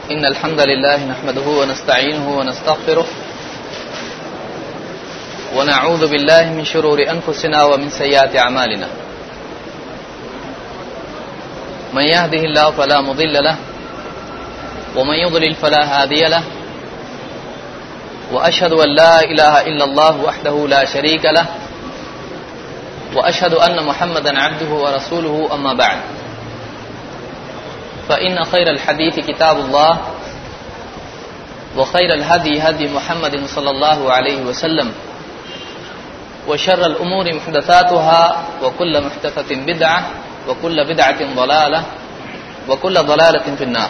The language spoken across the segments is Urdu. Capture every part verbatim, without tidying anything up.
إن الحمد لله نحمده ونستعينه ونستغفره ونعوذ بالله من شرور أنفسنا ومن سيئات أعمالنا من يهده الله فلا مضل له ومن يضلل فلا هادي له وأشهد أن لا إله إلا الله وحده لا شريك له وأشهد أن محمدا عبده ورسوله أما بعد فإن خير الحديث كتاب الله وخير الهدي هدي محمد صلى الله عليه وسلم وشر الأمور محدثاتها وكل محدثة بدعة وكل بدعة ضلالة وكل ضلالة في النار.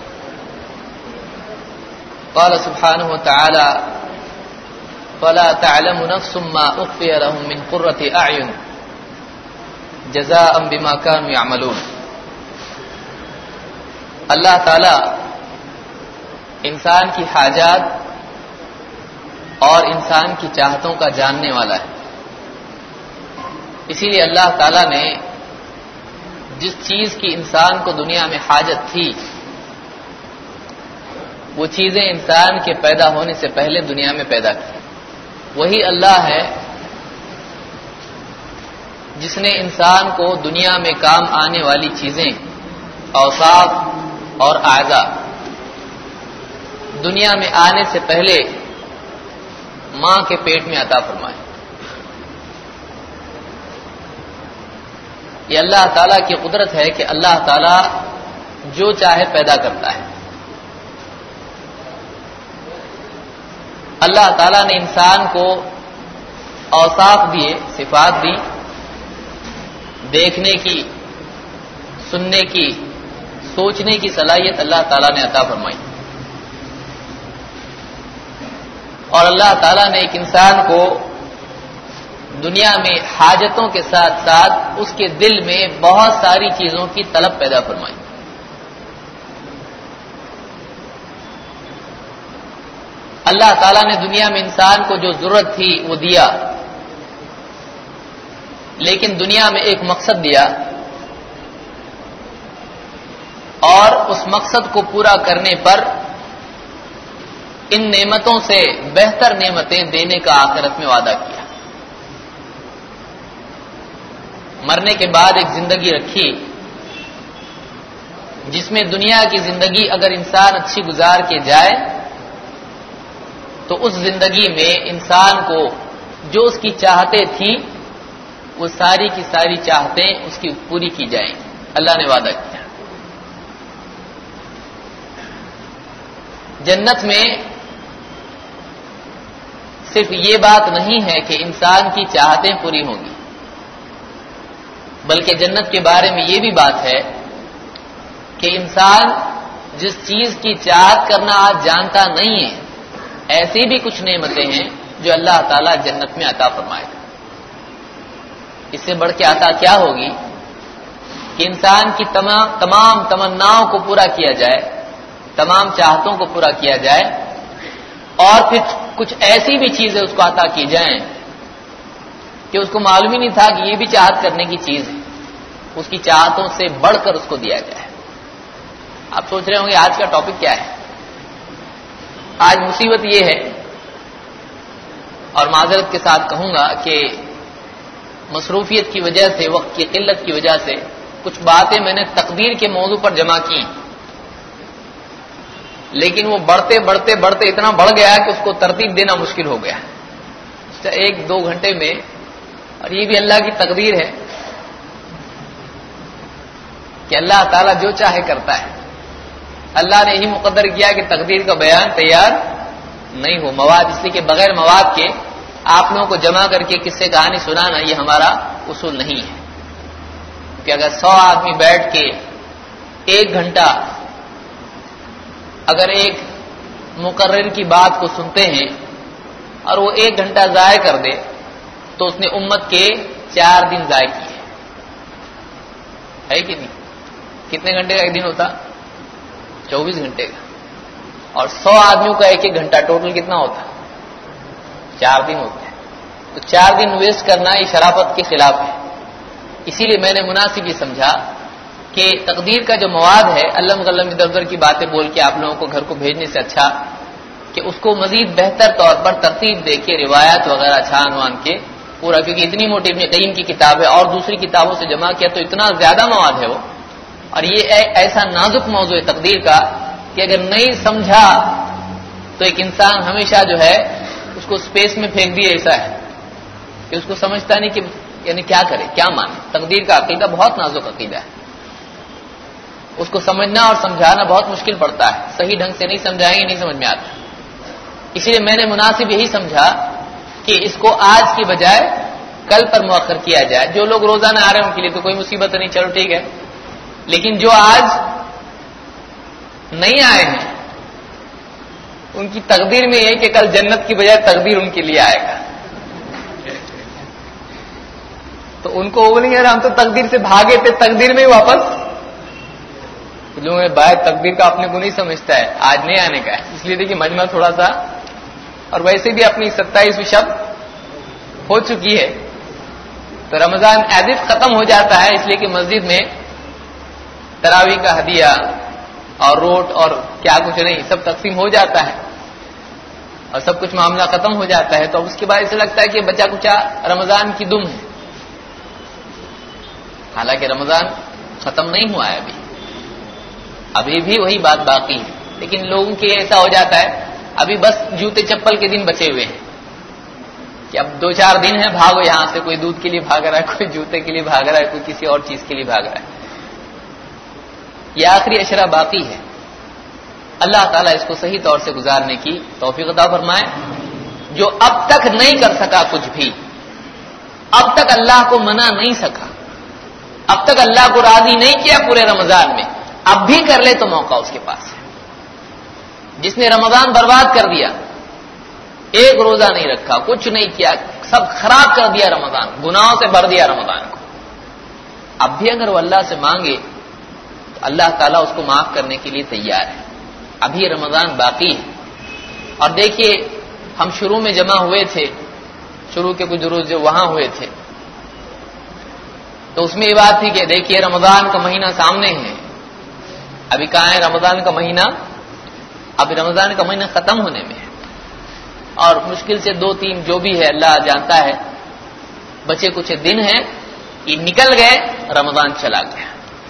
قال سبحانه وتعالى فلا تعلم نفس ما أخفي لهم من قرة أعين جزاء بما كانوا يعملون. اللہ تعالی انسان کی حاجات اور انسان کی چاہتوں کا جاننے والا ہے. اسی لیے اللہ تعالی نے جس چیز کی انسان کو دنیا میں حاجت تھی وہ چیزیں انسان کے پیدا ہونے سے پہلے دنیا میں پیدا کی. وہی اللہ ہے جس نے انسان کو دنیا میں کام آنے والی چیزیں، اوصاف اور اعضاء دنیا میں آنے سے پہلے ماں کے پیٹ میں عطا فرمائے. یہ اللہ تعالیٰ کی قدرت ہے کہ اللہ تعالیٰ جو چاہے پیدا کرتا ہے. اللہ تعالیٰ نے انسان کو اوصاف دیے، صفات دی، دیکھنے کی، سننے کی، سوچنے کی صلاحیت اللہ تعالیٰ نے عطا فرمائی. اور اللہ تعالیٰ نے ایک انسان کو دنیا میں حاجتوں کے ساتھ ساتھ اس کے دل میں بہت ساری چیزوں کی طلب پیدا فرمائی. اللہ تعالیٰ نے دنیا میں انسان کو جو ضرورت تھی وہ دیا، لیکن دنیا میں ایک مقصد دیا اور اس مقصد کو پورا کرنے پر ان نعمتوں سے بہتر نعمتیں دینے کا آخرت میں وعدہ کیا. مرنے کے بعد ایک زندگی رکھی جس میں دنیا کی زندگی اگر انسان اچھی گزار کے جائے تو اس زندگی میں انسان کو جو اس کی چاہتیں تھیں وہ ساری کی ساری چاہتیں اس کی پوری کی جائیں. اللہ نے وعدہ کیا. جنت میں صرف یہ بات نہیں ہے کہ انسان کی چاہتیں پوری ہوں گی، بلکہ جنت کے بارے میں یہ بھی بات ہے کہ انسان جس چیز کی چاہت کرنا آج جانتا نہیں ہے، ایسی بھی کچھ نعمتیں ہیں جو اللہ تعالیٰ جنت میں عطا فرمائے گا. اس سے بڑھ کے عطا کیا ہوگی کہ انسان کی تمام تمام تمناؤں کو پورا کیا جائے، تمام چاہتوں کو پورا کیا جائے، اور پھر کچھ ایسی بھی چیزیں اس کو عطا کی جائیں کہ اس کو معلوم ہی نہیں تھا کہ یہ بھی چاہت کرنے کی چیز ہے، اس کی چاہتوں سے بڑھ کر اس کو دیا جائے. آپ سوچ رہے ہوں گے آج کا ٹاپک کیا ہے. آج مصیبت یہ ہے، اور معذرت کے ساتھ کہوں گا کہ مصروفیت کی وجہ سے، وقت کی قلت کی وجہ سے کچھ باتیں میں نے تقدیر کے موضوع پر جمع کی، لیکن وہ بڑھتے بڑھتے بڑھتے اتنا بڑھ گیا کہ اس کو ترتیب دینا مشکل ہو گیا ایک دو گھنٹے میں. اور یہ بھی اللہ کی تقدیر ہے کہ اللہ تعالیٰ جو چاہے کرتا ہے. اللہ نے یہی مقدر کیا کہ تقدیر کا بیان تیار نہیں ہو مواد، اس لیے کہ بغیر مواد کے آپ لوگوں کو جمع کر کے قصے کہانی سنانا یہ ہمارا اصول نہیں ہے. کہ اگر سو آدمی بیٹھ کے ایک گھنٹہ اگر ایک مقرر کی بات کو سنتے ہیں اور وہ ایک گھنٹہ ضائع کر دے تو اس نے امت کے چار دن ضائع کیے، ہے کہ نہیں؟ کتنے گھنٹے کا ایک دن ہوتا؟ چوبیس گھنٹے کا. اور سو آدمیوں کا ایک ایک گھنٹہ ٹوٹل کتنا ہوتا؟ چار دن ہوتے ہیں. تو چار دن ویسٹ کرنا یہ شرافت کے خلاف ہے. اسی لیے میں نے مناسب یہ سمجھا کہ تقدیر کا جو مواد ہے اللہ مغلم ادھر ادھر کی باتیں بول کے آپ لوگوں کو گھر کو بھیجنے سے اچھا کہ اس کو مزید بہتر طور پر ترتیب دے کے روایات وغیرہ چھان وان کے پورا، کیونکہ اتنی موٹی ابن قیم کی کتاب ہے اور دوسری کتابوں سے جمع کیا تو اتنا زیادہ مواد ہے وہ، اور یہ ایسا نازک موضوع ہے تقدیر کا کہ اگر نہیں سمجھا تو ایک انسان ہمیشہ جو ہے اس کو اسپیس میں پھینک دیے ایسا ہے کہ اس کو سمجھتا نہیں کہ یعنی کیا کرے کیا مانے. تقدیر کا عقیدہ بہت نازک عقیدہ ہے، اس کو سمجھنا اور سمجھانا بہت مشکل پڑتا ہے، صحیح ڈھنگ سے نہیں سمجھائیں گے نہیں سمجھ میں آتا. اسی لیے میں نے مناسب یہی سمجھا کہ اس کو آج کی بجائے کل پر مؤخر کیا جائے. جو لوگ روزانہ آ رہے ہیں ان کے لیے تو کوئی مصیبت نہیں، چلو ٹھیک ہے، لیکن جو آج نہیں آئے ہیں ان کی تقدیر میں یہ کہ کل جنت کی بجائے تقدیر ان کے لیے آئے گا، تو ان کو بولیں گے ہم تو تقدیر سے بھاگے تھے تقدیر میں ہی واپس. لوگوں نے باہر تقدیر کا اپنے کو نہیں سمجھتا ہے، آج نہیں آنے کا ہے، اس لیے دیکھیے مجمع تھوڑا سا، اور ویسے بھی اپنی ستائیسویں شب ہو چکی ہے تو رمضان ایز اٹ ختم ہو جاتا ہے، اس لیے کہ مسجد میں تراویح کا ہدیہ اور روٹ اور کیا کچھ نہیں سب تقسیم ہو جاتا ہے اور سب کچھ معاملہ ختم ہو جاتا ہے، تو اب اس کے بعد ایسا لگتا ہے کہ بچا کچا رمضان کی دم ہے، حالانکہ رمضان ختم نہیں ہوا ہے ابھی ابھی بھی وہی بات باقی ہے. لیکن لوگوں کے ایسا ہو جاتا ہے ابھی بس جوتے چپل کے دن بچے ہوئے ہیں کہ اب دو چار دن ہے بھاگو یہاں سے، کوئی دودھ کے لیے بھاگ رہا ہے، کوئی جوتے کے لیے بھاگ رہا ہے، کوئی کسی اور چیز کے لیے بھاگ رہا ہے. یہ آخری اشرا باقی ہے. اللہ تعالیٰ اس کو صحیح طور سے گزارنے کی توفیق عطا فرمائے. جو اب تک نہیں کر سکا کچھ بھی، اب تک اللہ کو منا نہیں سکا، اب تک اللہ کو راضی نہیں کیا پورے رمضان میں، اب بھی کر لے تو موقع اس کے پاس ہے. جس نے رمضان برباد کر دیا، ایک روزہ نہیں رکھا، کچھ نہیں کیا، سب خراب کر دیا رمضان، گناہوں سے بھر دیا رمضان کو، اب بھی اگر وہ اللہ سے مانگے تو اللہ تعالیٰ اس کو معاف کرنے کے لیے تیار ہے. ابھی رمضان باقی ہے. اور دیکھیے ہم شروع میں جمع ہوئے تھے، شروع کے کچھ روز جو وہاں ہوئے تھے تو اس میں یہ بات تھی کہ دیکھیے رمضان کا مہینہ سامنے ہے، ابھی کہاں ہے رمضان کا مہینہ، ابھی رمضان کا مہینہ ختم ہونے میں ہے اور مشکل سے دو تین جو بھی ہے اللہ جانتا ہے بچے کچھ دن ہیں، یہ نکل گئے رمضان چلا گیا.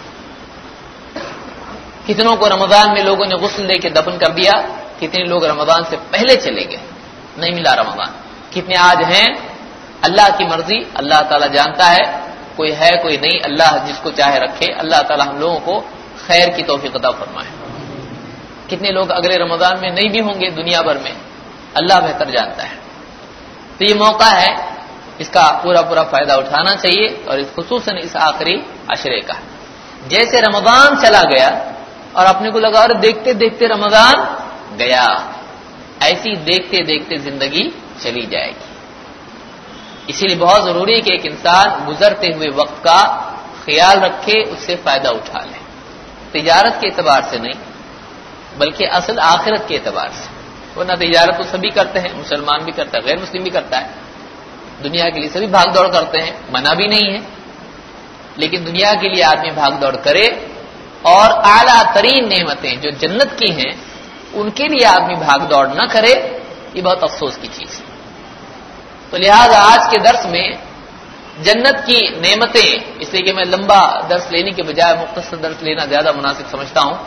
کتنوں کو رمضان میں لوگوں نے غسل دے کے دفن کر دیا، کتنے لوگ رمضان سے پہلے چلے گئے، نہیں ملا رمضان. کتنے آج ہیں، اللہ کی مرضی، اللہ تعالیٰ جانتا ہے، کوئی ہے کوئی نہیں، اللہ جس کو چاہے رکھے. اللہ تعالیٰ ہم لوگوں کو خیر کی توفیق عطا فرمائے. کتنے لوگ اگلے رمضان میں نہیں بھی ہوں گے دنیا بھر میں، اللہ بہتر جانتا ہے. تو یہ موقع ہے، اس کا پورا پورا فائدہ اٹھانا چاہیے، اور خصوصاً اس آخری عشرے کا. جیسے رمضان چلا گیا اور اپنے کو لگا اور دیکھتے دیکھتے رمضان گیا، ایسی دیکھتے دیکھتے زندگی چلی جائے گی. اسی لیے بہت ضروری ہے کہ ایک انسان گزرتے ہوئے وقت کا خیال رکھے، اس سے فائدہ اٹھا لے، تجارت کے اعتبار سے نہیں بلکہ اصل آخرت کے اعتبار سے. ورنہ تجارت تو سبھی کرتے ہیں، مسلمان بھی کرتا ہے، غیر مسلم بھی کرتا ہے، دنیا کے لیے سبھی بھاگ دوڑ کرتے ہیں، منع بھی نہیں ہے، لیکن دنیا کے لیے آدمی بھاگ دوڑ کرے اور اعلیٰ ترین نعمتیں جو جنت کی ہیں ان کے لیے آدمی بھاگ دوڑ نہ کرے، یہ بہت افسوس کی چیز ہے. تو لہذا آج کے درس میں جنت کی نعمتیں، اس لیے کہ میں لمبا درس لینے کے بجائے مختصر درس لینا زیادہ مناسب سمجھتا ہوں،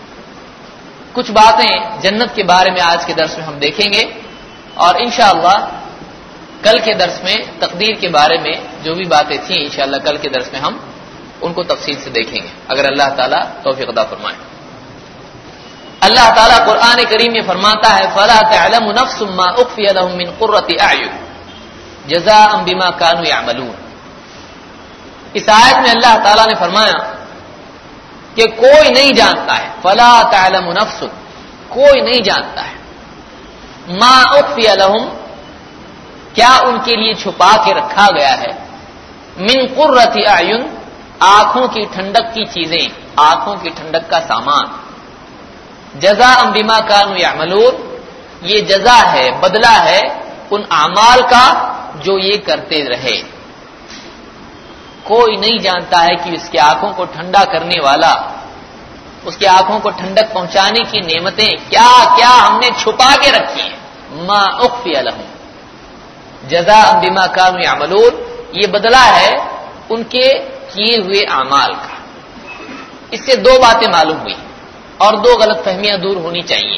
کچھ باتیں جنت کے بارے میں آج کے درس میں ہم دیکھیں گے، اور انشاءاللہ کل کے درس میں تقدیر کے بارے میں جو بھی باتیں تھیں انشاءاللہ کل کے درس میں ہم ان کو تفصیل سے دیکھیں گے اگر اللہ تعالیٰ توفیق عطا فرمائے. اللہ تعالیٰ قرآن کریم میں فرماتا ہے فَلَا تَعْلَمُ نَفْسٌ مَّا أُخْفِيَ لَهُم مِّن قُرَّةِ أَعْيُنٍ جَزَاءً بِمَا كَانُوا يَعْمَلُونَ. اس آیت میں اللہ تعالیٰ نے فرمایا کہ کوئی نہیں جانتا ہے، فَلَا تَعْلَمُ نَفْسٌ، کوئی نہیں جانتا ہے، مَّا أُخْفِيَ لَهُم، کیا ان کے لیے چھپا کے رکھا گیا ہے، مِّن قُرَّةِ أَعْيُنٍ، آنکھوں کی ٹھنڈک کی چیزیں، آنکھوں کی ٹھنڈک کا سامان، جزاء بما كانوا يعملون، یہ جزا ہے، بدلہ ہے ان اعمال کا جو یہ کرتے رہے. کوئی نہیں جانتا ہے کہ اس کی آنکھوں کو ٹھنڈا کرنے والا، اس کی آنکھوں کو ٹھنڈک پہنچانے کی نعمتیں کیا کیا ہم نے چھپا کے رکھی ہیں. ما اخفی لہم جزاء بما كانوا يعملون، یہ بدلہ ہے ان کے کیے ہوئے اعمال کا. اس سے دو باتیں معلوم ہوئی اور دو غلط فہمیاں دور ہونی چاہیے.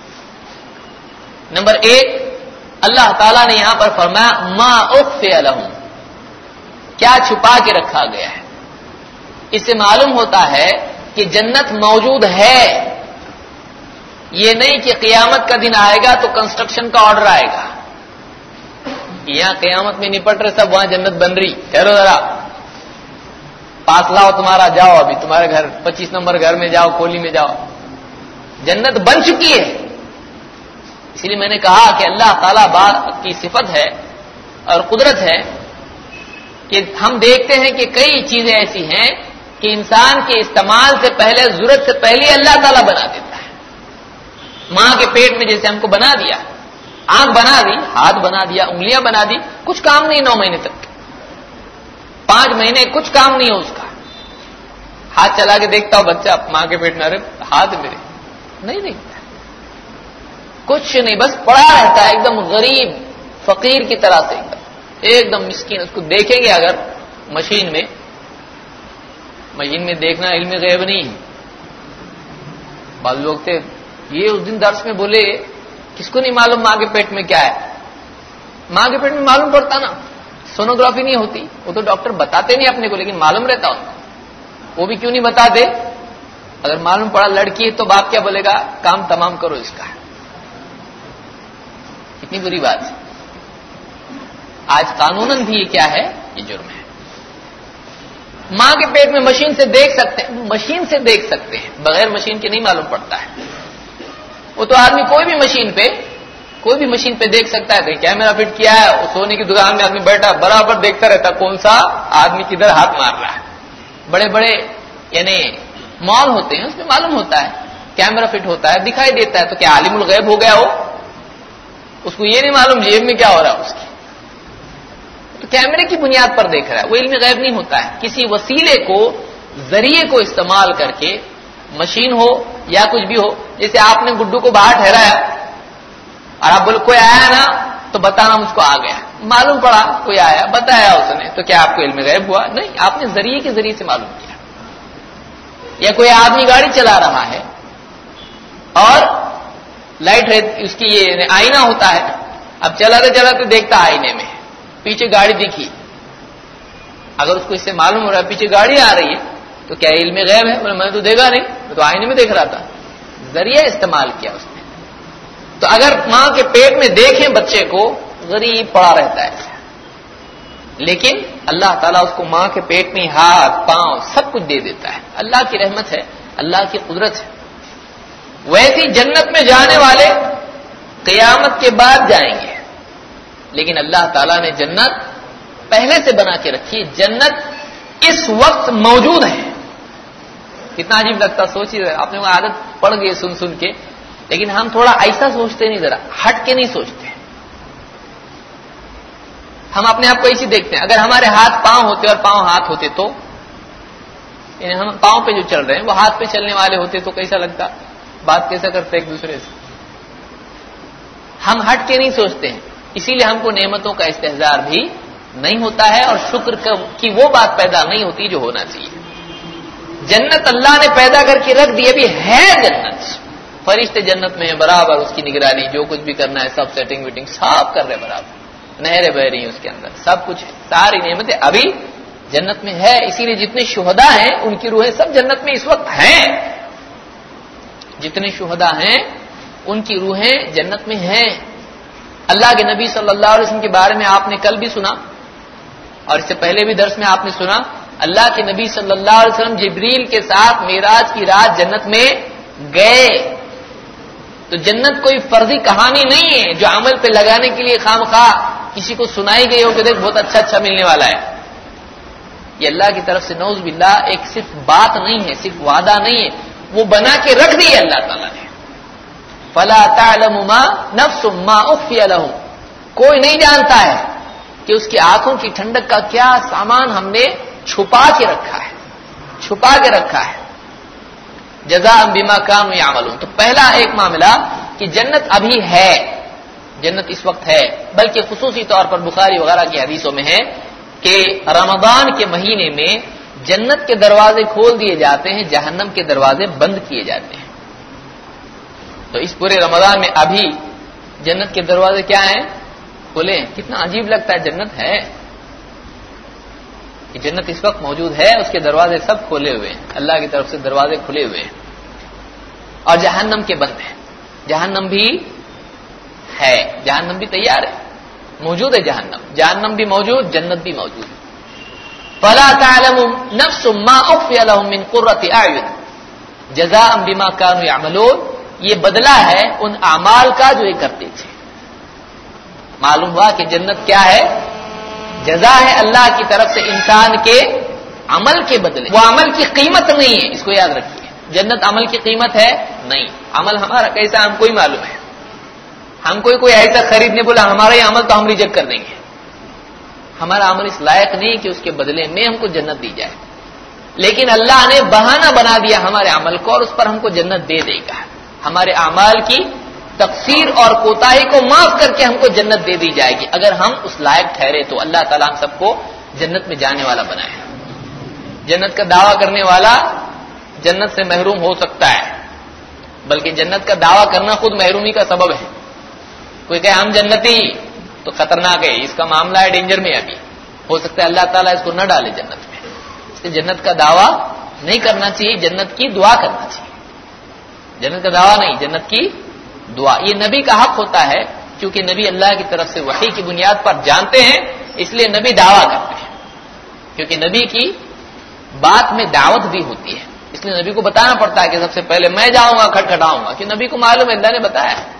نمبر ایک، اللہ تعالیٰ نے یہاں پر فرمایا ما اخفی لہم، کیا چھپا کے رکھا گیا ہے. اس سے معلوم ہوتا ہے کہ جنت موجود ہے. یہ نہیں کہ قیامت کا دن آئے گا تو کنسٹرکشن کا آرڈر آئے گا، یہاں قیامت میں نپٹ رہے سب، وہاں جنت بن رہی. ٹھہرو ذرا، پاس لاؤ تمہارا، جاؤ ابھی تمہارے گھر پچیس نمبر گھر میں جاؤ، کولی میں جاؤ. جنت بن چکی ہے. اس لیے میں نے کہا کہ اللہ تعالیٰ بات کی صفت ہے اور قدرت ہے کہ ہم دیکھتے ہیں کہ کئی چیزیں ایسی ہیں کہ انسان کے استعمال سے پہلے، ضرورت سے پہلے اللہ تعالیٰ بنا دیتا ہے. ماں کے پیٹ میں جیسے ہم کو بنا دیا، آنکھ بنا دی، ہاتھ بنا دیا، انگلیاں بنا دی، کچھ کام نہیں نو مہینے تک، پانچ مہینے کچھ کام نہیں ہے اس کا. ہاتھ چلا کے دیکھتا ہو بچہ ماں کے پیٹ میں، ارے ہاتھ میرے نہیں دیکھتا، کچھ نہیں، بس پڑا رہتا ہے ایک دم غریب فقیر کی طرح سے، ایک دم ایک دم مسکین. اس کو دیکھیں گے اگر مشین میں، مشین میں دیکھنا علم غیب نہیں ہے. بعض لوگ تھے یہ اس دن درس میں بولے کس کو نہیں معلوم ماں کے پیٹ میں کیا ہے. ماں کے پیٹ میں معلوم پڑتا نا، سونوگرافی نہیں ہوتی، وہ تو ڈاکٹر بتاتے نہیں اپنے کو، لیکن معلوم رہتا ان کو. وہ بھی کیوں نہیں بتاتے؟ اگر معلوم پڑا لڑکی ہے تو باپ کیا بولے گا، کام تمام کرو اس کا. اتنی بری بات ہے. آج قانوناً بھی یہ کیا ہے، یہ جرم ہے. ماں کے پیٹ میں مشین سے دیکھ سکتے ہیں، مشین سے دیکھ سکتے ہیں، بغیر مشین کے نہیں معلوم پڑتا ہے. وہ تو آدمی کوئی بھی مشین پہ کوئی بھی مشین پہ دیکھ سکتا ہے. کہ کیمرہ فٹ کیا ہے، سونے کی دکان میں آدمی بیٹھا برابر دیکھتا رہتا کون سا آدمی کدھر ہاتھ مار رہا ہے. بڑے بڑے یعنی مال ہوتے ہیں، اس میں معلوم ہوتا ہے، کیمرہ فٹ ہوتا ہے، دکھائی دیتا ہے. تو کیا عالم الغیب ہو گیا ہو؟ اس کو یہ نہیں معلوم جیب میں کیا ہو رہا ہے اس کی، تو کیمرے کی بنیاد پر دیکھ رہا ہے. وہ علم غیب نہیں ہوتا ہے. کسی وسیلے کو، ذریعے کو استعمال کر کے، مشین ہو یا کچھ بھی ہو، جیسے آپ نے گڈو کو باہر ٹھہرایا اور آپ بولے کوئی آیا نا تو بتانا مجھ کو آ گیا، معلوم پڑا کوئی آیا، بتایا اس نے، تو کیا آپ کو علم غیب ہوا؟ نہیں، آپ نے ذریعے کے ذریعے سے معلوم کیا. یا کوئی آدمی گاڑی چلا رہا ہے اور لائٹ اس کی یہ آئینہ ہوتا ہے، اب چلاتے چلاتے دیکھتا آئینے میں پیچھے گاڑی دکھی، اگر اس کو اس سے معلوم ہو رہا ہے پیچھے گاڑی آ رہی ہے تو کیا علم غیب ہے؟ بولے میں تو دیکھا نہیں، میں تو آئینے میں دیکھ رہا تھا. ذریعہ استعمال کیا اس نے. تو اگر ماں کے پیٹ میں دیکھیں بچے کو، غریب پڑا رہتا ہے، لیکن اللہ تعالیٰ اس کو ماں کے پیٹ میں ہاتھ پاؤں سب کچھ دے دیتا ہے. اللہ کی رحمت ہے، اللہ کی قدرت ہے. ویسی جنت میں جانے والے قیامت کے بعد جائیں گے، لیکن اللہ تعالیٰ نے جنت پہلے سے بنا کے رکھی. جنت اس وقت موجود ہے. کتنا عجیب لگتا، سوچیے. آپ نے وہ عادت پڑ گئی سن سن کے، لیکن ہم تھوڑا ایسا سوچتے نہیں، ذرا ہٹ کے نہیں سوچتے. ہم اپنے آپ کو ایسے دیکھتے ہیں. اگر ہمارے ہاتھ پاؤں ہوتے اور پاؤں ہاتھ ہوتے تو، یعنی ہم پاؤں پہ جو چل رہے ہیں وہ ہاتھ پہ چلنے والے ہوتے تو کیسا لگتا، بات کیسا کرتے ایک دوسرے سے. ہم ہٹ کے نہیں سوچتے ہیں، اسی لیے ہم کو نعمتوں کا استحضار بھی نہیں ہوتا ہے اور شکر کی وہ بات پیدا نہیں ہوتی جو ہونا چاہیے. جنت اللہ نے پیدا کر کے رکھ دی، ابھی ہے جنت. فرشتے جنت میں ہیں برابر، اس کی نگرانی، جو کچھ بھی کرنا ہے سب سیٹنگ ویٹنگ سب کر رہے برابر. نہریں بہ رہی ہیں اس کے اندر، سب کچھ ہے، ساری نعمتیں ابھی جنت میں ہے. اسی لیے جتنے شہداء ہیں ان کی روحیں سب جنت میں اس وقت ہیں. جتنے شہداء ہیں ان کی روحیں جنت میں ہیں. اللہ کے نبی صلی اللہ علیہ وسلم کے بارے میں آپ نے کل بھی سنا اور اس سے پہلے بھی درس میں آپ نے سنا. اللہ کے نبی صلی اللہ علیہ وسلم جبریل کے ساتھ معراج کی رات جنت میں گئے. تو جنت کوئی فرضی کہانی نہیں ہے جو عمل پہ لگانے کے لیے خامخواہ کسی کو سنائی گئی ہو کہ دیکھ بہت اچھا اچھا ملنے والا ہے. یہ اللہ کی طرف سے نعوذ باللہ ایک صرف بات نہیں ہے، صرف وعدہ نہیں ہے، وہ بنا کے رکھ دی ہے اللہ تعالیٰ نے. فلا تعلم ما نفس ما اخفی لهم، کوئی نہیں جانتا ہے کہ اس کی آنکھوں کی ٹھنڈک کا کیا سامان ہم نے چھپا کے رکھا ہے، چھپا کے رکھا ہے، جزاء بما كانوا يعملون۔ تو پہلا ایک معاملہ کہ جنت ابھی ہے، جنت اس وقت ہے، بلکہ خصوصی طور پر بخاری وغیرہ کی حدیثوں میں ہے کہ رمضان کے مہینے میں جنت کے دروازے کھول دیے جاتے ہیں، جہنم کے دروازے بند کیے جاتے ہیں۔ تو اس پورے رمضان میں ابھی جنت کے دروازے کیا ہیں؟ کھلے ہیں۔ کتنا عجیب لگتا ہے، جنت ہے کہ جنت اس وقت موجود ہے، اس کے دروازے سب کھولے ہوئے ہیں، اللہ کی طرف سے دروازے کھلے ہوئے ہیں، اور جہنم کے بند ہیں۔ جہنم بھی ہے، جہنم بھی تیار ہے، موجود ہے جہنم، جہنم بھی موجود، جنت بھی موجود۔ فلا تعلم نفس ما اخفي لهم من قرة اعين جزاء بما كانوا يعملون، یہ بدلہ ہے ان اعمال کا جو یہ کرتے تھے۔ معلوم ہوا کہ جنت کیا ہے؟ جزا ہے اللہ کی طرف سے انسان کے عمل کے بدلے، وہ عمل کی قیمت نہیں ہے، اس کو یاد رکھیے۔ جنت عمل کی قیمت ہے نہیں، عمل ہمارا کیسا ہم کو ہی معلوم ہے، ہم کوئی کوئی ایسا خریدنے بولا ہمارا یہ عمل تو ہم ریجیکٹ کر دیں گے، ہمارا عمل اس لائق نہیں کہ اس کے بدلے میں ہم کو جنت دی جائے، لیکن اللہ نے بہانہ بنا دیا ہمارے عمل کو اور اس پر ہم کو جنت دے دے گا، ہمارے اعمال کی تقصیر اور کوتاہی کو معاف کر کے ہم کو جنت دے دی جائے گی اگر ہم اس لائق ٹھہرے تو۔ اللہ تعالیٰ ہم سب کو جنت میں جانے والا بنائے۔ جنت کا دعویٰ کرنے والا جنت سے محروم ہو سکتا ہے، بلکہ جنت کا دعویٰ کرنا خود محرومی کا سبب ہے۔ کوئی کہے ہم جنتی تو خطرناک ہے، اس کا معاملہ ہے ڈینجر میں، ابھی ہو سکتا ہے اللہ تعالیٰ اس کو نہ ڈالے جنت میں، اس لیے جنت کا دعویٰ نہیں کرنا چاہیے، جنت کی دعا کرنا چاہیے۔ جنت کا دعویٰ نہیں، جنت کی دعا، یہ نبی کا حق ہوتا ہے، کیونکہ نبی اللہ کی طرف سے وحی کی بنیاد پر جانتے ہیں، اس لیے نبی دعویٰ کرتے ہیں، کیونکہ نبی کی بات میں دعوت بھی ہوتی ہے، اس لیے نبی کو بتانا پڑتا ہے کہ سب سے پہلے میں جاؤں گا، کھٹکھٹاؤں گا، کہ نبی کو معلوم ہے، اللہ نے بتایا ہے۔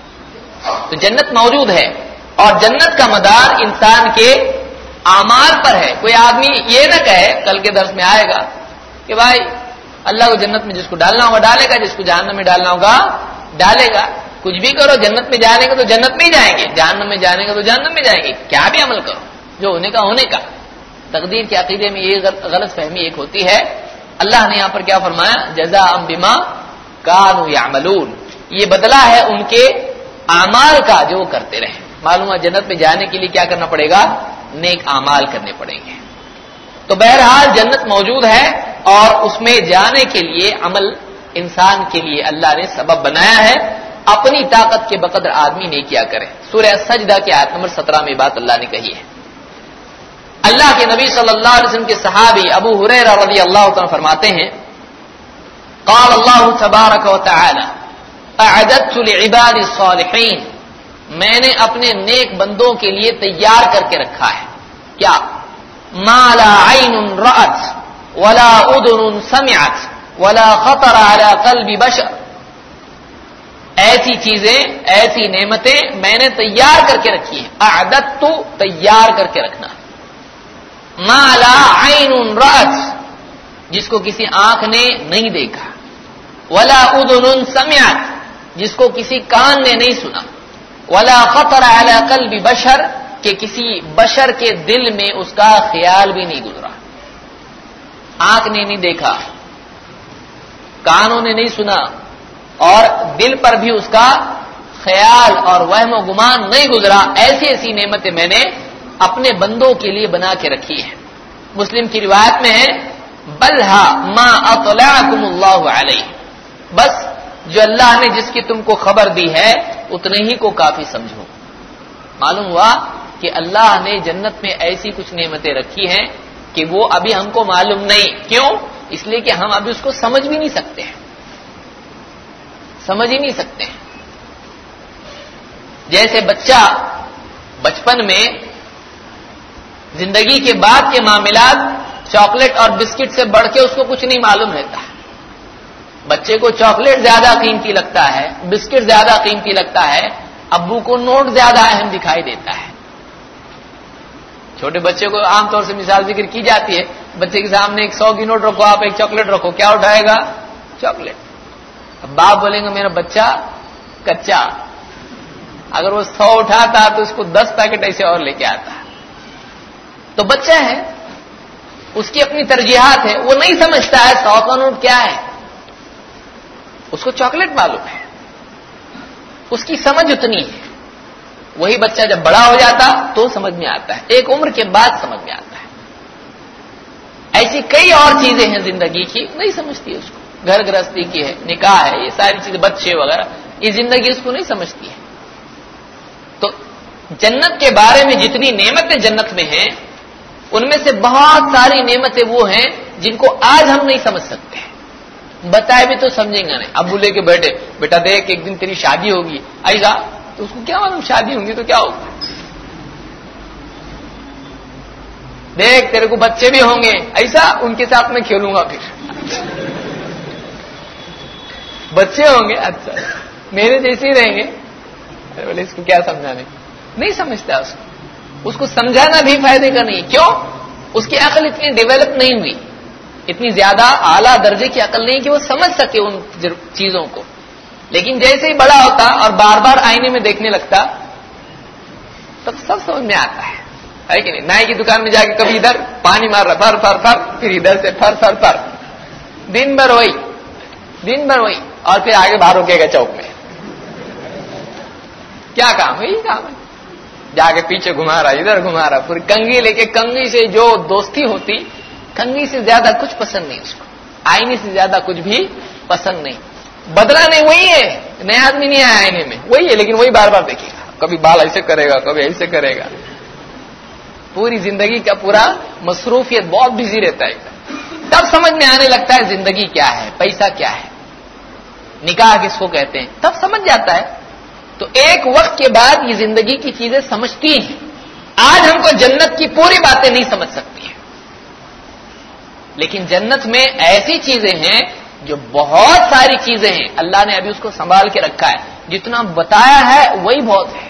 تو جنت موجود ہے، اور جنت کا مدار انسان کے اعمال پر ہے۔ کوئی آدمی یہ نہ کہے، کل کے درس میں آئے گا کہ بھائی اللہ کو جنت میں جس کو ڈالنا ہوگا ڈالے گا، جس کو جہنم میں ڈالنا ہوگا ڈالے گا، کچھ بھی کرو، جنت میں جانے کا تو جنت میں ہی جائیں گے، جہنم میں جانے کا تو جہنم میں جائیں گے، کیا بھی عمل کرو، جو ہونے کا ہونے کا۔ تقدیر کے عقیدے میں یہ غلط فہمی ایک ہوتی ہے۔ اللہ نے یہاں پر کیا فرمایا؟ جزاء بما كانوا يعملون، یہ بدلہ ہے ان کے اعمال کا جو وہ کرتے رہے۔ معلوم ہے جنت میں جانے کے لیے کیا کرنا پڑے گا؟ نیک اعمال کرنے پڑیں گے۔ تو بہرحال جنت موجود ہے، اور اس میں جانے کے لیے عمل انسان کے لیے اللہ نے سبب بنایا ہے، اپنی طاقت کے بقدر آدمی نہیں کیا کرے۔ سورہ سجدہ کی آیت نمبر سترہ میں بات اللہ نے کہی ہے۔ اللہ کے نبی صلی اللہ علیہ وسلم کے صحابی ابو ہریرہ رضی اللہ عنہ فرماتے ہیں، قال اللہ تبارک و تعالی اعددت لعبادی الصالحین، میں نے اپنے نیک بندوں کے لیے تیار کر کے رکھا ہے کیا؟ ما لا عین رأت ولا اذن سمعت ولا خطر على قلب بشر، ایسی چیزیں، ایسی نعمتیں میں نے تیار کر کے رکھی ہیں۔ اعددت تیار کر کے رکھنا، ما لا عین رأت جس کو کسی آنکھ نے نہیں دیکھا، ولا اذن سمعت جس کو کسی کان نے نہیں سنا، ولا خطر على قلب بشر کہ کسی بشر کے دل میں اس کا خیال بھی نہیں گزرا۔ آنکھ نے نہیں دیکھا، کانوں نے نہیں سنا، اور دل پر بھی اس کا خیال اور وہم و گمان نہیں گزرا، ایسی ایسی نعمتیں میں نے اپنے بندوں کے لیے بنا کے رکھی ہے۔ مسلم کی روایت میں ہے بلھا ما اطلعکم اللہ علیہ، بس جو اللہ نے جس کی تم کو خبر دی ہے اتنے ہی کو کافی سمجھو۔ معلوم ہوا کہ اللہ نے جنت میں ایسی کچھ نعمتیں رکھی ہیں کہ وہ ابھی ہم کو معلوم نہیں، کیوں؟ اس لیے کہ ہم ابھی اس کو سمجھ بھی نہیں سکتے ہیں، سمجھ ہی نہیں سکتے ہیں۔ جیسے بچہ بچپن میں زندگی کے بعد کے معاملات چاکلیٹ اور بسکٹ سے بڑھ کے اس کو کچھ نہیں معلوم رہتا ہے۔ بچے کو چاکلیٹ زیادہ قیمتی لگتا ہے، بسکٹ زیادہ قیمتی لگتا ہے، ابو کو نوٹ زیادہ اہم دکھائی دیتا ہے۔ چھوٹے بچے کو عام طور سے مثال ذکر کی جاتی ہے، بچے کے سامنے ایک سو کی نوٹ رکھو، آپ ایک چاکلیٹ رکھو، کیا اٹھائے گا؟ چاکلیٹ۔ اب باپ بولیں گے میرا بچہ کچا، اگر وہ سو اٹھاتا تو اس کو دس پیکٹ ایسے اور لے کے آتا۔ تو بچہ ہے، اس کی اپنی ترجیحات ہے، وہ نہیں سمجھتا ہے سو کا نوٹ کیا ہے، اس کو چاکلیٹ معلوم ہے، اس کی سمجھ اتنی ہے. وہی بچہ جب بڑا ہو جاتا تو سمجھ میں آتا ہے، ایک عمر کے بعد سمجھ میں آتا ہے. ایسی کئی اور چیزیں ہیں زندگی کی نہیں سمجھتی اس کو، گھر گرہستی کی ہے، نکاح ہے، یہ ساری چیزیں، بچے وغیرہ، یہ زندگی اس کو نہیں سمجھتی ہے. تو جنت کے بارے میں جتنی نعمتیں جنت میں ہیں ان میں سے بہت ساری نعمتیں وہ ہیں جن کو آج ہم نہیں سمجھ سکتے. بتائے بھی تو سمجھیں گے نہیں. ابو لے کے بیٹھے، بیٹا دیکھ ایک دن تیری شادی ہوگی، ایسا تو اس کو کیا معلوم شادی ہوگی تو کیا ہوگا. دیکھ تیرے کو بچے بھی ہوں گے، ایسا ان کے ساتھ میں کھیلوں گا، پھر بچے ہوں گے، اچھا میرے جیسے ہی رہیں گے. بولے اس کو کیا سمجھانے، نہیں سمجھتا اس کو. اس کو سمجھانا بھی فائدے کا نہیں. کیوں؟ اس کی عقل اتنی ڈیولپ نہیں ہوئی، اتنی زیادہ اعلیٰ درجے کی عقل نہیں کہ وہ سمجھ سکے ان چیزوں کو. لیکن جیسے ہی بڑا ہوتا اور بار بار آئینے میں دیکھنے لگتا تب سب سمجھ میں آتا ہے، ہے کہ نہیں. نائی کی دکان میں جا کے کبھی ادھر پانی مار رہا پھر پھر پھر پھر ادھر سے پھر پھر پھر دن بھر وہی دن بھر وہی اور پھر آگے باہر روکے گا چوک میں. کیا کام ہے؟ یہی کام ہے. جا کے پیچھے گھما رہا، ادھر گھما رہا، پھر کنگھی لے کے، کنگھی سے جو دوستی ہوتی، کنگھی سے زیادہ کچھ پسند نہیں اس کو، آئینے سے زیادہ کچھ بھی پسند نہیں. بدلا نہیں، وہی ہے، نیا آدمی نہیں آیا آئینے میں، وہی ہے، لیکن وہی بار بار دیکھے گا. کبھی بال ایسے کرے گا، کبھی ایسے کرے گا. پوری زندگی کا پورا مصروفیت، بہت بزی رہتا ہے. تب سمجھ میں آنے لگتا ہے زندگی کیا ہے، پیسہ کیا ہے، نکاح کس کو کہتے ہیں، تب سمجھ جاتا ہے. تو ایک وقت کے بعد یہ زندگی کی چیزیں سمجھتی ہیں. آج ہم کو جنت کی پوری باتیں نہیں سمجھ سکتی ہیں، لیکن جنت میں ایسی چیزیں ہیں جو بہت ساری چیزیں ہیں، اللہ نے ابھی اس کو سنبھال کے رکھا ہے. جتنا بتایا ہے وہی بہت ہے.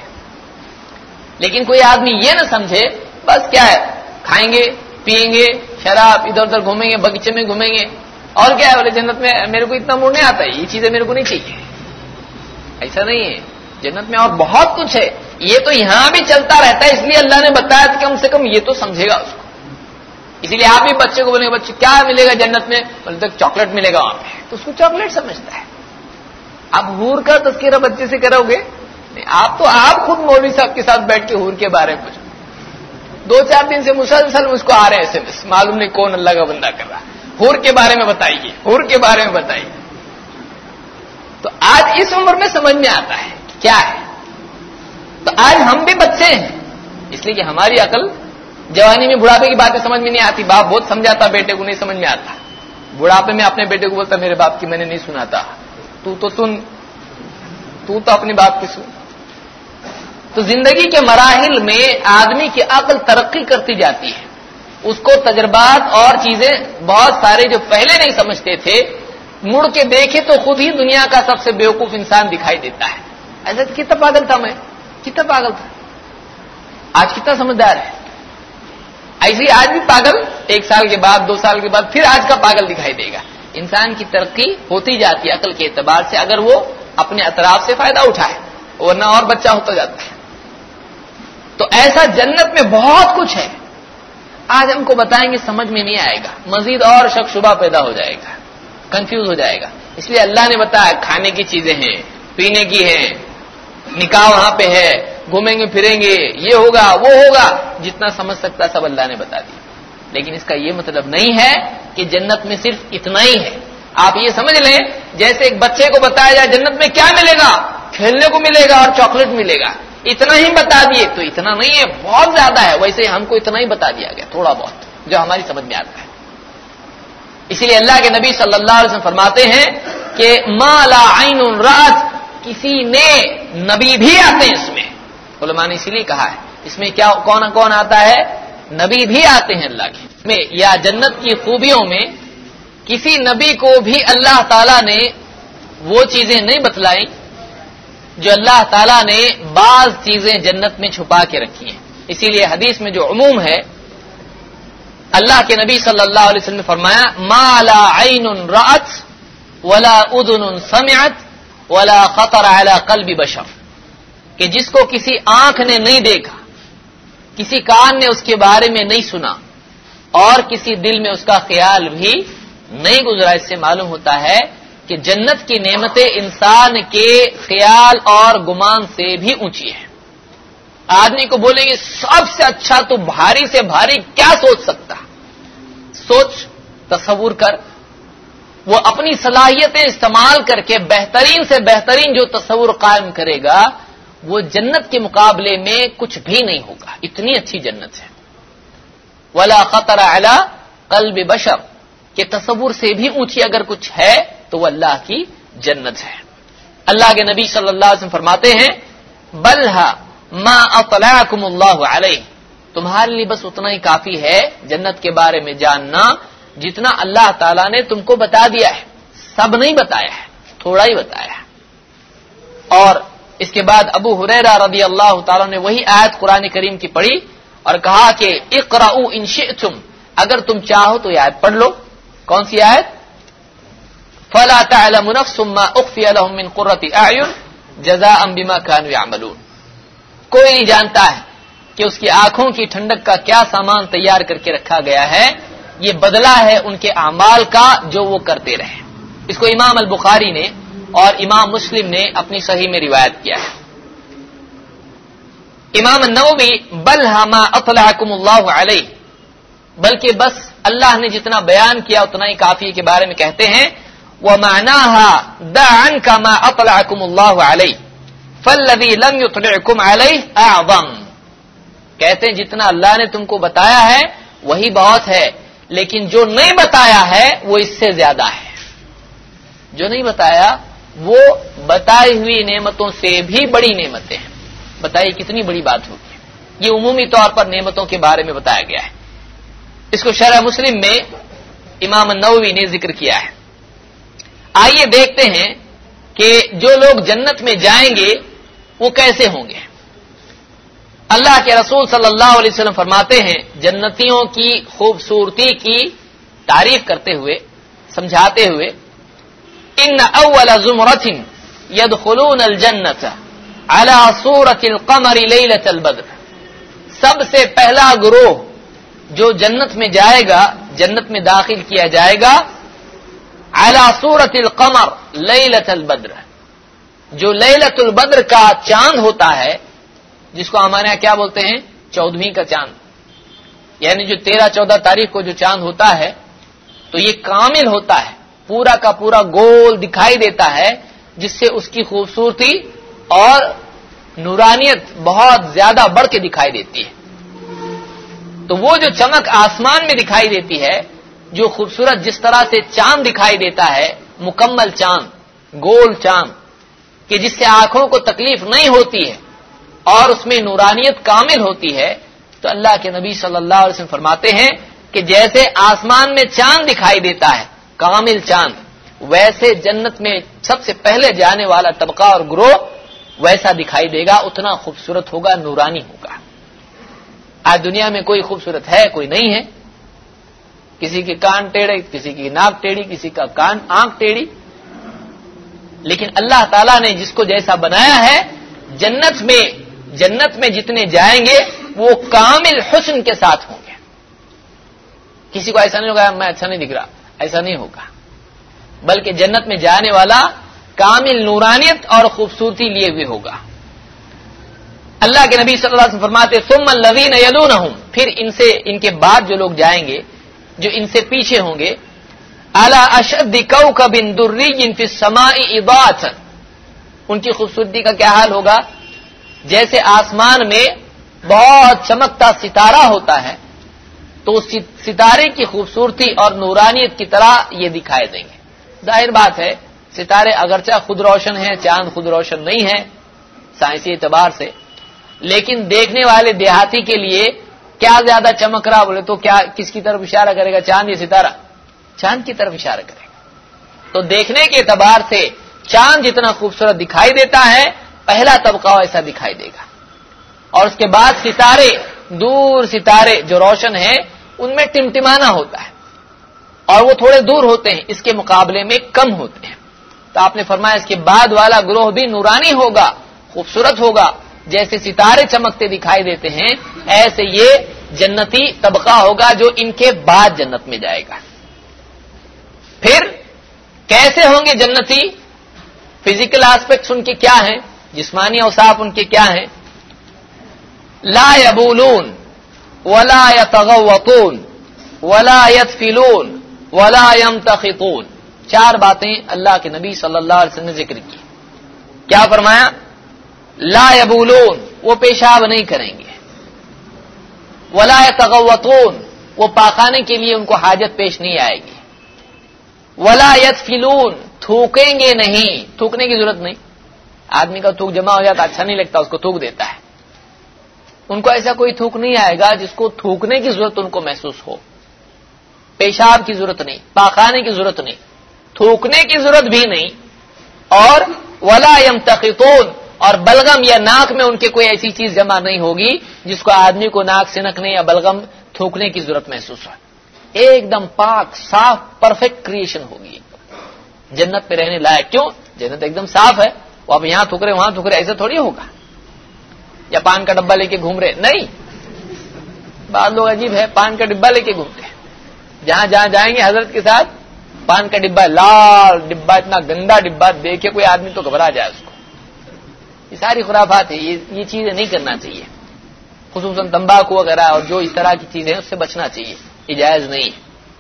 لیکن کوئی آدمی یہ نہ سمجھے بس کیا ہے، کھائیں گے پیئیں گے شراب، ادھر ادھر گھومیں گے، باغیچے میں گھومیں گے، اور کیا ہے بولے جنت میں میرے کو اتنا موڈ نہیں آتا ہے، یہ چیزیں میرے کو نہیں چاہیے. ایسا نہیں ہے. جنت میں اور بہت کچھ ہے. یہ تو یہاں بھی چلتا رہتا ہے، اس لیے اللہ نے بتایا کہ کم سے کم یہ تو سمجھے گا اس کو. اسی لیے آپ بھی بچے کو بولیں گے بچے کیا ملے گا جنت میں، بولے تک چاکلیٹ ملے گا وہاں پہ، تو اس کو چاکلیٹ سمجھتا ہے. آپ حور کا تذکرہ بچے سے کرو گے نہیں، آپ تو آپ خود مولوی صاحب کے ساتھ بیٹھ کے حور کے بارے میں پوچھو. دو چار دن سے مسلسل اس کو آ رہے ہیں ایس ایم ایس، معلوم نہیں کون اللہ کا بندہ کر رہا، حور کے بارے میں بتائیے، حور کے بارے میں بتائیے. تو آج اس عمر میں سمجھ میں آتا ہے کیا ہے. تو آج ہم بھی بچے ہیں، اس لیے کہ ہماری عقل جوانی میں بڑھاپے کی باتیں سمجھ میں نہیں آتی. باپ بہت سمجھاتا، بیٹے کو نہیں سمجھ میں آتا. بڑھاپے میں اپنے بیٹے کو بولتا میرے باپ کی میں نے نہیں سنا تھا، تو تو سن، تو تو اپنی باپ کی سن. تو زندگی کے مراحل میں آدمی کی عقل ترقی کرتی جاتی ہے. اس کو تجربات اور چیزیں بہت سارے جو پہلے نہیں سمجھتے تھے، مڑ کے دیکھے تو خود ہی دنیا کا سب سے بیوقوف انسان دکھائی دیتا ہے. ایسا کتنا پاگل تھا میں، کتنا پاگل تھا، آج کتنا سمجھدار ہے. ایسے ہی آج بھی پاگل ایک سال کے بعد، دو سال کے بعد پھر آج کا پاگل دکھائی دے گا. انسان کی ترقی ہوتی جاتی ہے عقل کے اعتبار سے، اگر وہ اپنے اطراف سے فائدہ اٹھائے، ورنہ اور بچہ ہوتا جاتا ہے. تو ایسا جنت میں بہت کچھ ہے، آج ہم کو بتائیں گے سمجھ میں نہیں آئے گا، مزید اور شک شبہ پیدا ہو جائے گا، کنفیوز ہو جائے گا. اس لیے اللہ نے بتایا کھانے کی چیزیں ہیں، پینے کی ہیں، نکاح وہاں پہ ہے، گھومیں گے پھریں گے، یہ ہوگا وہ ہوگا، جتنا سمجھ سکتا سب اللہ نے بتا دیا. لیکن اس کا یہ مطلب نہیں ہے کہ جنت میں صرف اتنا ہی ہے. آپ یہ سمجھ لیں جیسے ایک بچے کو بتایا جائے جنت میں کیا ملے گا، کھیلنے کو ملے گا اور چاکلیٹ ملے گا، اتنا ہی بتا دیے، تو اتنا نہیں ہے، بہت زیادہ ہے. ویسے ہم کو اتنا ہی بتا دیا گیا، تھوڑا بہت جو ہماری سمجھ میں آتا ہے. اسی لیے اللہ کے نبی صلی اللہ علیہ وسلم فرماتے ہیں کہ ما لا عین رأت، کسی نے، نبی بھی آتے ہیں اس میں، علماء نے اسی لیے کہا ہے اس میں کیا کون کون آتا ہے، نبی بھی آتے ہیں اللہ کے میں. یا جنت کی خوبیوں میں کسی نبی کو بھی اللہ تعالیٰ نے وہ چیزیں نہیں بتلائیں جو اللہ تعالیٰ نے بعض چیزیں جنت میں چھپا کے رکھی ہیں. اسی لیے حدیث میں جو عموم ہے، اللہ کے نبی صلی اللہ علیہ وسلم نے فرمایا ما لا عین رأت ولا اذن سمعت ولا خطر على قلب بشر، کہ جس کو کسی آنکھ نے نہیں دیکھا، کسی کان نے اس کے بارے میں نہیں سنا، اور کسی دل میں اس کا خیال بھی نہیں گزرا. اس سے معلوم ہوتا ہے کہ جنت کی نعمتیں انسان کے خیال اور گمان سے بھی اونچی ہیں. آدمی کو بولیں گے سب سے اچھا تو بھاری سے بھاری کیا سوچ سکتا؟ سوچ، تصور کر. وہ اپنی صلاحیتیں استعمال کر کے بہترین سے بہترین جو تصور قائم کرے گا وہ جنت کے مقابلے میں کچھ بھی نہیں ہوگا. اتنی اچھی جنت ہے. ولا خطر علی قلب بشر، کہ تصور سے بھی اونچی اگر کچھ ہے تو وہ اللہ کی جنت ہے. اللہ کے نبی صلی اللہ علیہ وسلم فرماتے ہیں بلھا ما اطلعکم اللہ علیہ، تمہارے لیے بس اتنا ہی کافی ہے جنت کے بارے میں جاننا جتنا اللہ تعالیٰ نے تم کو بتا دیا ہے. سب نہیں بتایا ہے، تھوڑا ہی بتایا ہے. اور اس کے بعد ابو ہریرہ رضی اللہ تعالیٰ نے وہی آیت قرآن کریم کی پڑھی اور کہا کہ اقرؤوا ان شئتم، اگر تم چاہو تو یہ آیت پڑھ لو. کون سی آیت؟ فلا تعلم نفس ما اخفی لهم من قرۃ اعین جزاء بما كانوا يعملون. کوئی نہیں جانتا ہے کہ اس کی آنکھوں کی ٹھنڈک کا کیا سامان تیار کر کے رکھا گیا ہے، یہ بدلہ ہے ان کے اعمال کا جو وہ کرتے رہے. اس کو امام البخاری نے اور امام مسلم نے اپنی صحیح میں روایت کیا ہے. امام النووی بل ما اطلعکم اللہ علیہ، بلکہ بس اللہ نے جتنا بیان کیا اتنا ہی کافی کے بارے میں کہتے ہیں ومعناها دع عنك ما اطلعکم اللہ علیہ فالذی لم یطلعکم علیہ اعظم. کہتے ہیں جتنا اللہ نے تم کو بتایا ہے وہی بہت ہے، لیکن جو نہیں بتایا ہے وہ اس سے زیادہ ہے. جو نہیں بتایا وہ بتائی ہوئی نعمتوں سے بھی بڑی نعمتیں ہیں. بتائیے کتنی بڑی بات ہوگی. یہ عمومی طور پر نعمتوں کے بارے میں بتایا گیا ہے. اس کو شرح مسلم میں امام النووی نے ذکر کیا ہے. آئیے دیکھتے ہیں کہ جو لوگ جنت میں جائیں گے وہ کیسے ہوں گے. اللہ کے رسول صلی اللہ علیہ وسلم فرماتے ہیں جنتیوں کی خوبصورتی کی تعریف کرتے ہوئے، سمجھاتے ہوئے ان اول زمرۃ يدخلون الجنۃ على صورۃ القمر لیلۃ البدر، سب سے پہلا گروہ جو جنت میں جائے گا، جنت میں داخل کیا جائے گا على صورۃ القمر لیلۃ البدر، جو لیلۃ البدر کا چاند ہوتا ہے، جس کو ہمارے یہاں کیا بولتے ہیں چودہویں کا چاند، یعنی جو تیرہ چودہ تاریخ کو جو چاند ہوتا ہے تو یہ کامل ہوتا ہے، پورا کا پورا گول دکھائی دیتا ہے، جس سے اس کی خوبصورتی اور نورانیت بہت زیادہ بڑھ کے دکھائی دیتی ہے. تو وہ جو چمک آسمان میں دکھائی دیتی ہے، جو خوبصورت جس طرح سے چاند دکھائی دیتا ہے، مکمل چاند، گول چاند، کہ جس سے آنکھوں کو تکلیف نہیں ہوتی ہے اور اس میں نورانیت کامل ہوتی ہے، تو اللہ کے نبی صلی اللہ علیہ وسلم فرماتے ہیں کہ جیسے آسمان میں چاند دکھائی دیتا ہے کامل چاند، ویسے جنت میں سب سے پہلے جانے والا طبقہ اور گروہ ویسا دکھائی دے گا، اتنا خوبصورت ہوگا، نورانی ہوگا. آج دنیا میں کوئی خوبصورت ہے، کوئی نہیں ہے. کسی کے کان ٹیڑھے، کسی کی ناک ٹیڑھی، کسی کا کان آنکھ ٹیڑھی. لیکن اللہ تعالیٰ نے جس کو جیسا بنایا ہے، جنت میں جنت میں جتنے جائیں گے وہ کامل حسن کے ساتھ ہوں گے. کسی کو ایسا نہیں ہوگا میں اچھا نہیں دکھ رہا، ایسا نہیں ہوگا، بلکہ جنت میں جانے والا کامل نورانیت اور خوبصورتی لیے ہوئے ہوگا. اللہ کے نبی صلی اللہ علیہ وسلم فرماتے ثم الذین یلونہم، پھر ان سے ان کے بعد جو لوگ جائیں گے، جو ان سے پیچھے ہوں گے، علی اشد کوکب دری فی السماء اضاءۃ، ان کی خوبصورتی کا کیا حال ہوگا؟ جیسے آسمان میں بہت چمکتا ستارہ ہوتا ہے تو اس ستارے کی خوبصورتی اور نورانیت کی طرح یہ دکھائے دیں گے. ظاہر بات ہے ستارے اگرچہ خود روشن ہیں، چاند خود روشن نہیں ہے سائنسی اعتبار سے، لیکن دیکھنے والے دیہاتی کے لیے کیا زیادہ چمک رہا بولے تو کیا کس کی طرف اشارہ کرے گا؟ چاند یا ستارہ؟ چاند کی طرف اشارہ کرے گا. تو دیکھنے کے اعتبار سے چاند جتنا خوبصورت دکھائی دیتا ہے، پہلا طبقہ ایسا دکھائی دے گا. اور اس کے بعد ستارے، دور ستارے جو روشن ہیں ان میں ٹمٹمانا ہوتا ہے اور وہ تھوڑے دور ہوتے ہیں، اس کے مقابلے میں کم ہوتے ہیں. تو آپ نے فرمایا اس کے بعد والا گروہ بھی نورانی ہوگا، خوبصورت ہوگا، جیسے ستارے چمکتے دکھائی دیتے ہیں ایسے یہ جنتی طبقہ ہوگا جو ان کے بعد جنت میں جائے گا. پھر کیسے ہوں گے جنتی؟ فزیکل آسپیکٹس ان کے کیا ہیں؟ جسمانی اوصاف ان کے کیا ہیں؟ لا یبولون ولا یتغوطون ولا یتفلون ولا یمتخطون. چار باتیں اللہ کے نبی صلی اللہ علیہ وسلم نے ذکر کی. کیا فرمایا؟ لا یبولون، وہ پیشاب نہیں کریں گے. ولا یتغوطون، وہ پاخانے کے لیے ان کو حاجت پیش نہیں آئے گی. ولا یتفلون، تھوکیں گے نہیں. تھوکنے کی ضرورت نہیں. آدمی کا تھوک جمع ہو جاتا اچھا نہیں لگتا، اس کو تھوک دیتا ہے. ان کو ایسا کوئی تھوک نہیں آئے گا جس کو تھوکنے کی ضرورت ان کو محسوس ہو. پیشاب کی ضرورت نہیں، پاخانے کی ضرورت نہیں، تھوکنے کی ضرورت بھی نہیں. اور ولا یمتخطون، اور بلغم یا ناک میں ان کے کوئی ایسی چیز جمع نہیں ہوگی جس کو آدمی کو ناک سنکنے یا بلغم تھوکنے کی ضرورت محسوس ہو. ایک دم پاک صاف پرفیکٹ کریشن ہوگی جنت میں رہنے لائق. کیوں؟ جنت ایک دم صاف ہے. وہ آپ یہاں تھوک رہے وہاں تھوک رہے ایسا تھوڑی ہوگا، یا پان کا ڈبہ لے کے گھوم رہے. نہیں، بعض لوگ عجیب ہے پان کا ڈبہ لے کے گھومتے ہیں. جہاں جہاں جائیں گے حضرت کے ساتھ پان کا ڈبہ، لال ڈبہ، اتنا گندا ڈبہ دیکھے کوئی آدمی تو گھبرا جائے اس کو. یہ ساری خرافات ہے. یہ یہ چیزیں نہیں کرنا چاہیے، خصوصاً تمباکو وغیرہ اور جو اس طرح کی چیزیں اس سے بچنا چاہیے. یہ جائز نہیں.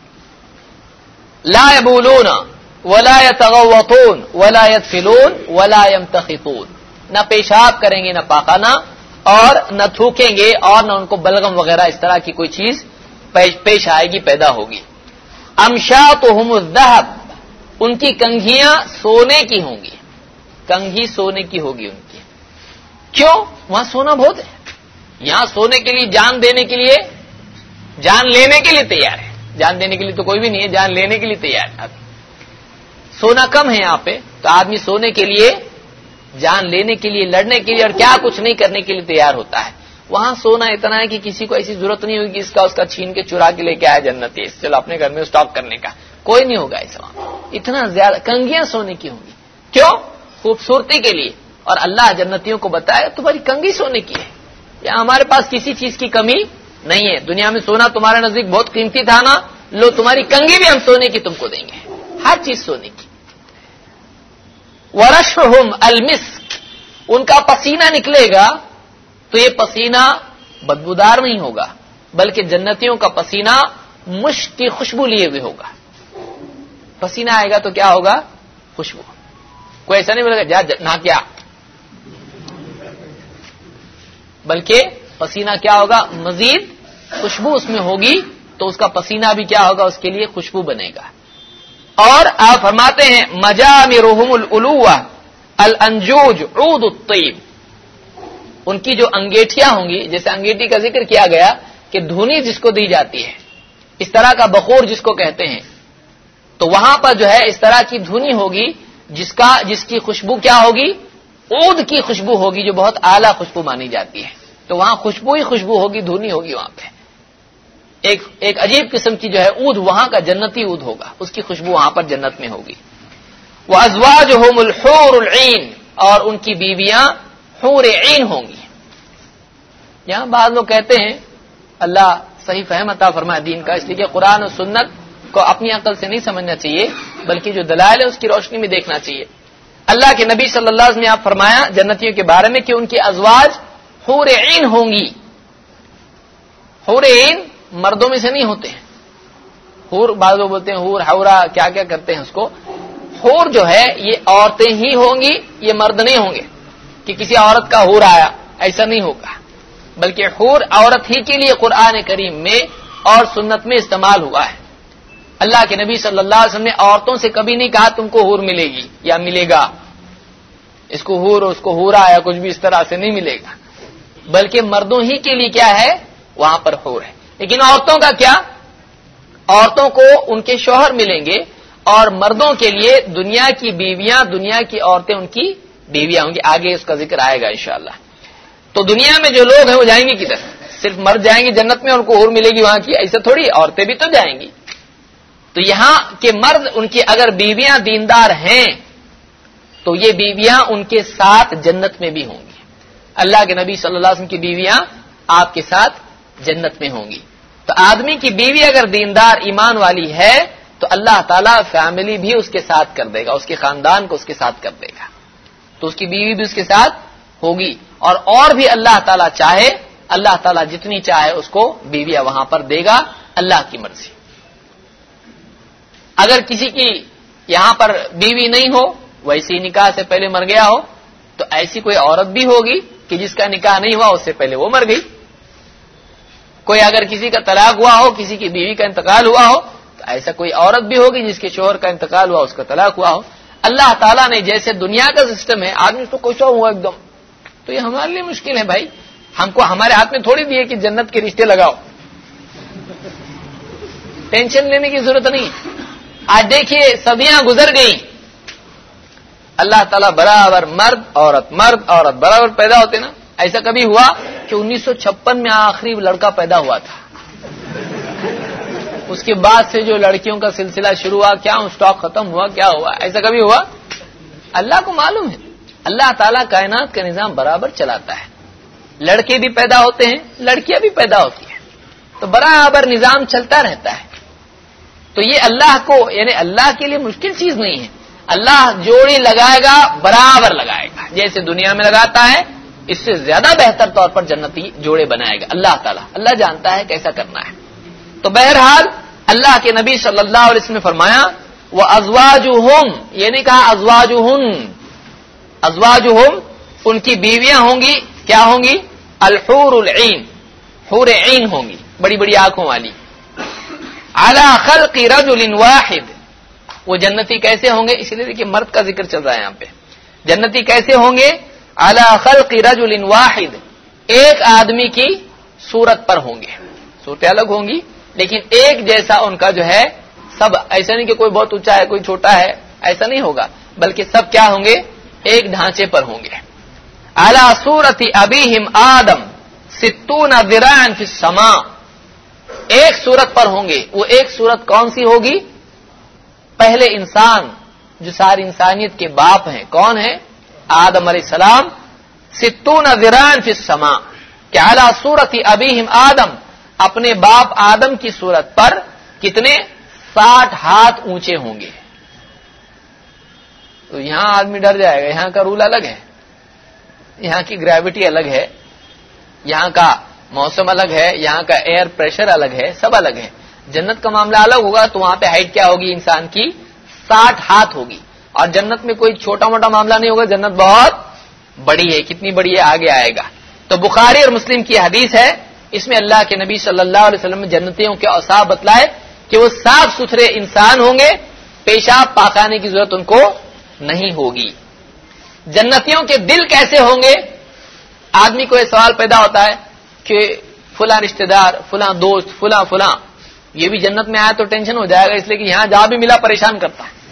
لا یبولون ولا یتغوطون ولا یتفلون ولا یمتخطون، نہ پیشاب کریں گے نہ پاخانہ، اور نہ تھوکیں گے، اور نہ ان کو بلغم وغیرہ اس طرح کی کوئی چیز پیش آئے گی، پیدا ہوگی. امشاطہم الذہب، ان کی کنگھیاں سونے کی ہوں گی. کنگھی سونے کی ہوگی ان کی. کیوں؟ وہاں سونا بہت ہے. یہاں سونے کے لیے جان دینے کے لیے، جان لینے کے لیے تیار ہے. جان دینے کے لیے تو کوئی بھی نہیں ہے، جان لینے کے لیے تیار ہے. سونا کم ہے یہاں پہ، تو آدمی سونے کے لیے، جان لینے کے لیے، لڑنے کے لیے اور کیا کچھ نہیں کرنے کے لیے تیار ہوتا ہے. وہاں سونا اتنا ہے کہ کسی کو ایسی ضرورت نہیں ہوگی اس کا اس کا چھین کے چرا کے لے کے آیا جنتی، چلو اپنے گھر میں اسٹاک کرنے کا، کوئی نہیں ہوگا ایسا. اتنا زیادہ کنگھیاں سونے کی ہوں گی. کیوں؟ خوبصورتی کے لیے. اور اللہ جنتیوں کو بتایا تمہاری کنگھی سونے کی ہے. یا ہمارے پاس کسی چیز کی کمی نہیں ہے. دنیا میں سونا تمہارے نزدیک بہت قیمتی تھا نا، لو تمہاری کنگھی بھی ہم سونے کی تم کو دیں گے. ہر چیز سونے کی. ورشہم المسک، ان کا پسینہ نکلے گا تو یہ پسینہ بدبودار نہیں ہوگا، بلکہ جنتیوں کا پسینہ مشک کی خوشبو لیے ہوئے ہوگا. پسینہ آئے گا تو کیا ہوگا؟ خوشبو. کوئی ایسا نہیں بولے گا جا نہ کیا، بلکہ پسینہ کیا ہوگا؟ مزید خوشبو اس میں ہوگی، تو اس کا پسینہ بھی کیا ہوگا؟ اس کے لیے خوشبو بنے گا. اور آپ فرماتے ہیں مجامرہم العلوہ الانجوج عود الطیب، ان کی جو انگیٹھیاں ہوں گی، جیسے انگیٹھی کا ذکر کیا گیا کہ دھنی جس کو دی جاتی ہے، اس طرح کا بخور جس کو کہتے ہیں، تو وہاں پر جو ہے اس طرح کی دھنی ہوگی جس کا جس کی خوشبو کیا ہوگی؟ عود کی خوشبو ہوگی، جو بہت اعلیٰ خوشبو مانی جاتی ہے. تو وہاں خوشبو ہی خوشبو ہوگی، دھنی ہوگی وہاں پہ. ایک ایک عجیب قسم کی جو ہے عود، وہاں کا جنتی عود ہوگا، اس کی خوشبو وہاں پر جنت میں ہوگی. وَأَزْوَاجُهُمُ الْحُورُ الْعِينُ، اور ان کی بیویاں حور عین ہوں گی. یہاں بعض لوگ کہتے ہیں اللہ صحیح فہم عطا فرمائے دین کا، اس لیے کہ قرآن اور سنت کو اپنی عقل سے نہیں سمجھنا چاہیے، بلکہ جو دلائل ہے اس کی روشنی میں دیکھنا چاہیے. اللہ کے نبی صلی اللہ علیہ وسلم نے آپ فرمایا جنتیوں کے بارے میں کہ ان کی ازواج حور عین ہوں گی. حور عین مردوں میں سے نہیں ہوتے ہیں. حور بعض لوگ بولتے ہیں حور حورا کیا کیا کرتے ہیں اس کو. حور جو ہے یہ عورتیں ہی ہوں گی، یہ مرد نہیں ہوں گے کہ کسی عورت کا حور آیا، ایسا نہیں ہوگا. بلکہ حور عورت ہی کے لیے قرآن کریم میں اور سنت میں استعمال ہوا ہے. اللہ کے نبی صلی اللہ علیہ وسلم نے عورتوں سے کبھی نہیں کہا تم کو حور ملے گی یا ملے گا، اس کو حور اس کو حورا یا کچھ بھی اس طرح سے نہیں ملے گا، بلکہ مردوں ہی کے لیے کیا ہے؟ وہاں پر حور ہے. لیکن عورتوں کا کیا؟ عورتوں کو ان کے شوہر ملیں گے، اور مردوں کے لیے دنیا کی بیویاں، دنیا کی عورتیں ان کی بیویاں ہوں گی. آگے اس کا ذکر آئے گا انشاءاللہ. تو دنیا میں جو لوگ ہیں وہ جائیں گے کدھر؟ صرف مرد جائیں گے جنت میں، ان کو حور ملے گی وہاں کی، ایسا تھوڑی، عورتیں بھی تو جائیں گی. تو یہاں کے مرد ان کی اگر بیویاں دیندار ہیں تو یہ بیویاں ان کے ساتھ جنت میں بھی ہوں گی. اللہ کے نبی صلی اللہ علیہ وسلم کی بیویاں آپ کے ساتھ جنت میں ہوں گی. تو آدمی کی بیوی اگر دیندار ایمان والی ہے تو اللہ تعالیٰ فیملی بھی اس کے ساتھ کر دے گا, اس کے خاندان کو اس کے ساتھ کر دے گا, تو اس کی بیوی بھی اس کے ساتھ ہوگی. اور اور بھی اللہ تعالیٰ چاہے, اللہ تعالیٰ جتنی چاہے اس کو بیویاں وہاں پر دے گا, اللہ کی مرضی. اگر کسی کی یہاں پر بیوی نہیں ہو, ویسی نکاح سے پہلے مر گیا ہو, تو ایسی کوئی عورت بھی ہوگی کہ جس کا نکاح نہیں ہوا اس سے پہلے وہ مر گئی. کوئی اگر کسی کا طلاق ہوا ہو, کسی کی بیوی کا انتقال ہوا ہو, تو ایسا کوئی عورت بھی ہوگی جس کے شوہر کا انتقال ہوا, اس کا طلاق ہوا ہو. اللہ تعالیٰ نے جیسے دنیا کا سسٹم ہے, آدمی اس کو کوشا ہوا ایک دم, تو یہ ہمارے لیے مشکل ہے بھائی. ہم کو ہمارے ہاتھ میں تھوڑی دیے کہ جنت کے رشتے لگاؤ, ٹینشن لینے کی ضرورت نہیں. آج دیکھیے صدیاں گزر گئی, اللہ تعالیٰ برابر مرد عورت مرد عورت برابر پیدا ہوتے نا. ایسا کبھی ہوا کہ انیس سو چھپن میں آخری لڑکا پیدا ہوا تھا, اس کے بعد سے جو لڑکیوں کا سلسلہ شروع ہوا, کیا اسٹاک ختم ہوا, کیا ہوا, ایسا کبھی ہوا؟ اللہ کو معلوم ہے. اللہ تعالیٰ کائنات کا نظام برابر چلاتا ہے. لڑکے بھی پیدا ہوتے ہیں, لڑکیاں بھی پیدا ہوتی ہیں, تو برابر نظام چلتا رہتا ہے. تو یہ اللہ کو, یعنی اللہ کے لیے مشکل چیز نہیں ہے. اللہ جوڑی لگائے گا, برابر لگائے گا, جیسے دنیا میں لگاتا ہے اس سے زیادہ بہتر طور پر جنتی جوڑے بنائے گا اللہ تعالیٰ. اللہ جانتا ہے کیسا کرنا ہے. تو بہرحال اللہ کے نبی صلی اللہ علیہ وسلم نے فرمایا وہ ازواجہم, یہ نہیں کہا ازواجہن, ازواجہم ان کی بیویاں ہوں گی, کیا ہوں گی؟ الحور العین, حور عین ہوں گی, بڑی بڑی آنکھوں والی. علی خلق رجل واحد, وہ جنتی کیسے ہوں گے؟ اس لیے دیکھیے مرد کا ذکر چل رہا ہے یہاں پہ. جنتی کیسے ہوں گے؟ علی خلق رجل واحد, ایک آدمی کی صورت پر ہوں گے. صورتیں الگ ہوں گی لیکن ایک جیسا ان کا جو ہے, سب ایسا نہیں کہ کوئی بہت اونچا ہے کوئی چھوٹا ہے, ایسا نہیں ہوگا, بلکہ سب کیا ہوں گے؟ ایک ڈھانچے پر ہوں گے. علی صورت ابیہم آدم ستون ذراعا فی السماء, ایک صورت پر ہوں گے. وہ ایک صورت کون سی ہوگی؟ پہلے انسان جو ساری انسانیت کے باپ ہیں, کون ہیں؟ آدم علیہ السلام. ستون ذراعا فی السماء, کہ علی صورت ابیہم آدم, اپنے باپ آدم کی صورت پر کتنے؟ ساٹھ ہاتھ اونچے ہوں گے. تو یہاں آدمی ڈر جائے گا, یہاں کا رول الگ ہے, یہاں کی گریوٹی الگ ہے, یہاں کا موسم الگ ہے, یہاں کا ایئر پریشر الگ ہے, سب الگ ہے. جنت کا معاملہ الگ ہوگا, تو وہاں پہ ہائٹ کیا ہوگی انسان کی؟ ساٹھ ہاتھ ہوگی. اور جنت میں کوئی چھوٹا موٹا معاملہ نہیں ہوگا, جنت بہت بڑی ہے. کتنی بڑی ہے آگے آئے گا. تو بخاری اور مسلم کی حدیث ہے, اس میں اللہ کے نبی صلی اللہ علیہ وسلم نے جنتیوں کے اوصاف بتلائے کہ وہ صاف ستھرے انسان ہوں گے, پیشاب پاخانے کی ضرورت ان کو نہیں ہوگی. جنتیوں کے دل کیسے ہوں گے؟ آدمی کو یہ سوال پیدا ہوتا ہے کہ فلاں رشتہ دار, فلاں دوست, فلاں فلاں, یہ بھی جنت میں آیا تو ٹینشن ہو جائے گا, اس لیے کہ یہاں جہاں بھی ملا پریشان کرتا ہے.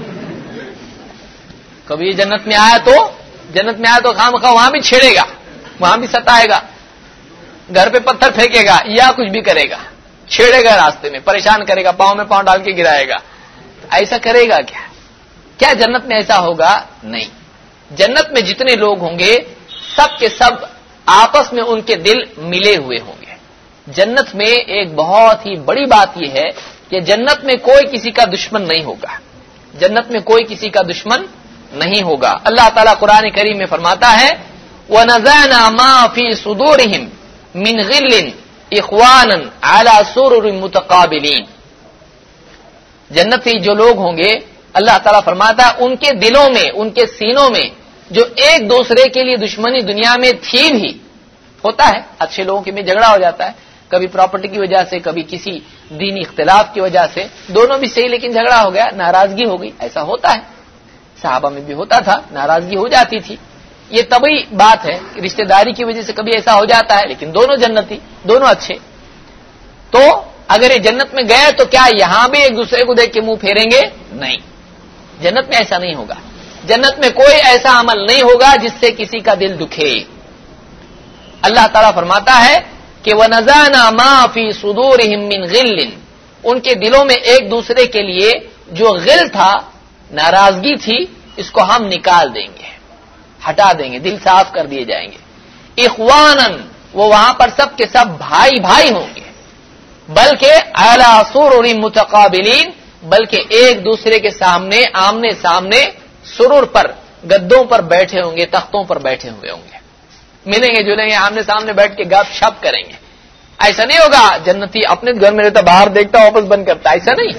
کبھی یہ جنت میں آیا تو جنت میں آیا تو خام خواہ وہاں بھی چھیڑے گا, وہاں بھی ستائے گا, گھر پہ پتھر پھینکے گا یا کچھ بھی کرے گا, چھیڑے گا, راستے میں پریشان کرے گا, پاؤں میں پاؤں ڈال کے گرائے گا. ایسا کرے گا کیا؟ کیا جنت میں ایسا ہوگا؟ نہیں. جنت میں جتنے لوگ ہوں گے سب کے سب آپس میں ان کے دل ملے ہوئے ہوں گے. جنت میں ایک بہت ہی بڑی بات یہ ہے کہ جنت میں کوئی کسی کا دشمن نہیں ہوگا. جنت میں کوئی کسی کا دشمن نہیں ہوگا. اللہ تعالیٰ قرآن کریم میں فرماتا ہے وَنَزَعْنَا مَا فِي صُدُورِهِمْ مِنْ غِلٍّ إِخْوَانًا عَلَى سُرُرٍ مُتَقَابِلِينَ. جنتی جو لوگ ہوں گے, اللہ تعالیٰ فرماتا ہے ان کے دلوں میں, ان کے سینوں میں جو ایک دوسرے کے لیے دشمنی دنیا میں تھی بھی, ہوتا ہے اچھے لوگوں کے میں جھگڑا ہو جاتا ہے, کبھی پراپرٹی کی وجہ سے, کبھی کسی دینی اختلاف کی وجہ سے, دونوں بھی صحیح لیکن جھگڑا ہو گیا, ناراضگی ہو گئی, ایسا ہوتا ہے. صحابہ میں بھی ہوتا تھا, ناراضگی ہو جاتی تھی. یہ طبعی بات ہے, رشتہ داری کی وجہ سے کبھی ایسا ہو جاتا ہے, لیکن دونوں جنتی, دونوں اچھے. تو اگر یہ جنت میں گئے تو کیا یہاں بھی ایک دوسرے کو دیکھ کے منہ پھیریں گے؟ نہیں, جنت میں ایسا نہیں ہوگا. جنت میں کوئی ایسا عمل نہیں ہوگا جس سے کسی کا دل دکھے. اللہ تعالیٰ فرماتا ہے کہ وَنَزَعْنَا مَا فِي صُدُورِهِمْ مِنْ غِلٍّ, ان کے دلوں میں ایک دوسرے کے لیے جو غل تھا, ناراضگی تھی, اس کو ہم نکال دیں گے, ہٹا دیں گے, دل صاف کر دیے جائیں گے. اخوانن, وہ وہاں پر سب کے سب بھائی بھائی ہوں گے، بلکہ اعلی سرور متقابلین، بلکہ ایک دوسرے کے سامنے آمنے سامنے سرور پر، گدوں پر بیٹھے ہوں گے، تختوں پر بیٹھے ہوئے ہوں گے، ملیں گے جلیں گے، آمنے سامنے بیٹھ کے گپ شپ کریں گے۔ ایسا نہیں ہوگا جنتی اپنے گھر میں رہتا باہر دیکھتا واپس بند کرتا، ایسا نہیں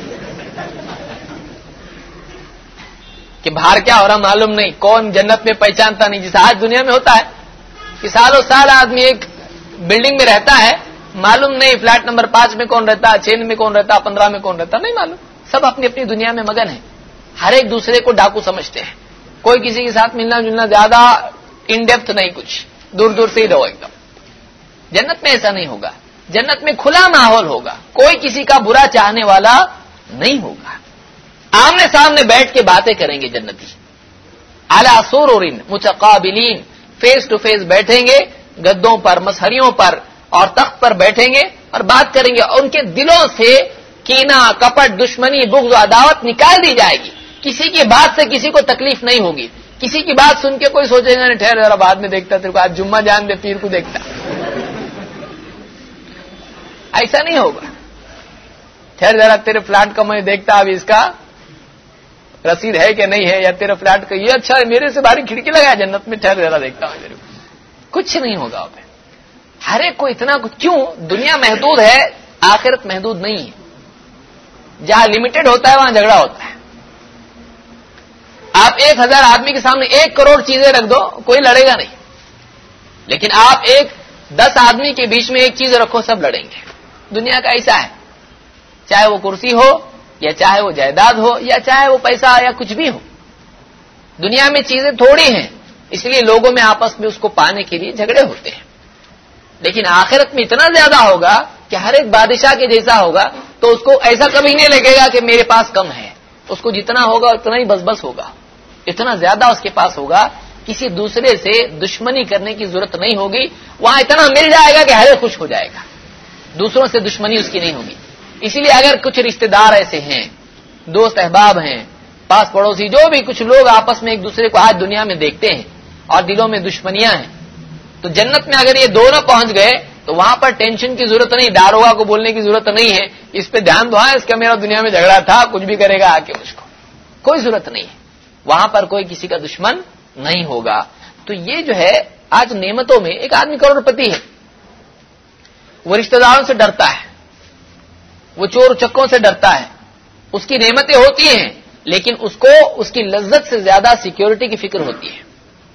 کہ باہر کیا ہو رہا معلوم نہیں، کون جنت میں پہچانتا نہیں، جیسا آج دنیا میں ہوتا ہے کہ سالوں سال آدمی ایک بلڈنگ میں رہتا ہے، معلوم نہیں فلیٹ نمبر پانچ میں کون رہتا، چھ میں کون رہتا، پندرہ میں کون رہتا، نہیں معلوم، سب اپنی اپنی دنیا میں مگن ہیں، ہر ایک دوسرے کو ڈاکو سمجھتے ہیں، کوئی کسی کے ساتھ ملنا جلنا زیادہ ان ڈیپتھ نہیں، کچھ دور دور سے ہی رہو ایک دم۔ جنت میں ایسا نہیں ہوگا، جنت میں کھلا ماحول ہوگا، کوئی کسی کا برا چاہنے والا نہیں ہوگا، آمنے سامنے بیٹھ کے باتیں کریں گے جنتی، اعلی سرور متقابلین، فیس ٹو فیس بیٹھیں گے، گدوں پر، مسہریوں پر اور تخت پر بیٹھیں گے اور بات کریں گے، اور ان کے دلوں سے کینہ، کپٹ، دشمنی، بغض و عداوت نکال دی جائے گی، کسی کی بات سے کسی کو تکلیف نہیں ہوگی، کسی کی بات سن کے کوئی سوچے گا نہیں ٹھہر ذرا بعد میں دیکھتا، تیرے کو آج جمعہ جان دے پیر کو دیکھتا، ایسا نہیں ہوگا، ٹھہر ذرا تیرے فلیٹ کا میں دیکھتا اب اس کا رسید ہے کہ نہیں ہے، یا تیرا فلیٹ کا یہ اچھا ہے میرے سے باری کھڑکی لگایا جنت میں، ٹھہر ذرا دیکھتا ہوں میرے کو، کچھ نہیں ہوگا اب۔ ہر ایک کو اتنا کچھ کیوں؟ دنیا محدود ہے، آخرت محدود نہیں ہے، جہاں لمیٹڈ ہوتا ہے وہاں جھگڑا ہوتا ہے۔ آپ ایک ہزار آدمی کے سامنے ایک کروڑ چیزیں رکھ دو، کوئی لڑے گا نہیں، لیکن آپ ایک دس آدمی کے بیچ میں ایک چیز رکھو، سب لڑیں گے۔ دنیا کا ایسا ہے، چاہے وہ کرسی ہو یا چاہے وہ جائیداد ہو یا چاہے وہ پیسہ یا کچھ بھی ہو، دنیا میں چیزیں تھوڑی ہیں، اس لیے لوگوں میں آپس میں اس کو پانے کے لیے جھگڑے ہوتے ہیں، لیکن آخرت میں اتنا زیادہ ہوگا کہ ہر ایک بادشاہ کے جیسا ہوگا، تو اس کو ایسا کبھی نہیں لگے گا کہ میرے پاس کم ہے، اس کو جتنا ہوگا اتنا ہی بس بس ہوگا، اتنا زیادہ اس کے پاس ہوگا، کسی دوسرے سے دشمنی کرنے کی ضرورت نہیں ہوگی، وہاں اتنا مل جائے گا کہ ہر ایک خوش ہو جائے گا، دوسروں سے دشمنی اس کی نہیں ہوگی۔ اسی لیے اگر کچھ رشتہ دار ایسے ہیں، دوست احباب ہیں، پاس پڑوسی، جو بھی کچھ لوگ آپس میں ایک دوسرے کو آج دنیا میں دیکھتے ہیں اور دلوں میں دشمنیاں ہیں، تو جنت میں اگر یہ دونوں پہنچ گئے تو وہاں پر ٹینشن کی ضرورت نہیں، داروغہ کو بولنے کی ضرورت نہیں ہے اس پہ دھیان دو، اس کا میرا دنیا میں جھگڑا تھا، کچھ بھی کرے گا آ کے مجھ کو، کوئی ضرورت نہیں ہے، وہاں پر کوئی کسی کا دشمن نہیں ہوگا۔ تو یہ جو ہے آج نعمتوں میں، ایک آدمی کروڑ پتی ہے، وہ رشتہ داروں سے ڈرتا ہے، وہ چور چکوں سے ڈرتا ہے، اس کی نعمتیں ہوتی ہیں لیکن اس کو اس کی لذت سے زیادہ سیکیورٹی کی فکر ہوتی ہے،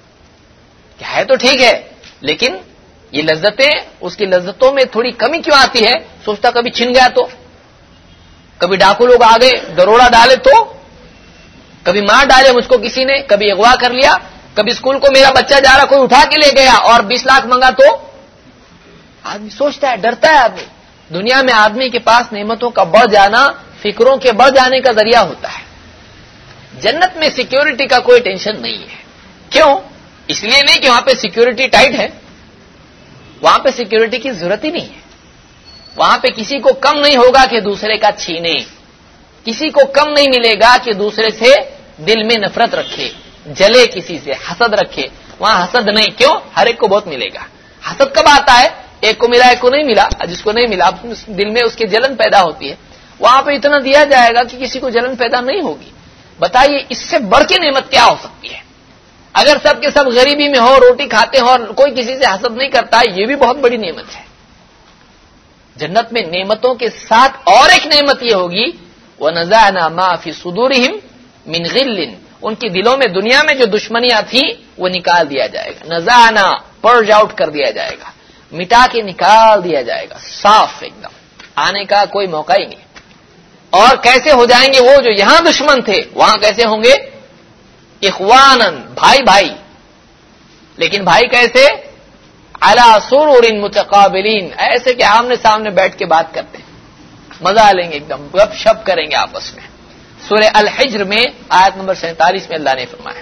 کہ ہے تو ٹھیک ہے لیکن یہ لذتیں، اس کی لذتوں میں تھوڑی کمی کیوں آتی ہے؟ سوچتا کبھی چھن گیا تو، کبھی ڈاکو لوگ آگے دروڑا ڈالے تو، کبھی مار ڈالے مجھ کو کسی نے، کبھی اغوا کر لیا، کبھی اسکول کو میرا بچہ جا رہا کوئی اٹھا کے لے گیا اور بیس لاکھ منگا تو، آدمی سوچتا ہے، ڈرتا ہے آدمی۔ دنیا میں آدمی کے پاس نعمتوں کا بڑھ جانا فکروں کے بڑھ جانے کا ذریعہ ہوتا ہے، جنت میں سیکیورٹی کا کوئی ٹینشن نہیں ہے، کیوں؟ اس لیے نہیں کہ وہاں پہ سیکیورٹی ٹائٹ ہے، وہاں پہ سیکیورٹی کی ضرورت ہی نہیں ہے، وہاں پہ کسی کو کم نہیں ہوگا کہ دوسرے کا چھینے، کسی کو کم نہیں ملے گا کہ دوسرے سے دل میں نفرت رکھے، جلے کسی سے، حسد رکھے، وہاں حسد نہیں، کیوں؟ ہر ایک کو بہت ملے گا۔ حسد کب آتا ہے؟ ایک کو ملا ایک کو نہیں ملا، جس کو نہیں ملا دل میں اس کے جلن پیدا ہوتی ہے، وہاں پہ اتنا دیا جائے گا کہ کسی کو جلن پیدا نہیں ہوگی۔ بتائیے اس سے بڑھ کے نعمت کیا ہو سکتی ہے؟ اگر سب کے سب غریبی میں ہو، روٹی کھاتے ہو اور کوئی کسی سے حسد نہیں کرتا، یہ بھی بہت بڑی نعمت ہے۔ جنت میں نعمتوں کے ساتھ اور ایک نعمت یہ ہوگی، وَنَزَعْنَا مَا فِي صُدُورِهِمْ مِنْ غِلٍّ، ان کی دلوں میں دنیا میں جو دشمنیاں تھی وہ نکال دیا جائے گا، نزعنا پرج آؤٹ کر دیا جائے گا، مٹا کے نکال دیا جائے گا، صاف ایک دم، آنے کا کوئی موقع ہی نہیں۔ اور کیسے ہو جائیں گے وہ جو یہاں دشمن تھے، وہاں کیسے ہوں گے؟ اخوانن، بھائی بھائی، لیکن بھائی کیسے؟ علی سرور متقابلین، ایسے کہ آمنے سامنے بیٹھ کے بات کرتے ہیں، مزہ لیں گے ایک دم، گپ شپ کریں گے آپس میں۔ سورہ الحجر میں آیت نمبر سینتالیس میں اللہ نے فرمایا۔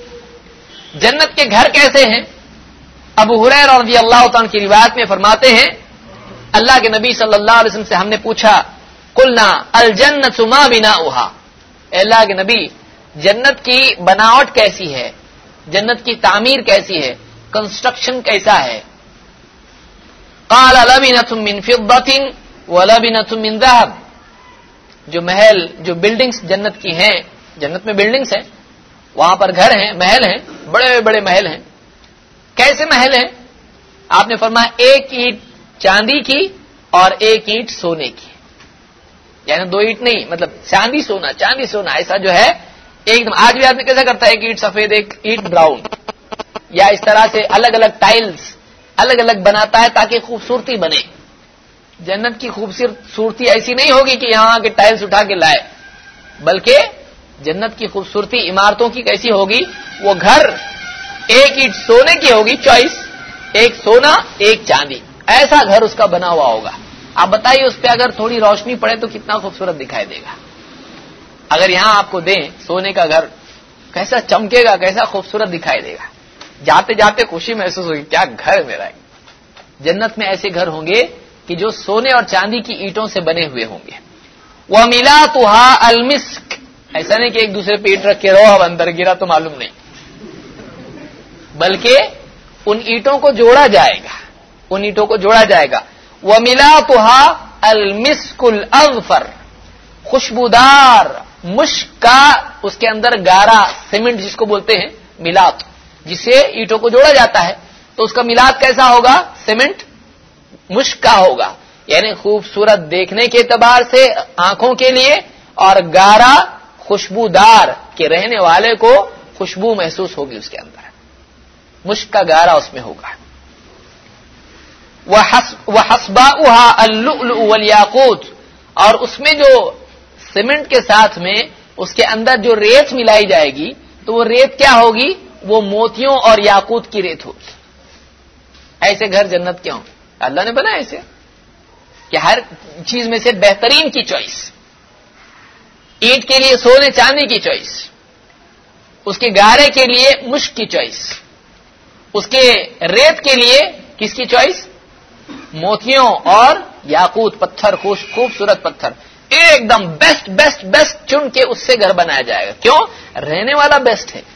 جنت کے گھر کیسے ہیں؟ ابو ہریرہ رضی اللہ تعالیٰ کی روایت میں فرماتے ہیں، اللہ کے نبی صلی اللہ علیہ وسلم سے ہم نے پوچھا، قلنا الجنت ما بناؤها، اے اللہ کے نبی جنت کی بناوٹ کیسی ہے، جنت کی تعمیر کیسی ہے، کنسٹرکشن کیسا ہے؟ قال لبنۃ من فضة ولبنۃ من ذهب. جو محل جو بلڈنگز جنت کی ہیں، جنت میں بلڈنگز ہیں، وہاں پر گھر ہیں، محل ہیں، بڑے بڑے محل ہیں. کیسے محل ہیں؟ آپ نے فرمایا ایک اینٹ چاندی کی اور ایک اینٹ سونے کی. یعنی دو اینٹ نہیں، مطلب چاندی سونا چاندی سونا ایسا جو ہے ایک دم. آج بھی آدمی کیسا کرتا ہے، ایک اینٹ سفید ایک اینٹ براؤن، یا اس طرح سے الگ الگ ٹائلز الگ الگ بناتا ہے تاکہ خوبصورتی بنے. جنت کی خوبصورتی ایسی نہیں ہوگی کہ یہاں کے ٹائلز اٹھا کے لائے، بلکہ جنت کی خوبصورتی عمارتوں کی کیسی ہوگی؟ وہ گھر ایک اینٹ سونے کی ہوگی چوائس، ایک سونا ایک چاندی، ایسا گھر اس کا بنا ہوا ہوگا. آپ بتائیے اس پہ اگر تھوڑی روشنی پڑے تو کتنا خوبصورت دکھائی دے گا. اگر یہاں آپ کو دیں سونے کا گھر، کیسا چمکے گا، کیسا خوبصورت دکھائی دے گا. جاتے جاتے خوشی محسوس ہوگی، کیا گھر میرا ہے. جنت میں ایسے گھر ہوں گے کہ جو سونے اور چاندی کی اینٹوں سے بنے ہوئے ہوں گے. وَمِلَاتُهَا الْمِسْكِ. ایسا نہیں کہ ایک دوسرے پہ اینٹ رکھ کے رہو، اب اندر گرا تو معلوم نہیں، بلکہ ان اینٹوں کو جوڑا جائے گا، ان اینٹوں کو جوڑا جائے گا. وَمِلَاتُهَا الْمِسْكُ الْأَغْفَرُ. خوشبودار مشک کا اس کے اندر گارا سیمنٹ جس کو بولتے ہیں ملات، جسے اینٹوں کو جوڑا جاتا ہے، تو اس کا ملات کیسا ہوگا؟ سیمنٹ مشک کا ہوگا. یعنی خوبصورت دیکھنے کے اعتبار سے آنکھوں کے لیے، اور گارا خوشبودار کے رہنے والے کو خوشبو محسوس ہوگی اس کے اندر، مشک کا گارا اس میں ہوگا. وَحَصْبَاؤُهَا اللُّؤْلُؤُ وَالْيَاقُوتُ. اور اس میں جو سیمنٹ کے ساتھ میں اس کے اندر جو ریت ملائی جائے گی تو وہ ریت کیا ہوگی؟ وہ موتیوں اور یاقوت کی ریت ہوگی. ایسے گھر جنت کے ہوں. اللہ نے بنایا ایسے کہ ہر چیز میں سے بہترین کی چوائس. اینٹ کے لیے سونے چاندی کی چوائس، اس کے گارے کے لیے مشک کی چوائس، اس کے ریت کے لیے کس کی چوائس؟ موتیوں اور یاقوت پتھر، خوبصورت پتھر، ایک دم بیسٹ بیسٹ بیسٹ چن کے اس سے گھر بنایا جائے گا. کیوں؟ رہنے والا بیسٹ ہے.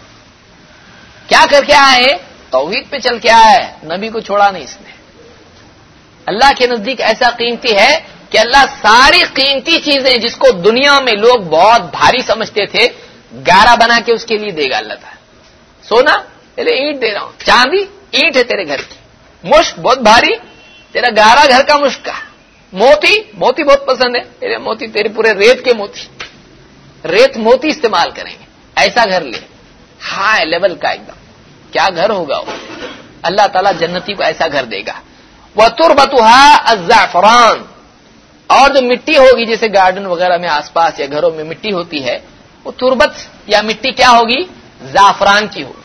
کیا کر کے آئے؟ توحید پہ چل کے آئے، نبی کو چھوڑا نہیں اس نے. اللہ کے نزدیک ایسا قیمتی ہے کہ اللہ ساری قیمتی چیزیں جس کو دنیا میں لوگ بہت بھاری سمجھتے تھے، گارا بنا کے اس کے لیے دے گا اللہ تعالیٰ. سونا تیرے اینٹ دے رہا ہوں، چاندی اینٹ ہے تیرے گھر کی، مشک بہت بھاری تیرا گارا گھر کا مشک کا، موتی موتی بہت پسند ہے تیرے، موتی تیرے پورے ریت کے موتی، ریت موتی استعمال کریں گے. ایسا گھر لے، ہائی لیول کا ایک دم. کیا گھر ہوگا وہ؟ اللہ تعالیٰ جنتی کو ایسا گھر دے گا. وَتُرْبَتُهَا الزَّعْفَرَانُ. اور جو مٹی ہوگی جیسے گارڈن وغیرہ میں آس پاس یا گھروں میں مٹی ہوتی ہے، وہ تربت یا مٹی کیا ہوگی؟ زعفران کی ہوگی.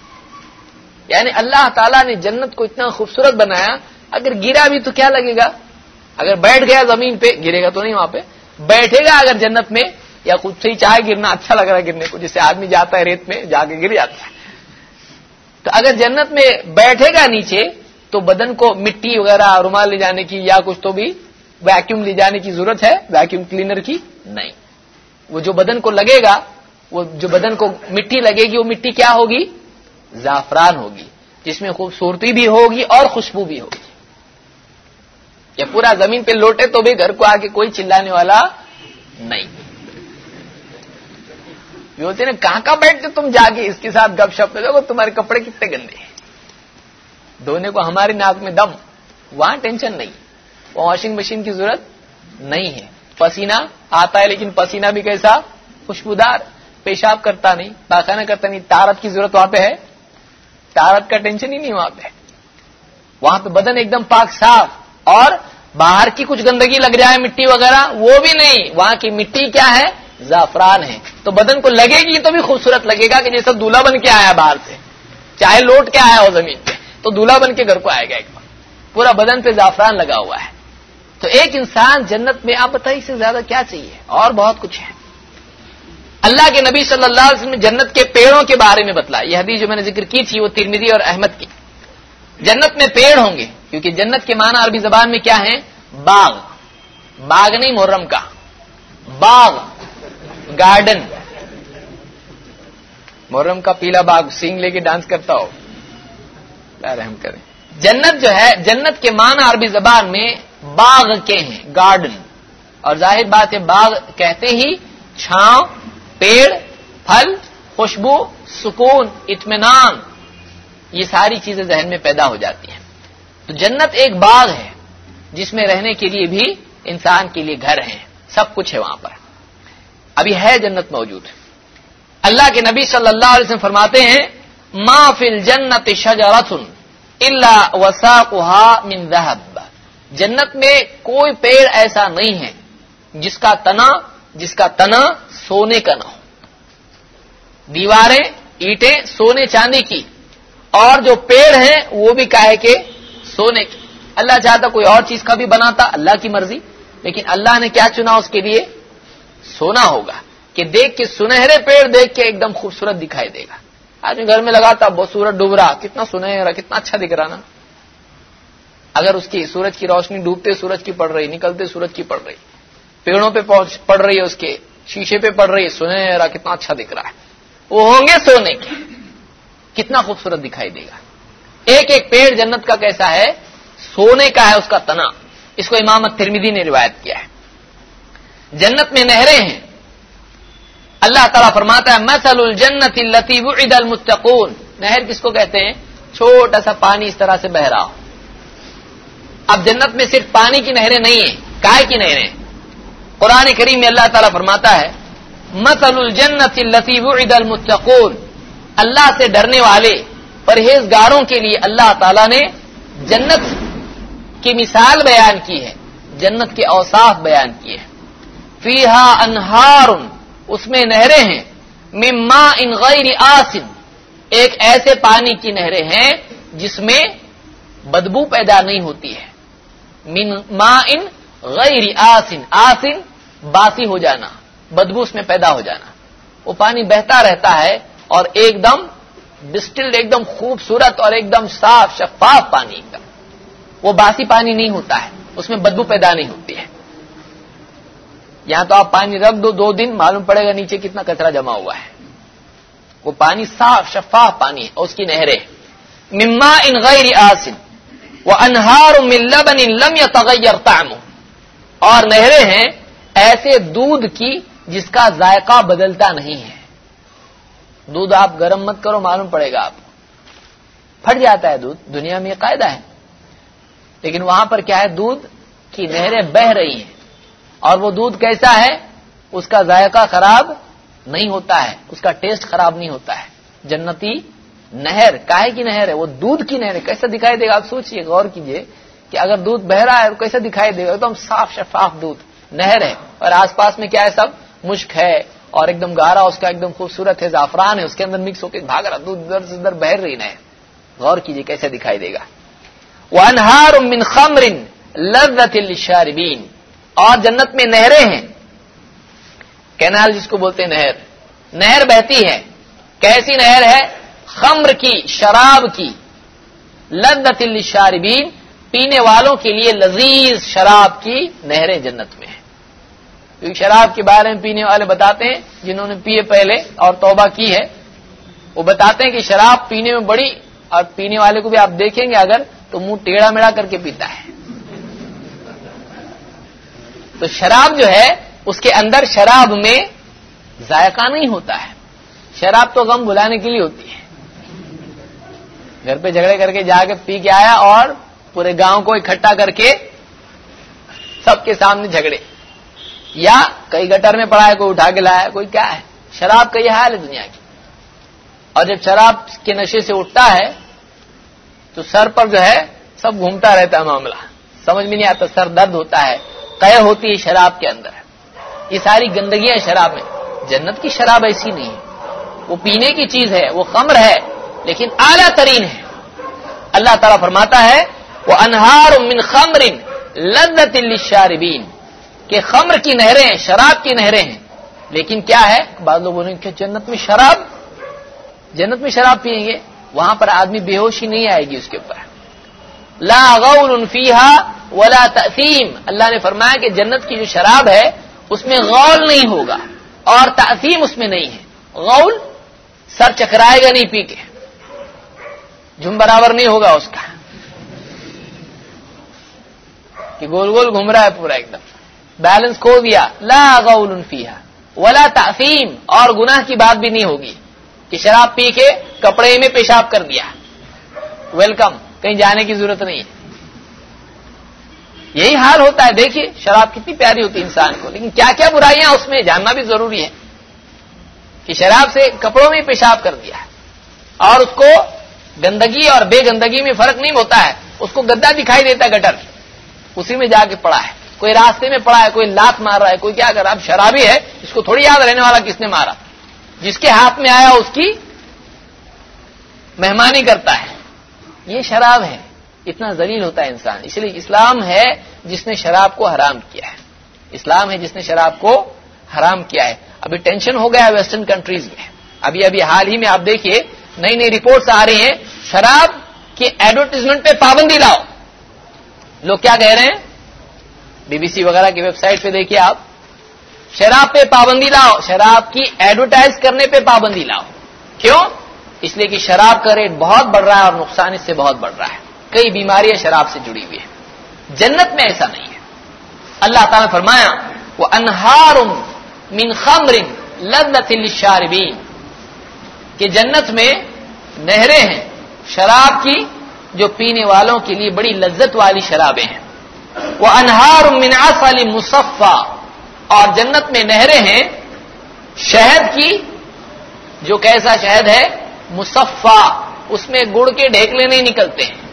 یعنی اللہ تعالیٰ نے جنت کو اتنا خوبصورت بنایا، اگر گرا بھی تو کیا لگے گا؟ اگر بیٹھ گیا زمین پہ گرے گا تو نہیں، وہاں پہ بیٹھے گا اگر جنت میں، یا خود سے ہی چاہے گرنا اچھا لگ رہا ہے گرنے کو، جیسے آدمی جاتا ہے ریت میں جا کے گر جاتا ہے. تو اگر جنت میں بیٹھے گا نیچے تو بدن کو مٹی وغیرہ رومال لے جانے کی یا کچھ تو بھی ویکیوم لے جانے کی ضرورت ہے، ویکیوم کلینر کی نہیں. وہ جو بدن کو لگے گا، وہ جو بدن کو مٹی لگے گی، وہ مٹی کیا ہوگی؟ زعفران ہوگی، جس میں خوبصورتی بھی ہوگی اور خوشبو بھی ہوگی. یا پورا زمین پہ لوٹے تو بھی گھر کو آ کے کوئی چلانے والا نہیں. یہ ہوتے نا کہاں کہاں بیٹھتے تم جا کے اس کے ساتھ گپ شپ میں، دیکھو تمہارے کپڑے کتنے گندے ہیں، دھونے کو ہماری ناک میں دم. وہاں ٹینشن نہیں، وہاں واشنگ مشین کی ضرورت نہیں ہے. پسینہ آتا ہے لیکن پسینہ بھی کیسا؟ خوشبودار. پیشاب کرتا نہیں، پاخانہ کرتا نہیں. طہارت کی ضرورت وہاں پہ ہے؟ طہارت کا ٹینشن ہی نہیں وہاں پہ. وہاں پہ بدن ایک دم پاک صاف، اور باہر کی کچھ گندگی لگ جائے مٹی وغیرہ وہ بھی نہیں. وہاں کی مٹی کیا ہے؟ زعفران ہے. تو بدن کو لگے گی تو بھی خوبصورت لگے گا کہ جیسا دولہا بن کے آیا باہر سے، چاہے لوٹ کے آیا ہو زمین پہ تو دولہا بن کے گھر کو آئے گا. ایک بار پورا بدن پہ زعفران لگا ہوا ہے. تو ایک انسان جنت میں، آپ بتائیے اس سے زیادہ کیا چاہیے؟ اور بہت کچھ ہے. اللہ کے نبی صلی اللہ علیہ وسلم نے جنت کے پیڑوں کے بارے میں بتلایا. یہ حدیث جو میں نے ذکر کی تھی وہ ترمذی اور احمد کی. جنت میں پیڑ ہوں گے، کیونکہ جنت کے معنی عربی زبان میں کیا ہے؟ باغ. باغ نہیں محرم کا، باغ گارڈن. محرم کا پیلا باغ سینگ لے کے ڈانس کرتا ہو، اللہ رحم کرے. جنت جو ہے، جنت کے معنی عربی زبان میں باغ کے ہیں، گارڈن، اور ظاہر بات ہے باغ کہتے ہی چھاؤں، پیڑ، پھل، خوشبو، سکون، اطمینان، یہ ساری چیزیں ذہن میں پیدا ہو جاتی ہیں. تو جنت ایک باغ ہے جس میں رہنے کے لیے بھی انسان کے لیے گھر ہیں، سب کچھ ہے وہاں پر. ابھی ہے جنت موجود. اللہ کے نبی صلی اللہ علیہ وسلم فرماتے ہیں ما فی الجنت شجرۃ الا وساقها من ذهب. جنت میں کوئی پیڑ ایسا نہیں ہے جس کا تنا جس کا تنا سونے کا نہ ہو. دیواریں، اینٹیں سونے چاندی کی، اور جو پیڑ ہیں وہ بھی کاہے کے سونے کی. اللہ چاہتا کوئی اور چیز کا بھی بناتا، اللہ کی مرضی، لیکن اللہ نے کیا چنا اس کے لیے؟ سونا ہوگا کہ دیکھ کے سنہرے پیڑ دیکھ کے ایک دم خوبصورت دکھائی دے گا. آدمی گھر میں لگاتا بہت سورج ڈوب رہا، کتنا سنہرا، کتنا اچھا دکھ رہا نا. اگر اس کی سورج کی روشنی ڈوبتے سورج کی پڑ رہی، نکلتے سورج کی پڑ رہی، پیڑوں پہ پڑ رہی ہے، اس کے شیشے پہ پڑ رہی ہے، سنہرا کتنا اچھا دکھ رہا ہے. وہ ہوں گے سونے کے، کتنا خوبصورت دکھائی دے گا. ایک ایک پیڑ جنت کا کیسا ہے؟ سونے کا ہے اس کا تنا. اس کو امام ترمذی نے روایت کیا ہے. جنت میں نہریں ہیں. اللہ تعالیٰ فرماتا ہے مثل الجنت التی وعد المتقون. نہر کس کو کہتے ہیں؟ چھوٹا سا پانی اس طرح سے بہ رہا ہو. اب جنت میں صرف پانی کی نہریں نہیں ہیں، کائے کی نہریں. قرآن کریم میں اللہ تعالیٰ فرماتا ہے مثل الجنت التی وعد المتقون. اللہ سے ڈرنے والے پرہیزگاروں کے لیے اللہ تعالیٰ نے جنت کی مثال بیان کی ہے، جنت کے اوصاف بیان کیے ہیں. فیہا انہار، اس میں نہریں ہیں، من ماء غیر آسن، ایک ایسے پانی کی نہریں ہیں جس میں بدبو پیدا نہیں ہوتی ہے. من ماء غیر آسن، آسن باسی ہو جانا، بدبو اس میں پیدا ہو جانا. وہ پانی بہتا رہتا ہے اور ایک دم ڈسٹلڈ، ایک دم خوبصورت اور ایک دم صاف شفاف پانی. ایک دم وہ باسی پانی نہیں ہوتا ہے، اس میں بدبو پیدا نہیں ہوتی ہے. یہاں تو آپ پانی رکھ دو دو دن، معلوم پڑے گا نیچے کتنا کچرا جمع ہوا ہے. وہ پانی صاف شفاف پانی ہے، اور اس کی نہریں من ماء غیر آسن وانہار من لبن لم یتغیر طعمه، اور نہریں ہیں ایسے دودھ کی جس کا ذائقہ بدلتا نہیں ہے. دودھ آپ گرم مت کرو، معلوم پڑے گا آپ کو پھٹ جاتا ہے دودھ. دنیا میں یہ قاعدہ ہے، لیکن وہاں پر کیا ہے؟ دودھ کی نہریں بہ رہی ہیں، اور وہ دودھ کیسا ہے؟ اس کا ذائقہ خراب نہیں ہوتا ہے، اس کا ٹیسٹ خراب نہیں ہوتا ہے. جنتی نہر کاہے کی نہر ہے؟ وہ دودھ کی نہر ہے. کیسا دکھائی دے گا؟ آپ سوچئے، غور کیجئے کہ اگر دودھ بہ رہا ہے تو کیسا دکھائی دے گا؟ ایک دم صاف شفاف دودھ، نہر ہے، اور آس پاس میں کیا ہے؟ سب مشک ہے، اور ایک دم گارا اس کا ایک دم خوبصورت ہے، زعفران ہے اس کے اندر مکس ہو کے بھاگ رہا دودھ، ادھر سے ادھر بہر رہی نہر. غور کیجئے کیسے دکھائی دے گا. وانہار من خمر لذۃ للشاربین، اور جنت میں نہریں ہیں، کینال جس کو بولتے ہیں نہر. نہر بہتی ہے، کیسی نہر ہے؟ خمر کی، شراب کی. لذۃ للشاربین، پینے والوں کے لیے لذیذ شراب کی نہریں جنت میں ہیں. کیونکہ شراب کے بارے میں پینے والے بتاتے ہیں، جنہوں نے پیے پہلے اور توبہ کی ہے، وہ بتاتے ہیں کہ شراب پینے میں بڑی، اور پینے والے کو بھی آپ دیکھیں گے اگر تو منہ ٹیڑھا میڑا کر کے پیتا ہے. تو شراب جو ہے اس کے اندر شراب میں ذائقہ نہیں ہوتا ہے. شراب تو غم بھلانے کے لیے ہوتی ہے. گھر پہ جھگڑے کر کے جا کے پی کے آیا اور پورے گاؤں کو اکٹھا کر کے سب کے سامنے جھگڑے، یا کئی گٹر میں پڑا ہے، کوئی اٹھا کے لایا، کوئی کیا ہے. شراب کا یہ حال ہے دنیا کی. اور جب شراب کے نشے سے اٹھتا ہے تو سر پر جو ہے سب گھومتا رہتا ہے معاملہ، سمجھ میں نہیں آتا، سر درد ہوتا ہے، قے ہوتی ہے شراب کے اندر. یہ ساری گندگیاں شراب میں. جنت کی شراب ایسی نہیں ہے، وہ پینے کی چیز ہے، وہ خمر ہے، لیکن اعلیٰ ترین ہے. اللہ تعالیٰ فرماتا ہے وانہار من خمر لذۃ للشاربین، کہ خمر کی نہریں، شراب کی نہریں ہیں. لیکن کیا ہے؟ بعض لوگوں نے کہ جنت میں شراب، جنت میں شراب پیئیں گے، وہاں پر آدمی بے ہوشی نہیں آئے گی اس کے اوپر. لا غول فیہا ولا تأثیم، اللہ نے فرمایا کہ جنت کی جو شراب ہے اس میں غول نہیں ہوگا اور تأثیم اس میں نہیں ہے. غول سر چکرائے گا نہیں پی کے، جھم برابر نہیں ہوگا اس کا. کہ گول گول گھوم رہا ہے پورا ایک دم، بیلنس کھو دیا. لا غول فیہا ولا تعفیم، اور گناہ کی بات بھی نہیں ہوگی کہ شراب پی کے کپڑے میں پیشاب کر دیا، ویلکم، کہیں جانے کی ضرورت نہیں ہے. یہی حال ہوتا ہے. دیکھیے شراب کتنی پیاری ہوتی ہے انسان کو، لیکن کیا کیا برائیاں اس میں جاننا بھی ضروری ہے کہ شراب سے کپڑوں میں پیشاب کر دیا ہے، اور اس کو گندگی اور بے گندگی میں فرق نہیں ہوتا ہے. اس کو گدا دکھائی دیتا ہے گٹر، اسی میں جا کے پڑا ہے. کوئی راستے میں پڑا ہے، کوئی لات مار رہا ہے، کوئی کیا کر رہا ہے. اب شرابی ہے، اس کو تھوڑی یاد رہنے والا کس نے مارا، جس کے ہاتھ میں آیا اس کی مہمانی کرتا ہے. یہ شراب ہے. اتنا ذلیل ہوتا ہے انسان. اس لیے اسلام ہے جس نے شراب کو حرام کیا ہے. اسلام ہے جس نے شراب کو حرام کیا ہے. ابھی ٹینشن ہو گیا ہے ویسٹرن کنٹریز میں. ابھی ابھی حال ہی میں آپ دیکھیے نئی نئی رپورٹس آ رہی ہیں، شراب کے ایڈورٹائزمنٹ پہ پابندی لاؤ. لوگ کیا کہہ رہے ہیں، بی بی سی وغیرہ کی ویب سائٹ پہ دیکھیے آپ، شراب پہ پابندی لاؤ، شراب کی ایڈورٹائز کرنے پہ پابندی لاؤ. کیوں؟ اس لیے کہ شراب کا ریٹ بہت بڑھ رہا ہے اور نقصان اس سے بہت بڑھ رہا ہے. کئی بیماریاں شراب سے جڑی ہوئی ہیں. جنت میں ایسا نہیں ہے. اللہ تعالیٰ نے فرمایا وَأَنْهَارٌ مِّنْ خَمْرٍ لَذَّةٍ لِلشَّارِبِينَ، کہ جنت میں نہریں ہیں شراب کی جو پینے والوں کے لیے بڑی لذت والی شرابیں ہیں. وَأَنْهَارٌ مِّنْ عَسَلٍ مُصَفًّى، اور جنت میں نہریں ہیں شہد کی، جو کیسا شہد ہے، مصفا، اس میں گڑ کے ڈھیکلے نہیں نکلتے ہیں.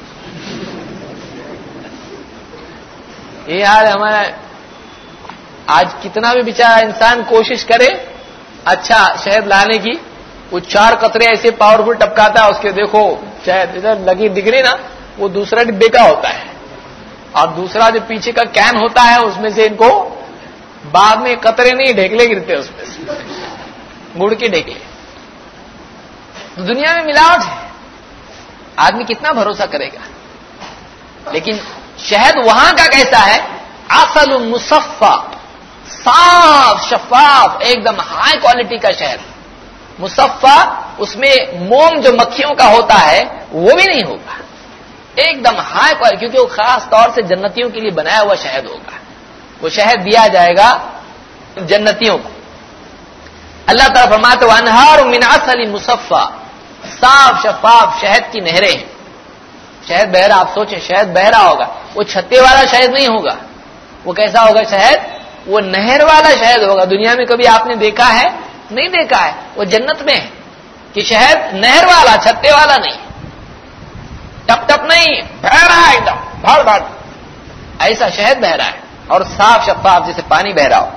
یہ حال ہمارا. آج کتنا بھی بیچارہ انسان کوشش کرے اچھا شہد لانے کی، وہ چار قطرے ایسے پاورفل ٹپکاتا ہے اس کے، دیکھو شہد ادھر لگی دکھ رہی نا، وہ دوسرا ڈبے کا ہوتا ہے، اور دوسرا جو پیچھے کا کین ہوتا ہے اس میں سے ان کو بعد میں قطرے نہیں ڈھیکلے گرتے اس میں سے، گڑ کے ڈھیکلے. دنیا میں ملاوٹ ہے، آدمی کتنا بھروسہ کرے گا. لیکن شہد وہاں کا کیسا ہے، عسل مصفا، صاف شفاف ایک دم ہائی کوالٹی کا شہد. مصفا، اس میں موم جو مکھیوں کا ہوتا ہے وہ بھی نہیں ہوگا، ایک دم ہائی کوالٹی، کیونکہ وہ خاص طور سے جنتیوں کے لیے بنایا ہوا شہد ہوگا. وہ شہد دیا جائے گا جنتیوں کو. اللہ تعالیٰ فرماتے ہیں وَأَنْهَارٌ مِّنْ عَسَلٍ مُصَفًّى، صاف شفاف شہد کی نہریں ہیں. شہد بہ رہا، آپ سوچیں شہد بہ رہا ہوگا، وہ چھتے والا شہد نہیں ہوگا. وہ کیسا ہوگا شہد، وہ نہر والا شہد ہوگا. دنیا میں کبھی آپ نے دیکھا ہے؟ نہیں دیکھا ہے. وہ جنت میں ہے کہ شہد نہر والا، چھتے والا نہیں، ٹپ ٹپ نہیں، بہ رہا ہے ایک دم بھڑ بھڑ، ایسا شہد بہ رہا ہے اور صاف شفاف جیسے پانی بہ رہا ہو.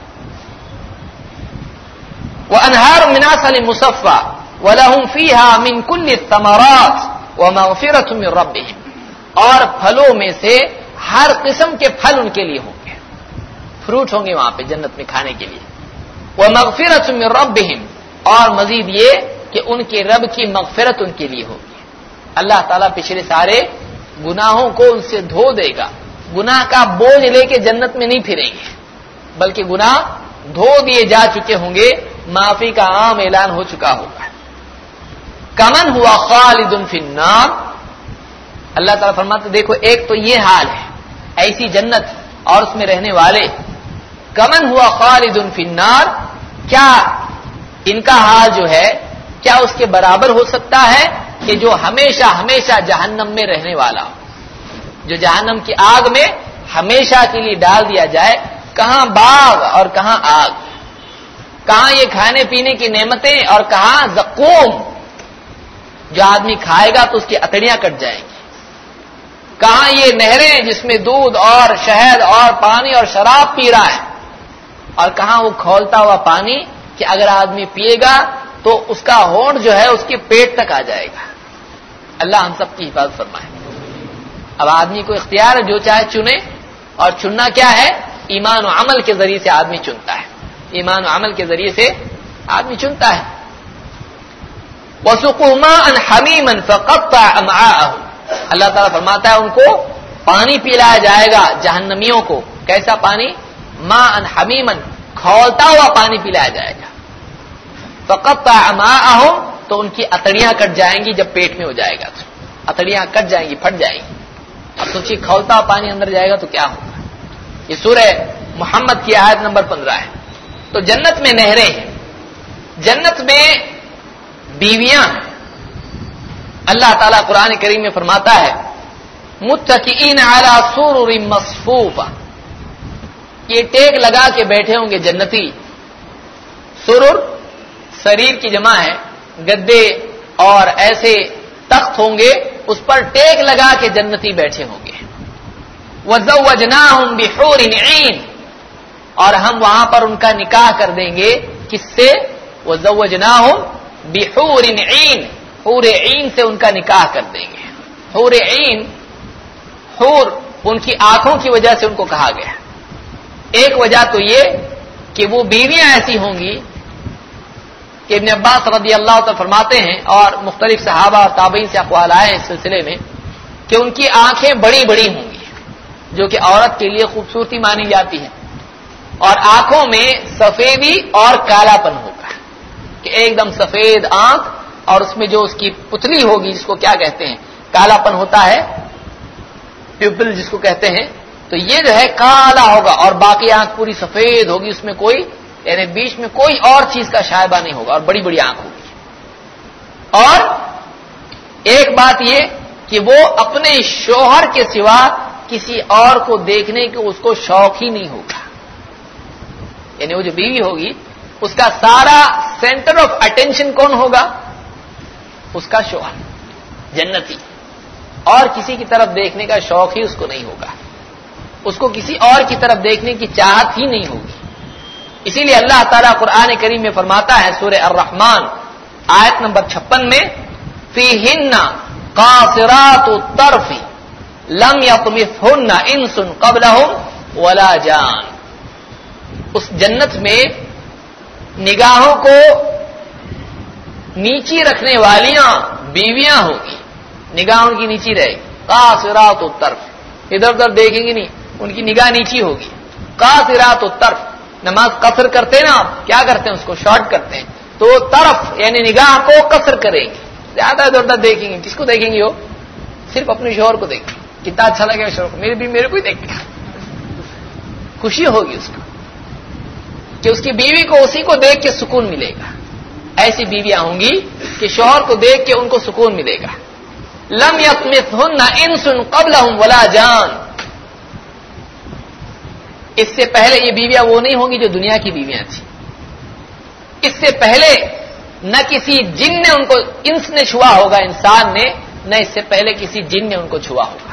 وَأَنْهَارٌ مِّنْ عَسَلٍ مُصَفًّى وَلَهُمْ فِيهَا مِنْ كُلِّ الثَّمَرَاتِ وَمَغْفِرَةٌ مِّن رَّبِّهِمْ، اور پھلوں میں سے ہر قسم کے پھل ان کے لیے ہوں گے، فروٹ ہوں گے وہاں پہ جنت میں کھانے کے لیے. وَمَغْفِرَةٌ مِّن رَّبِّهِمْ، اور مزید یہ کہ ان کے رب کی مغفرت ان کے لیے ہوگی. اللہ تعالیٰ پچھلے سارے گناہوں کو ان سے دھو دے گا. گناہ کا بوجھ لے کے جنت میں نہیں پھریں گے، بلکہ گناہ دھو دیے جا چکے ہوں گے، معافی کا عام اعلان ہو چکا ہوگا. کمن ہوا خالد فی النار، اللہ تعالیٰ فرماتے دیکھو ایک تو یہ حال ہے، ایسی جنت اور اس میں رہنے والے. کمن ہوا خالد فی النار، کیا ان کا حال جو ہے کیا اس کے برابر ہو سکتا ہے کہ جو ہمیشہ ہمیشہ جہنم میں رہنے والا ہو، جو جہنم کی آگ میں ہمیشہ کے لیے ڈال دیا جائے. کہاں باغ اور کہاں آگ، کہاں یہ کھانے پینے کی نعمتیں اور کہاں زقوم، جو آدمی کھائے گا تو اس کی اتڑیاں کٹ جائیں گی. کہاں یہ نہریں جس میں دودھ اور شہد اور پانی اور شراب پی رہا ہے، اور کہاں وہ کھولتا ہوا پانی کہ اگر آدمی پیے گا تو اس کا ہونٹ جو ہے اس کے پیٹ تک آ جائے گا. اللہ ہم سب کی حفاظت فرمائے. اب آدمی کو اختیار ہے جو چاہے چنے، اور چننا کیا ہے، ایمان و عمل کے ذریعے سے آدمی چنتا ہے. ایمان و عمل کے ذریعے سے آدمی چنتا ہے. وَسُقُوا مَاءً حَمِيمًا فَقَطَّعَ أَمْعَاءَهُمْ، اللہ تعالیٰ فرماتا ہے ان کو پانی پلایا جائے گا جہنمیوں کو. کیسا پانی، ماءً حمیمًا، کھولتا ہوا پانی پلایا جائے گا. فَقَطَّعَ أَمْعَاءَهُمْ، تو ان کی اتڑیاں کٹ جائیں گی. جب پیٹ میں ہو جائے گا تو اتڑیاں کٹ جائیں گی، پھٹ جائیں گی. اب سوچیے کھولتا پانی اندر جائے گا تو کیا ہوگا. یہ سورہ محمد کی آیت نمبر پندرہ ہے. تو جنت میں نہریں ہیں, جنت میں بیویاں ہیں. اللہ تعالیٰ قرآن کریم میں فرماتا ہے متکئین علی سرر مصفوفہ, یہ ٹیک لگا کے بیٹھے ہوں گے جنتی. سرر سریر کی جمع ہے, گدے اور ایسے تخت ہوں گے, اس پر ٹیک لگا کے جنتی بیٹھے ہوں گے. وَزَوَّجْنَاهُمْ بِحُورٍ عِينٍ, اور ہم وہاں پر ان کا نکاح کر دیں گے. کس سے؟ وَزَوَّجْنَاهُمْ بِحُورٍ عِينٍ, حور عین سے ان کا نکاح کر دیں گے. حور عین, حور ان کی آنکھوں کی وجہ سے ان کو کہا گیا. ایک وجہ تو یہ کہ وہ بیویاں ایسی ہوں گی کہ ابن عباس رضی اللہ تعالی فرماتے ہیں اور مختلف صحابہ اور تابعین سے اقوال آئے ہیں اس سلسلے میں کہ ان کی آنکھیں بڑی بڑی ہوں گی, جو کہ عورت کے لیے خوبصورتی مانی جاتی ہے. اور آنکھوں میں سفیدی اور کالا پن ہوگا, کہ ایک دم سفید آنکھ اور اس میں جو اس کی پتلی ہوگی, جس کو کیا کہتے ہیں, کالا پن ہوتا ہے, پیپل جس کو کہتے ہیں, تو یہ جو ہے کالا ہوگا. اور باقی آنکھ پوری سفید ہوگی, اس میں کوئی یعنی بیچ میں کوئی اور چیز کا شائبہ نہیں ہوگا, اور بڑی بڑی آنکھ ہوگی. اور ایک بات یہ کہ وہ اپنے شوہر کے سوا کسی اور کو دیکھنے کو اس کو شوق ہی نہیں ہوگا. یعنی وہ جو بیوی ہوگی اس کا سارا سینٹر آف اٹینشن کون ہوگا؟ اس کا شوہر جنتی. اور کسی کی طرف دیکھنے کا شوق ہی اس کو نہیں ہوگا, اس کو کسی اور کی طرف دیکھنے کی چاہت ہی نہیں ہوگی. اسی لیے اللہ تعالیٰ قرآن کریم میں فرماتا ہے سورہ الرحمن آیت نمبر چھپن میں فیہن قاصرات الطرف لم یطمثہن انس قبلہم ولا جان. اس جنت میں نگاہوں کو نیچی رکھنے والیاں بیویاں ہوگی, نگاہ ان کی نیچی رہے گی. قاصرات الطرف, ادھر ادھر دیکھیں گی نہیں, ان کی نگاہ نیچی ہوگی. قاصرات الطرف, نماز قصر کرتے ہیں نا آپ, کیا کرتے ہیں, اس کو شارٹ کرتے ہیں, تو طرف یعنی نگاہ کو قصر کریں گے, زیادہ ادھر ادھر دیکھیں گے. کس کو دیکھیں گے؟ وہ صرف اپنے شوہر کو دیکھیں. کتنا اچھا لگے گا شوہر کو, میرے بھی میرے کو ہی دیکھ گا, خوشی ہوگی اس کو کہ اس کی بیوی کو اسی کو دیکھ کے سکون ملے گا. ایسی بیویاں ہوں گی کہ شوہر کو دیکھ کے ان کو سکون ملے گا. لم یطمثہن انس قبلہم ولا جان, اس سے پہلے یہ بیویاں وہ نہیں ہوں گی جو دنیا کی بیویاں تھیں. اس سے پہلے نہ کسی جن نے ان کو, انس نے چھوا ہوگا انسان نے, نہ اس سے پہلے کسی جن نے ان کو چھوا ہوگا.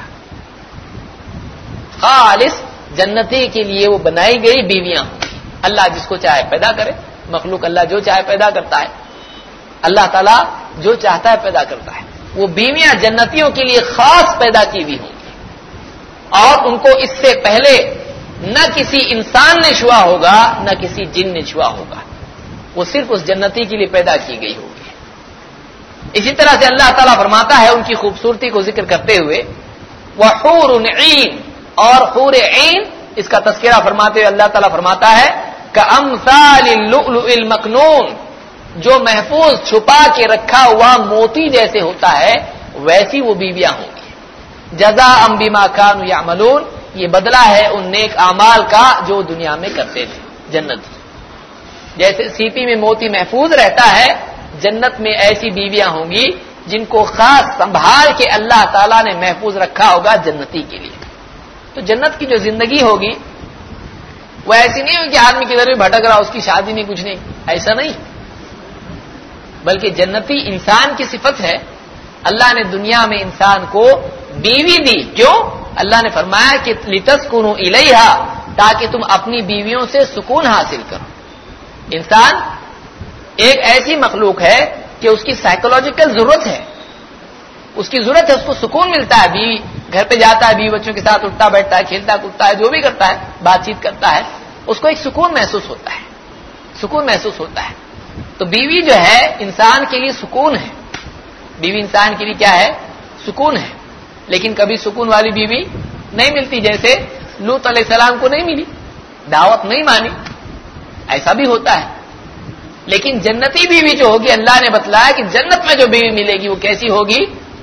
خالص جنتی کے لیے وہ بنائی گئی بیویاں ہوں گی. اللہ جس کو چاہے پیدا کرے, مخلوق اللہ جو چاہے پیدا کرتا ہے, اللہ تعالیٰ جو چاہتا ہے پیدا کرتا ہے. وہ بیویاں جنتیوں کے لیے خاص پیدا کی ہوئی ہوں گی, اور ان کو اس سے پہلے نہ کسی انسان نے چھوا ہوگا نہ کسی جن نے چھوا ہوگا. وہ صرف اس جنتی کے لیے پیدا کی گئی ہوگی. اسی طرح سے اللہ تعالیٰ فرماتا ہے ان کی خوبصورتی کو ذکر کرتے ہوئے وحور عین, اور حور عین اس کا تذکرہ فرماتے ہوئے اللہ تعالیٰ فرماتا ہے کامثال اللؤلؤ المکنون, جو محفوظ چھپا کے رکھا ہوا موتی جیسے ہوتا ہے ویسی وہ بیویاں ہوں گی. جزاء بما كانوا يعملون, یہ بدلہ ہے ان نیک اعمال کا جو دنیا میں کرتے تھے. جنت جیسے سیپی میں موتی محفوظ رہتا ہے, جنت میں ایسی بیویاں ہوں گی جن کو خاص سنبھال کے اللہ تعالیٰ نے محفوظ رکھا ہوگا جنتی کے لیے. تو جنت کی جو زندگی ہوگی وہ ایسی نہیں ہوگی کہ آدمی کدھر بھی بھٹک رہا, اس کی شادی نہیں, کچھ نہیں, ایسا نہیں. بلکہ جنتی انسان کی صفت ہے. اللہ نے دنیا میں انسان کو بیوی دی, کیوں؟ اللہ نے فرمایا کہ لتسکنوا الیہا, تاکہ تم اپنی بیویوں سے سکون حاصل کرو. انسان ایک ایسی مخلوق ہے کہ اس کی سائیکولوجیکل ضرورت ہے, اس کی ضرورت ہے, اس کو سکون ملتا ہے. بیوی گھر پہ جاتا ہے, بیوی بچوں کے ساتھ اٹھتا بیٹھتا ہے, کھیلتا کودتا ہے, جو بھی کرتا ہے, بات چیت کرتا ہے, اس کو ایک سکون محسوس ہوتا ہے, سکون محسوس ہوتا ہے. تو بیوی جو ہے انسان کے لیے سکون ہے. بیوی انسان کے لیے کیا ہے؟ سکون ہے. لیکن کبھی سکون والی بیوی نہیں ملتی, جیسے لوط علیہ السلام کو نہیں ملی, دعوت نہیں مانی, ایسا بھی ہوتا ہے. لیکن جنتی بیوی جو ہوگی, اللہ نے بتلایا کہ جنت میں جو بیوی ملے گی وہ کیسی ہوگی؟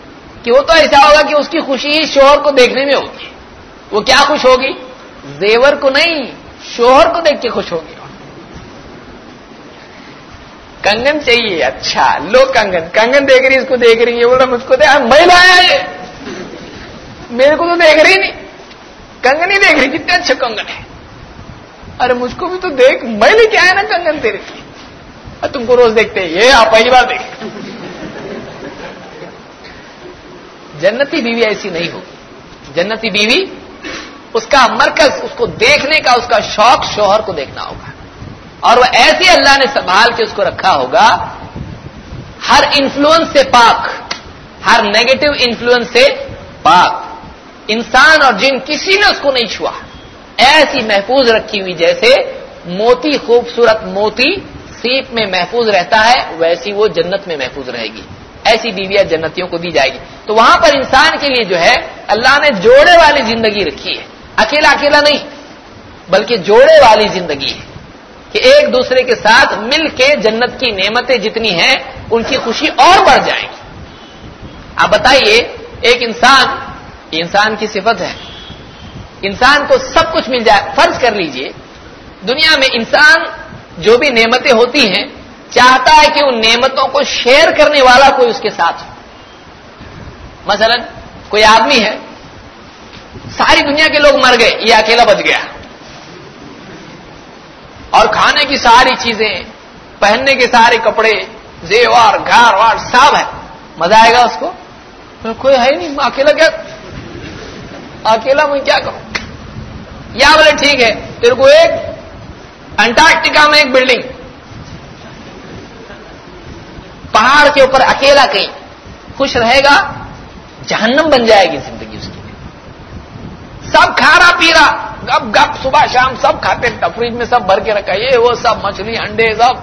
کہ وہ تو ایسا ہوگا کہ اس کی خوشی ہی شوہر کو دیکھنے میں ہوگی. وہ کیا خوش ہوگی؟ زیور کو نہیں، شوہر کو دیکھ کے خوش ہوگی. کنگن چاہیے، اچھا لو کنگن، کنگن دیکھ رہی اس کو دیکھ رہی ہے، بول رہا مجھ کو دیکھ، میں لایا یہ، میرے کو تو دیکھ رہی نہیں، کنگن ہی دیکھ رہی کتنے اچھا کنگن ہے. ارے مجھ کو بھی تو دیکھ، میں لے کے آیا نا کنگن تیرے لیے، اور تم کو روز دیکھتے ہیں، یہ آپ پہلی بار دیکھ. جنتی بیوی ایسی نہیں ہوگی. جنتی بیوی اس کا مرکز، اس کو دیکھنے کا اس کا شوق شوہر کو دیکھنا ہوگا، اور وہ ایسی اللہ نے سنبھال کے اس کو رکھا ہوگا، ہر انفلوئنس سے پاک، ہر نیگیٹو انفلوئنس سے پاک. انسان اور جن کسی نے اس کو نہیں چھوا، ایسی محفوظ رکھی ہوئی جیسے موتی، خوبصورت موتی سیپ میں محفوظ رہتا ہے، ویسی وہ جنت میں محفوظ رہے گی. ایسی بیویاں جنتیوں کو دی جائے گی. تو وہاں پر انسان کے لیے جو ہے اللہ نے جوڑے والی زندگی رکھی ہے، اکیلا اکیلا نہیں بلکہ جوڑے والی زندگی ہے کہ ایک دوسرے کے ساتھ مل کے جنت کی نعمتیں جتنی ہیں ان کی خوشی اور بڑھ جائے گی. آپ بتائیے، ایک انسان، یہ انسان کی صفت ہے، انسان کو سب کچھ مل جائے. فرض کر لیجئے دنیا میں انسان جو بھی نعمتیں ہوتی ہیں چاہتا ہے کہ ان نعمتوں کو شیئر کرنے والا کوئی اس کے ساتھ ہو. مثلا کوئی آدمی ہے، ساری دنیا کے لوگ مر گئے، یہ اکیلا بچ گیا، اور کھانے کی ساری چیزیں، پہننے کے سارے کپڑے، زیور، گھر وار سب ہے. مزہ آئے گا اس کو؟ کوئی ہے نہیں، اکیلا کیا، اکیلا میں کیا کروں. یا بولے ٹھیک ہے تیرے کو ایک انٹارکٹیکا میں ایک بلڈنگ، پہاڑ کے اوپر اکیلا کہیں، خوش رہے گا؟ جہنم بن جائے گی زندگی اس کی. سب کھا رہا پی رہا، گپ گپ صبح شام سب کھاتے، فریج میں سب بھر کے رکھا، یہ وہ سب مچھلی انڈے سب،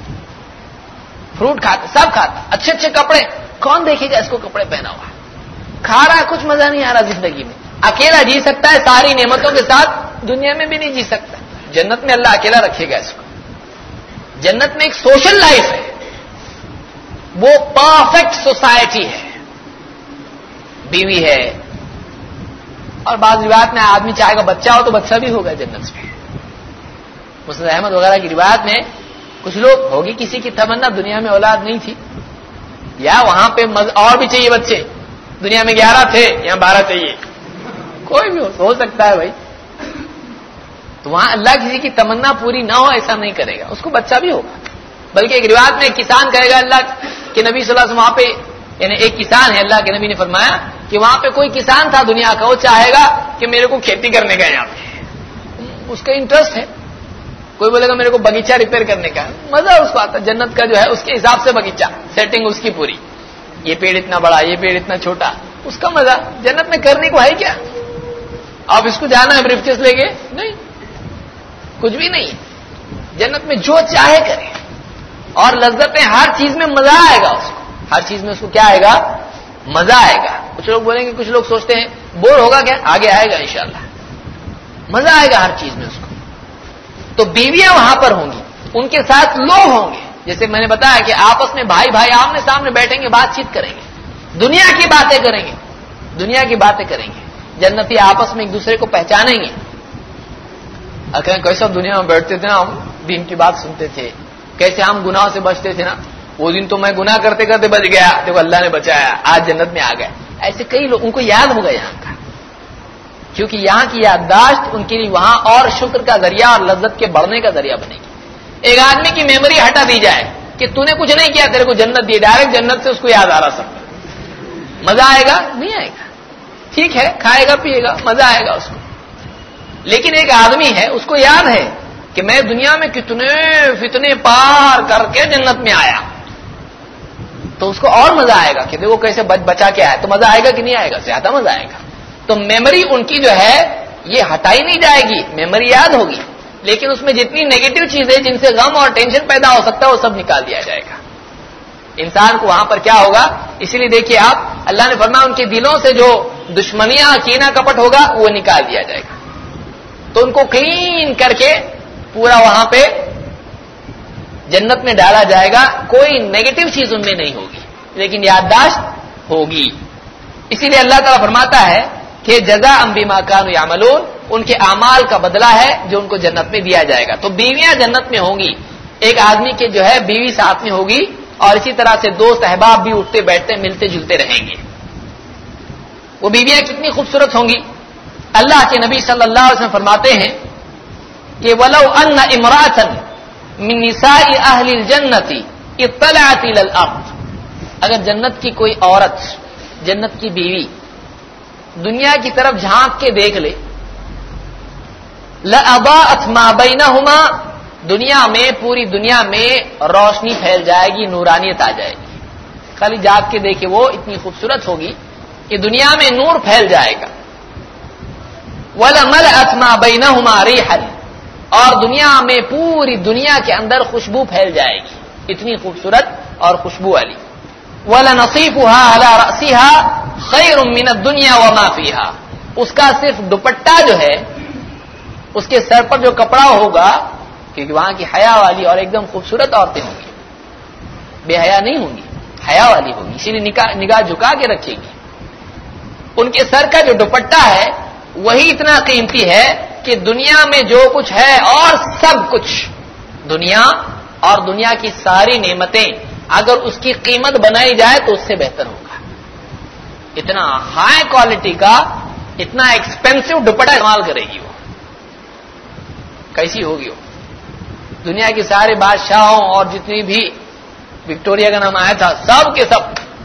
فروٹ کھاتے، سب کھاتا، اچھے اچھے کپڑے، کون دیکھے گا اس کو کپڑے پہنا ہوا؟ کھا رہا ہے، کچھ مزہ نہیں آ رہا زندگی میں. اکیلا جی سکتا ہے ساری نعمتوں کے ساتھ، دنیا میں بھی نہیں جی سکتا. جنت میں اللہ اکیلا رکھے گا اس کو. جنت میں ایک سوشل لائف ہے، وہ پرفیکٹ سوسائٹی ہے. بیوی ہے، اور بعض روایت میں آدمی چاہے گا بچہ ہو تو بچہ بھی ہوگا جنت میں. مسند احمد وغیرہ کی روایت میں کچھ لوگ، ہوگی کسی کی تمنا دنیا میں اولاد نہیں تھی، یا وہاں پہ اور بھی چاہیے بچے، دنیا میں گیارہ تھے یہاں بارہ چاہیے، کوئی بھی ہو سکتا ہے بھائی. تو وہاں اللہ کسی کی تمنا پوری نہ ہو ایسا نہیں کرے گا، اس کو بچہ بھی ہوگا. بلکہ ایک روایت میں ایک کسان کہے گا، اللہ کے نبی صلی اللہ علیہ وسلم وہاں پہ، یعنی ایک کسان ہے، اللہ کے نبی نے فرمایا کہ وہاں پہ کوئی کسان تھا دنیا کا، وہ چاہے گا کہ میرے کو کھیتی کرنے کا یہاں پہ، اس کا انٹرسٹ ہے. کوئی بولے گا میرے کو باغیچہ ریپیئر کرنے کا، مزہ اس کو آتا. جنت کا جو ہے اس کے حساب سے باغیچہ سیٹنگ اس کی پوری، یہ پیڑ اتنا بڑا، یہ پیڑ اتنا چھوٹا، اس کا مزہ. جنت میں کرنے کو ہے کیا؟ اب اس کو جانا ہے بریف کیس لے کے؟ نہیں، کچھ بھی نہیں. جنت میں جو چاہے کرے، اور لذتیں، ہر چیز میں مزہ آئے گا اس کو، ہر چیز میں اس کو کیا آئے گا؟ مزہ آئے گا. کچھ لوگ بولیں گے، کچھ لوگ سوچتے ہیں بور ہوگا کیا؟ آگے آئے گا انشاءاللہ، مزہ آئے گا ہر چیز میں اس کو. تو بیویاں وہاں پر ہوں گی، ان کے ساتھ لوگ ہوں گے، جیسے میں نے بتایا کہ آپس میں بھائی بھائی آمنے سامنے بیٹھیں گے، بات چیت کریں گے، دنیا کی باتیں کریں گے، دنیا کی باتیں کریں گے. جنتی آپس میں ایک دوسرے کو پہچانیں گے. اکرم کیسا دنیا میں بیٹھتے تھے نا، ہم دین کی بات سنتے تھے، کیسے ہم گناہ سے بچتے تھے نا، وہ دن تو میں گناہ کرتے کرتے بچ گیا، دیکھو اللہ نے بچایا، آج جنت میں آ گئے. ایسے کئی لوگ، ان کو یاد ہوگا یہاں کا، کیونکہ یہاں کی یادداشت ان کے لیے وہاں اور شکر کا ذریعہ اور لذت کے بڑھنے کا ذریعہ بنے گی. ایک آدمی کی میموری ہٹا دی جائے کہ تو نے کچھ نہیں کیا، تیرے کو جنت دی، ڈائریکٹ جنت سے اس کو یاد آ رہا سب، مزہ آئے گا؟ نہیں آئے گا. ٹھیک ہے کھائے گا پیے گا، مزہ آئے گا اس کو. لیکن ایک آدمی ہے، اس کو یاد ہے کہ میں دنیا میں کتنے فتنے پار کر کے جنت میں آیا، تو اس کو اور مزہ آئے گا کہ دیکھو کیسے بچ بچا کے آیا. تو مزہ آئے گا کہ نہیں آئے گا؟ زیادہ مزہ آئے گا. تو میموری ان کی جو ہے یہ ہٹائی نہیں جائے گی، میموری یاد ہوگی، لیکن اس میں جتنی نیگیٹو چیزیں جن سے غم اور ٹینشن پیدا ہو سکتا ہے وہ سب نکال دیا جائے گا. انسان کو وہاں پر کیا ہوگا؟ اسی لیے دیکھیے آپ، اللہ نے فرمایا ان کے دلوں سے جو دشمنیاں، کینہ کپٹ ہوگا وہ نکال دیا جائے گا. تو ان کو کلین کر کے پورا وہاں پہ جنت میں ڈالا جائے گا. کوئی نیگیٹو چیز ان میں نہیں ہوگی، لیکن یادداشت ہوگی. اسی لیے اللہ تعالیٰ فرماتا ہے کہ جزاء بما كانوا يعملون، ان کے اعمال کا بدلہ ہے جو ان کو جنت میں دیا جائے گا. تو بیویاں جنت میں ہوں گی، ایک آدمی کے جو ہے بیوی ساتھ میں ہوگی، اور اسی طرح سے دوست احباب بھی اٹھتے بیٹھتے ملتے جلتے رہیں گے. وہ بیویاں کتنی خوبصورت ہوں گی. اللہ کے نبی صلی اللہ علیہ وسلم فرماتے ہیں کہ وَلَوْ أَنَّ امْرَأَةً مِّن نِّسَاءِ أَهْلِ الْجَنَّةِ اطَّلَعَتْ إِلَى الْأَرْضِ، اگر جنت کی کوئی عورت، جنت کی بیوی دنیا کی طرف جھانک کے دیکھ لے، لَأَضَاءَتْ مَا بَيْنَهُمَا، دنیا میں، پوری دنیا میں روشنی پھیل جائے گی، نورانیت آ جائے گی. خالی جاگ کے دیکھے وہ اتنی خوبصورت ہوگی کہ دنیا میں نور پھیل جائے گا. وَلَمَلَأَتْ مَا بَيْنَهُمَا رِيحًا، اور دنیا میں پوری دنیا کے اندر خوشبو پھیل جائے گی، اتنی خوبصورت اور خوشبو والی. وَلَنَصِيفُهَا عَلَى رَأْسِهَا خَيْرٌ مِّنَ الدُّنْيَا وَمَا فِيهَا، اس کا صرف دوپٹہ جو ہے، اس کے سر پر جو کپڑا ہوگا، کیونکہ وہاں کی حیا والی اور ایک دم خوبصورت عورتیں ہوں گی، بے حیا نہیں ہوں گی، حیا والی ہوں گی، اسی لیے نگاہ جھکا کے رکھے گی. ان کے سر کا جو دوپٹہ ہے وہی اتنا قیمتی ہے کہ دنیا میں جو کچھ ہے اور سب کچھ، دنیا اور دنیا کی ساری نعمتیں اگر اس کی قیمت بنائی جائے تو اس سے بہتر ہوگا. اتنا ہائی کوالٹی کا، اتنا ایکسپینسو دوپٹہ استعمال کرے گی وہ. کیسی ہوگی وہ؟ دنیا کے سارے بادشاہوں اور جتنی بھی وکٹوریا کا نام آیا تھا، سب کے سب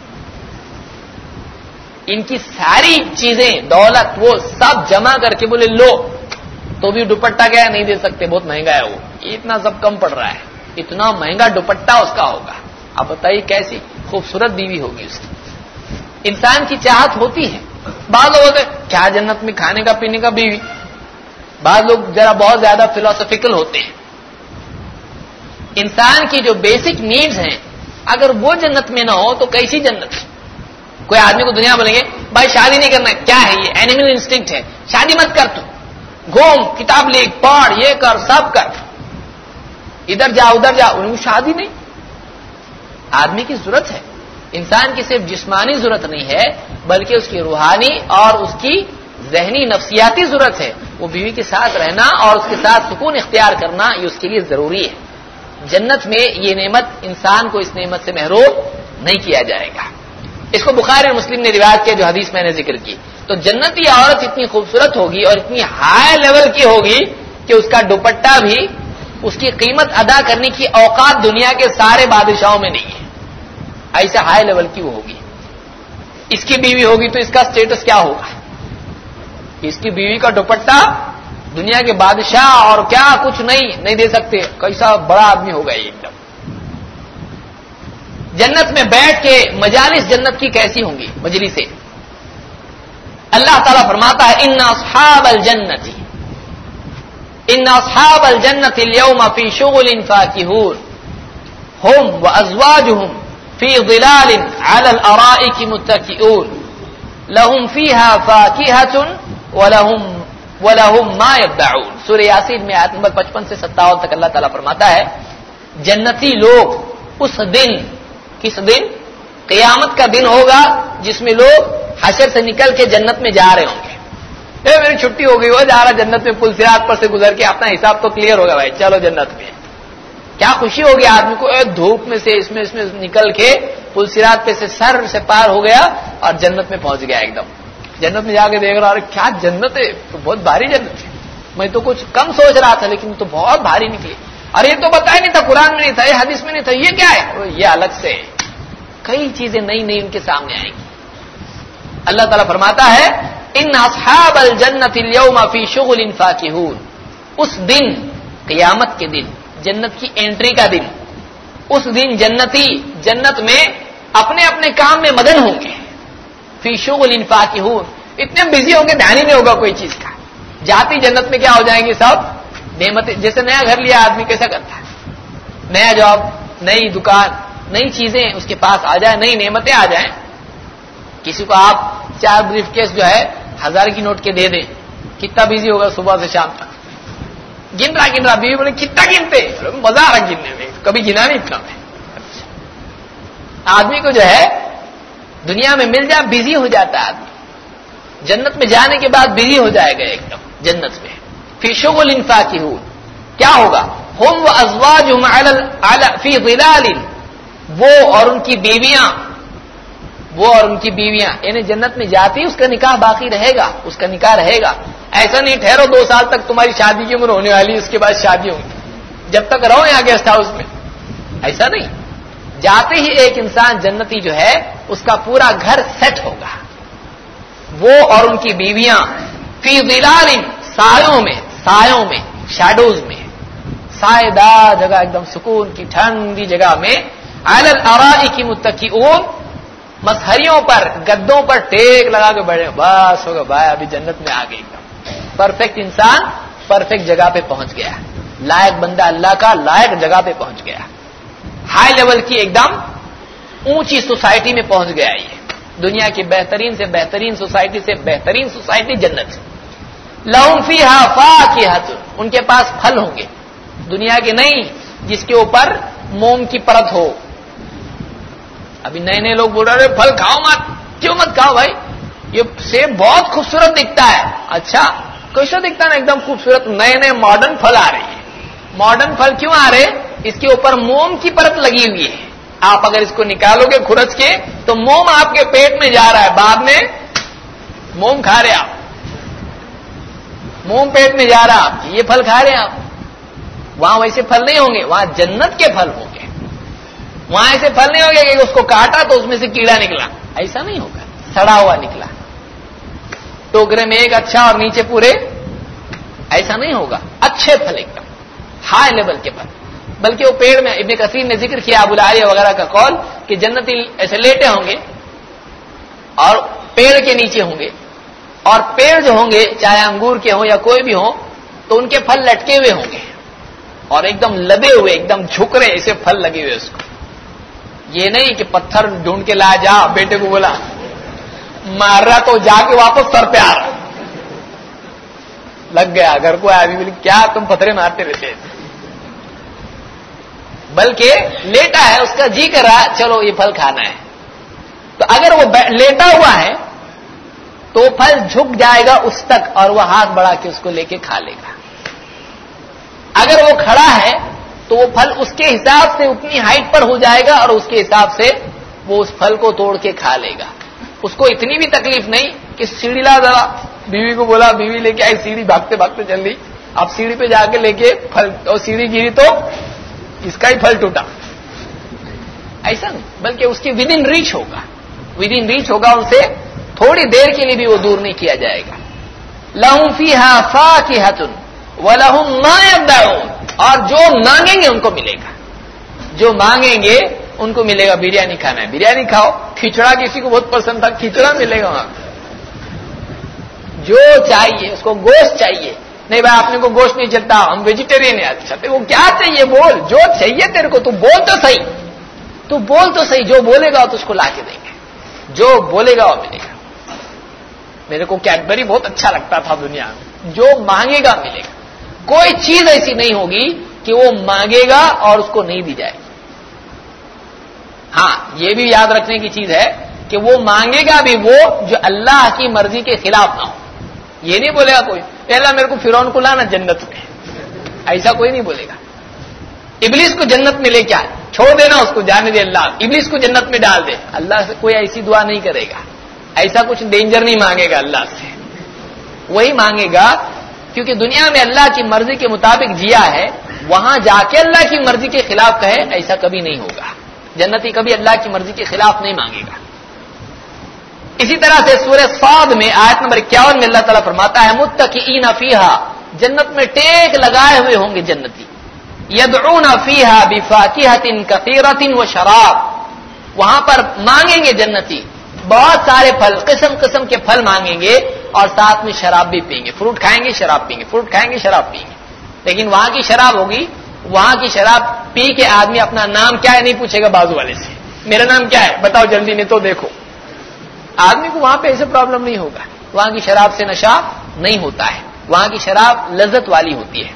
ان کی ساری چیزیں، دولت، وہ سب جمع کر کے بولے لو، تو بھی دوپٹہ کیا نہیں دے سکتے، بہت مہنگا ہے وہ، اتنا سب کم پڑ رہا ہے، اتنا مہنگا دوپٹہ اس کا ہوگا. آپ بتائیے کیسی خوبصورت بیوی ہوگی اس کی. انسان کی چاہت ہوتی ہے. بعض لوگ ہوتے کیا جنت میں کھانے کا پینے کا بیوی، بعض لوگ ذرا بہت زیادہ فلسفیکل ہوتے ہیں. انسان کی جو بیسک نیڈز ہیں اگر وہ جنت میں نہ ہو تو کیسی جنت؟ کوئی آدمی کو دنیا بولیں گے بھائی شادی نہیں کرنا، کیا ہے یہ اینیمل انسٹنکٹ ہے، شادی مت کر، تو گھوم، کتاب لکھ، پڑھ، یہ کر، سب کر، ادھر جا ادھر جا، ان کو شادی نہیں. آدمی کی ضرورت ہے، انسان کی صرف جسمانی ضرورت نہیں ہے بلکہ اس کی روحانی اور اس کی ذہنی نفسیاتی ضرورت ہے. وہ بیوی کے ساتھ رہنا اور اس کے ساتھ سکون اختیار کرنا یہ اس کے لیے ضروری ہے. جنت میں یہ نعمت، انسان کو اس نعمت سے محروم نہیں کیا جائے گا. اس کو بخاری اور مسلم نے روایت کیا جو حدیث میں نے ذکر کی. تو جنتی عورت اتنی خوبصورت ہوگی اور اتنی ہائی لیول کی ہوگی کہ اس کا دوپٹہ بھی اس کی قیمت ادا کرنے کی اوقات دنیا کے سارے بادشاہوں میں نہیں ہے. ایسا ہائی لیول کی وہ ہوگی. اس کی بیوی ہوگی تو اس کا سٹیٹس کیا ہوگا؟ اس کی بیوی کا دوپٹہ دنیا کے بادشاہ اور کیا کچھ نہیں نہیں دے سکتے. کیسا بڑا آدمی ہوگا یہ ایک دم. جنت میں بیٹھ کے مجالس جنت کی کیسی ہوں گی مجلسیں. اللہ تعالیٰ فرماتا ہے ان اصحاب الجنت ان اصحاب الجنت اليوم فی شغل فاکہون هم وازواجهم فی ظلال علی الارائک متکئون لهم فیہا فاکہۃ ولهم ولهم ما يدعون. سورہ یاسین میں آیت نمبر پچپن سے ستاون تک اللہ تعالیٰ فرماتا ہے جنتی لوگ اس دن، کس دن؟ قیامت کا دن ہوگا جس میں لوگ حشر سے نکل کے جنت میں جا رہے ہوں گے. اے میری چھٹی ہو گئی، وہ جا رہا جنت میں، پل صراط پر سے گزر کے اپنا حساب تو کلیئر ہوگا بھائی، چلو جنت میں. کیا خوشی ہوگی آدمی کو، اے دھوپ میں سے اس میں اس میں نکل کے پل صراط پہ سے سر سے پار ہو گیا اور جنت میں پہنچ گیا. ایک دم جنت میں جا کے دیکھ رہا، ارے کیا جنت ہے، تو بہت بھاری جنت ہے. میں تو کچھ کم سوچ رہا تھا لیکن تو بہت بھاری نکلی. اور یہ تو بتایا نہیں تھا، قرآن میں نہیں تھا، یہ حدیث میں نہیں تھا، یہ کیا ہے؟ یہ الگ سے کئی چیزیں نئی نئی ان کے سامنے آئیں گی. اللہ تعالیٰ فرماتا ہے ان اصحاب الجنت اليوم فی شغل فاکہون. اس دن، قیامت کے دن، جنت کی انٹری کا دن، اس دن جنتی جنت میں اپنے اپنے کام میں مگن ہوں گے. فی شغل فاکہون، اتنے بزی ہوں گے دھیان ہی نہیں ہوگا کوئی چیز کا. جاتی جنت میں کیا ہو جائیں گے سب نعمتیں. جیسے نیا گھر لیا آدمی کیسا کرتا ہے، نیا جاب، نئی دکان، نئی چیزیں اس کے پاس آ جائیں، نئی نعمتیں آ جائیں. کسی کو آپ چار بریف کیس جو ہے ہزار کی نوٹ کے دے دیں، کتنا بزی ہوگا صبح سے شام تک، گن رہا گن رہا. بیوی بولے کتنا گنتے، مزہ آ رہا گننے میں، کبھی گنا نہیں اتنا میں. آدمی کو جو ہے دنیا میں مل جائے بزی ہو جاتا ہے آدمی، جنت میں جانے کے بعد بزی ہو جائے گا ایک دم جنت میں. فی شغل فاکہون، کیا ہوگا؟ ہم وازواجہم علی فی ظلال، وہ اور ان کی بیویاں، وہ اور ان کی بیویاں، یعنی جنت میں جاتی اس کا نکاح باقی رہے گا، اس کا نکاح رہے گا. ایسا نہیں ٹھہرو دو سال تک تمہاری شادی کی عمر ہونے والی، اس کے بعد شادی ہوگی، جب تک رہو یہاں گیسٹ ہاؤس میں. ایسا نہیں، جاتے ہی ایک انسان جنتی جو ہے اس کا پورا گھر سیٹ ہوگا. وہ اور ان کی بیویاں فی ظلال، سایوں میں، سایوں میں، شیڈوز میں، سائے دار جگہ، ایک دم سکون کی ٹھنڈی جگہ میں، علی الارائک متکئون، مسہریوں پر، گدوں پر ٹیک لگا کے بیٹھے. بس ہوگا بھائی، ابھی جنت میں آ گئے. ایک دم پرفیکٹ انسان پرفیکٹ جگہ پہ پہنچ گیا، لائق بندہ اللہ کا لائق جگہ پہ پہنچ گیا، ہائی لیول کی ایک دم اونچی سوسائٹی میں پہنچ گیا. یہ دنیا کی بہترین سے بہترین سوسائٹی سے بہترین سوسائٹی جنت. لہم فیہا فاکہۃ، ان کے پاس پھل ہوں گے، دنیا کے نہیں جس کے اوپر موم کی پرت ہو. ابھی نئے نئے لوگ بول رہے پھل کھاؤ مت، کیوں مت کھاؤ بھائی؟ یہ سیب بہت خوبصورت دکھتا ہے. اچھا کیسا دکھتا ہے نا؟ ایک دم خوبصورت. نئے نئے ماڈرن پھل آ رہے ہیں. ماڈرن پھل کیوں آ رہے؟ اس کے اوپر موم کی پرت لگی ہوئی ہے. آپ اگر اس کو نکالو گے کھرچ کے تو موم آپ کے پیٹ میں جا رہا ہے، بعد میں موم کھا رہے آپ، موم پیٹ میں جا رہا آپ، یہ پھل کھا رہے آپ. وہاں ویسے پھل نہیں ہوں گے، وہاں جنت کے پھل ہوں گے. وہاں ایسے پھل نہیں ہوں گے کہ اس کو کاٹا تو اس میں سے کیڑا نکلا، ایسا نہیں ہوگا، سڑا ہوا نکلا ٹوکرے میں ایک اچھا اور نیچے پورے، ایسا نہیں ہوگا. اچھے پھل ایک دم ہائی لیول کے پھل. بلکہ وہ پیڑ میں، ابن کثیر نے ذکر کیا ابو العالیہ وغیرہ کا قول کہ جنتی ایسے لیٹے ہوں گے اور پیڑ کے نیچے ہوں گے، اور پیڑ جو ہوں گے چاہے انگور کے ہوں یا کوئی بھی ہوں تو ان کے پھل لٹکے ہوئے ہوں گے اور ایک دم لدے ہوئے، ایک دم جھک رہے ایسے پھل لگے ہوئے اس کو. یہ نہیں کہ پتھر ڈھونڈ کے لا جا، بیٹے کو بولا مار رہا تو جا کے واپس سر پہ آ رہا، لگ گیا گھر کو آیا، بولی کیا تم پتھرے مارتے رہتے. بلکہ لیٹا ہے، اس کا جی کر رہا چلو یہ پھل کھانا ہے، تو اگر وہ لیٹا ہوا ہے تو وہ پھل جھک جائے گا اس تک اور وہ ہاتھ بڑھا کے اس کو لے کے کھا لے گا. اگر وہ کھڑا ہے تو وہ پھل اس کے حساب سے اتنی ہائٹ پر ہو جائے گا اور اس کے حساب سے وہ اس پھل کو توڑ کے کھا لے گا. اس کو اتنی بھی تکلیف نہیں کہ سیڑھی لا ذرا، بیوی کو بولا، بیوی لے کے آئی سیڑھی، بھاگتے بھاگتے چل رہی، اب سیڑھی پہ جا کے لے کے پھل، اور سیڑھی گری تو اس کا ہی پھل ٹوٹا. ایسا نہیں، بلکہ اس کے ود ان ریچ ہوگا، ود ان ریچ ہوگا، ان سے تھوڑی دیر کے لیے بھی وہ دور نہیں کیا جائے گا. لہم فیہا فاکہۃ ولہم ما یدعون، اور جو مانگیں گے ان کو ملے گا، جو مانگیں گے ان کو ملے گا. بریانی کھانا ہے بریانی کھاؤ، کھچڑا کسی کو بہت پسند تھا کھچڑا ملے گا وہاں. جو چاہیے اس کو، گوشت چاہیے، نہیں بھائی اپنے کو گوشت نہیں چلتا ہم ویجیٹیرین ہیں. اچھا تو وہ کیا چاہیے بول، جو چاہیے تیرے کو تو بول تو صحیح، تو بول تو صحیح، جو بولے گا تو اس کو لا کے دیں گے، جو بولے گا وہ ملے گا. میرے کو کیڈبری بہت اچھا لگتا تھا دنیا میں، جو مانگے گا ملے گا. کوئی چیز ایسی نہیں ہوگی کہ وہ مانگے گا اور اس کو نہیں دی جائے. ہاں یہ بھی یاد رکھنے کی چیز ہے کہ وہ مانگے گا بھی وہ جو اللہ کی مرضی کے خلاف نہ ہو. یہ نہیں بولے گا کوئی پہلا میرے کو فرعون کو لانا جنت میں، ایسا کوئی نہیں بولے گا. ابلیس کو جنت میں لے کے آئے، چھوڑ دینا اس کو، جانے دے اللہ، ابلیس کو جنت میں ڈال دے. اللہ سے کوئی ایسی دعا نہیں کرے گا، ایسا کچھ ڈینجر نہیں مانگے گا اللہ سے. وہی مانگے گا کیونکہ دنیا میں اللہ کی مرضی کے مطابق جیا ہے، وہاں جا کے اللہ کی مرضی کے خلاف کہے ایسا کبھی نہیں ہوگا. جنتی کبھی اللہ کی مرضی کے خلاف نہیں مانگے گا. اسی طرح سے سورہ صاد میں آیت نمبر اکیاون میں اللہ تعالیٰ فرماتا ہے متکئین فیہا، جنت میں ٹیک لگائے ہوئے ہوں گے جنتی. یدعون فیہا بفاکہۃ کثیرۃ وشراب، وہاں پر مانگیں گے جنتی بہت سارے پھل، قسم قسم کے پھل مانگیں گے اور ساتھ میں شراب بھی پئیں گے. فروٹ کھائیں گے شراب پئیں گے، فروٹ کھائیں گے شراب پئیں گے. لیکن وہاں کی شراب ہوگی، وہاں کی شراب پی کے آدمی اپنا نام کیا ہے نہیں پوچھے گا بازو والے سے، میرا نام کیا ہے بتاؤ جلدی نہیں تو دیکھو. آدمی کو وہاں پہ ایسے پرابلم نہیں ہوگا. وہاں کی شراب سے نشہ نہیں ہوتا ہے، وہاں کی شراب لذت والی ہوتی ہے.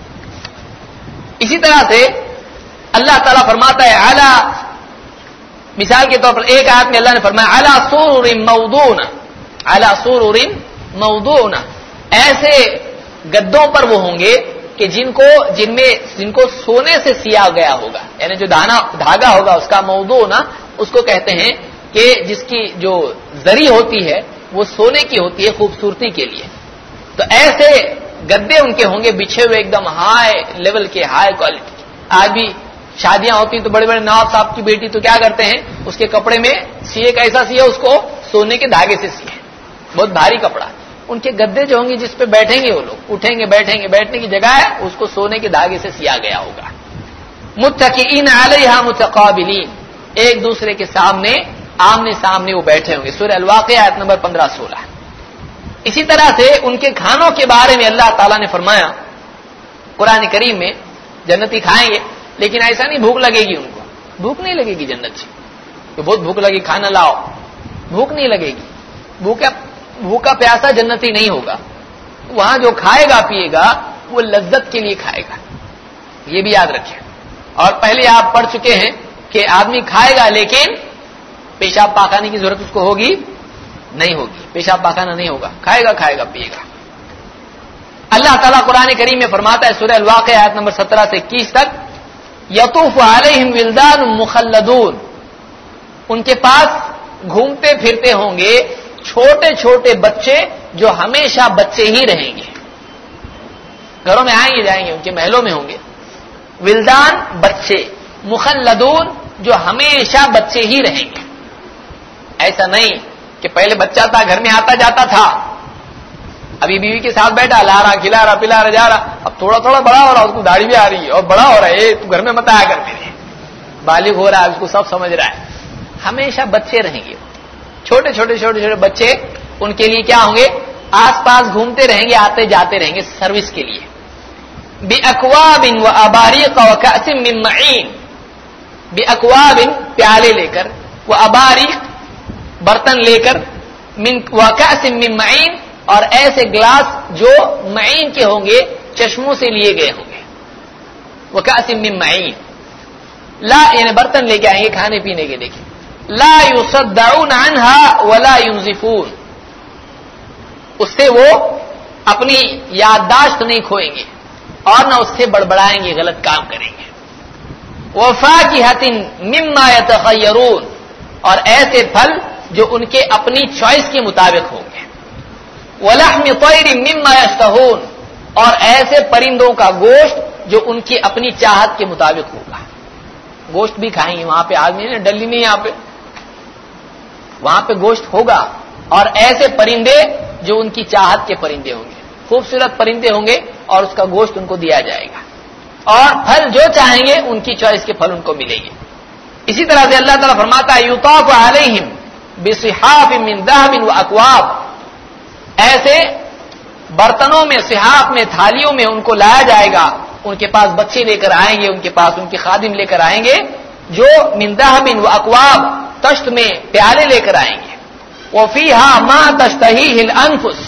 اسی طرح سے اللہ تعالیٰ فرماتا ہے اعلی مثال کے طور پر ایک آیت میں اللہ نے فرمایا علی سرر موضونہ، علی سرر موضونہ، ایسے گدوں پر وہ ہوں گے کہ جن کو جن میں جن کو سونے سے سیا گیا ہوگا، یعنی جو دانا دھاگا ہوگا اس کا موضونہ اس کو کہتے ہیں کہ جس کی جو زری ہوتی ہے وہ سونے کی ہوتی ہے خوبصورتی کے لیے. تو ایسے گدے ان کے ہوں گے بچھے ہوئے ایک دم ہائی لیول کے، ہائی کوالٹی. آج بھی شادیاں ہوتی ہیں تو بڑے بڑے نواب صاحب کی بیٹی تو کیا کرتے ہیں، اس کے کپڑے میں سیے کا ایسا سیا اس کو سونے کے دھاگے سے سیے، بہت بھاری کپڑا. ان کے گدے جو ہوں گے جس پہ بیٹھیں گے وہ لوگ، اٹھیں گے بیٹھیں گے، بیٹھنے کی جگہ ہے اس کو سونے کے دھاگے سے سیا گیا ہوگا. متکئین علیہا متقابلین، ایک دوسرے کے سامنے آمنے سامنے وہ بیٹھے ہوں گے. سورہ الواقعہ آیت نمبر پندرہ سولہ. اسی طرح سے ان کے کھانوں کے بارے میں اللہ تعالیٰ نے فرمایا قرآن کریم میں، جنتی کھائیں گے لیکن ایسا نہیں بھوک لگے گی ان کو، بھوک نہیں لگے گی جنت سے کہ بہت بھوک لگی کھانا لاؤ، بھوک نہیں لگے گی. بھوکا بھوکا پیاسا جنتی نہیں ہوگا. وہاں جو کھائے گا پیے گا وہ لذت کے لیے کھائے گا، یہ بھی یاد رکھیں. اور پہلے آپ پڑھ چکے ہیں کہ آدمی کھائے گا لیکن پیشاب پاخانے کی ضرورت اس کو ہوگی نہیں ہوگی، پیشاب پاخانہ نہیں ہوگا، کھائے گا کھائے گا پیے گا. اللہ تعالیٰ قرآن کریم میں فرماتا ہے سورہ الواقعہ آیت نمبر سترہ سے اکیس تک، یطوف علیہم ولدان مخلدون، ان کے پاس گھومتے پھرتے ہوں گے چھوٹے چھوٹے بچے جو ہمیشہ بچے ہی رہیں گے. گھروں میں آئیں گے جائیں گے، ان کے محلوں میں ہوں گے. ولدان بچے، مخلدون جو ہمیشہ بچے ہی رہیں گے. ایسا نہیں کہ پہلے بچہ تھا گھر میں آتا جاتا تھا، ابھی بیوی کے ساتھ بیٹھا لا رہا کھلا رہا پلا رہا جا رہا، اب تھوڑا تھوڑا بڑا ہو رہا، اس کو داڑھی بھی آ رہی ہے اور بڑا ہو رہا ہے، تو گھر میں مت آیا کر میرے، بالغ ہو رہا ہے، اس کو سب سمجھ رہا ہے. ہمیشہ بچے رہیں گے، چھوٹے چھوٹے چھوٹے چھوٹے بچے ان کے لیے کیا ہوں گے، آس پاس گھومتے رہیں گے، آتے جاتے رہیں گے سروس کے لیے. بِأَكْوَابٍ وَأَبَارِيقَ وَكَأْسٍ مِّن مَّعِينٍ، بِأَكْوَابٍ پیالے لے کر، وَأَبَارِيقَ برتن لے کر، من وَكَأْسٍ مِّن مَّعِينٍ اور ایسے گلاس جو معین کے ہوں گے، چشموں سے لیے گئے ہوں گے. وَكَأْسٍ مِّن مَّعِينٍ، لا یعنی برتن لے کے آئیں گے کھانے پینے کے. دیکھیں لا يصدعون عنها ولا ينزفون، اس سے وہ اپنی یادداشت نہیں کھوئیں گے اور نہ اس سے بڑبڑائیں گے، غلط کام کریں گے. وفاکہۃ مما یتخیرون، اور ایسے پھل جو ان کے اپنی چوائس کے مطابق ہوں گے. ولحم طیر مما یشتہون، اور ایسے پرندوں کا گوشت جو ان کی اپنی چاہت کے مطابق ہوگا. گوشت بھی کھائیں گے وہاں پہ، آدمی نے ڈلی نہیں یہاں پہ، وہاں پہ گوشت ہوگا. اور ایسے پرندے جو ان کی چاہت کے پرندے ہوں گے، خوبصورت پرندے ہوں گے اور اس کا گوشت ان کو دیا جائے گا. اور پھل جو چاہیں گے ان کی چوائس کے پھل ان کو ملیں گے. اسی طرح سے اللہ تعالیٰ فرماتا ہے یطاف علیہم بصحاف من ذهب واکواب، ایسے برتنوں میں، صحاف میں، تھالیوں میں ان کو لایا جائے گا. ان کے پاس بچے لے کر آئیں گے، ان کے پاس ان کے خادم لے کر آئیں گے جو من ذهب واکواب، تشت میں پیالے لے کر آئیں گے. وفیہا ما تشتہیہ الانفس،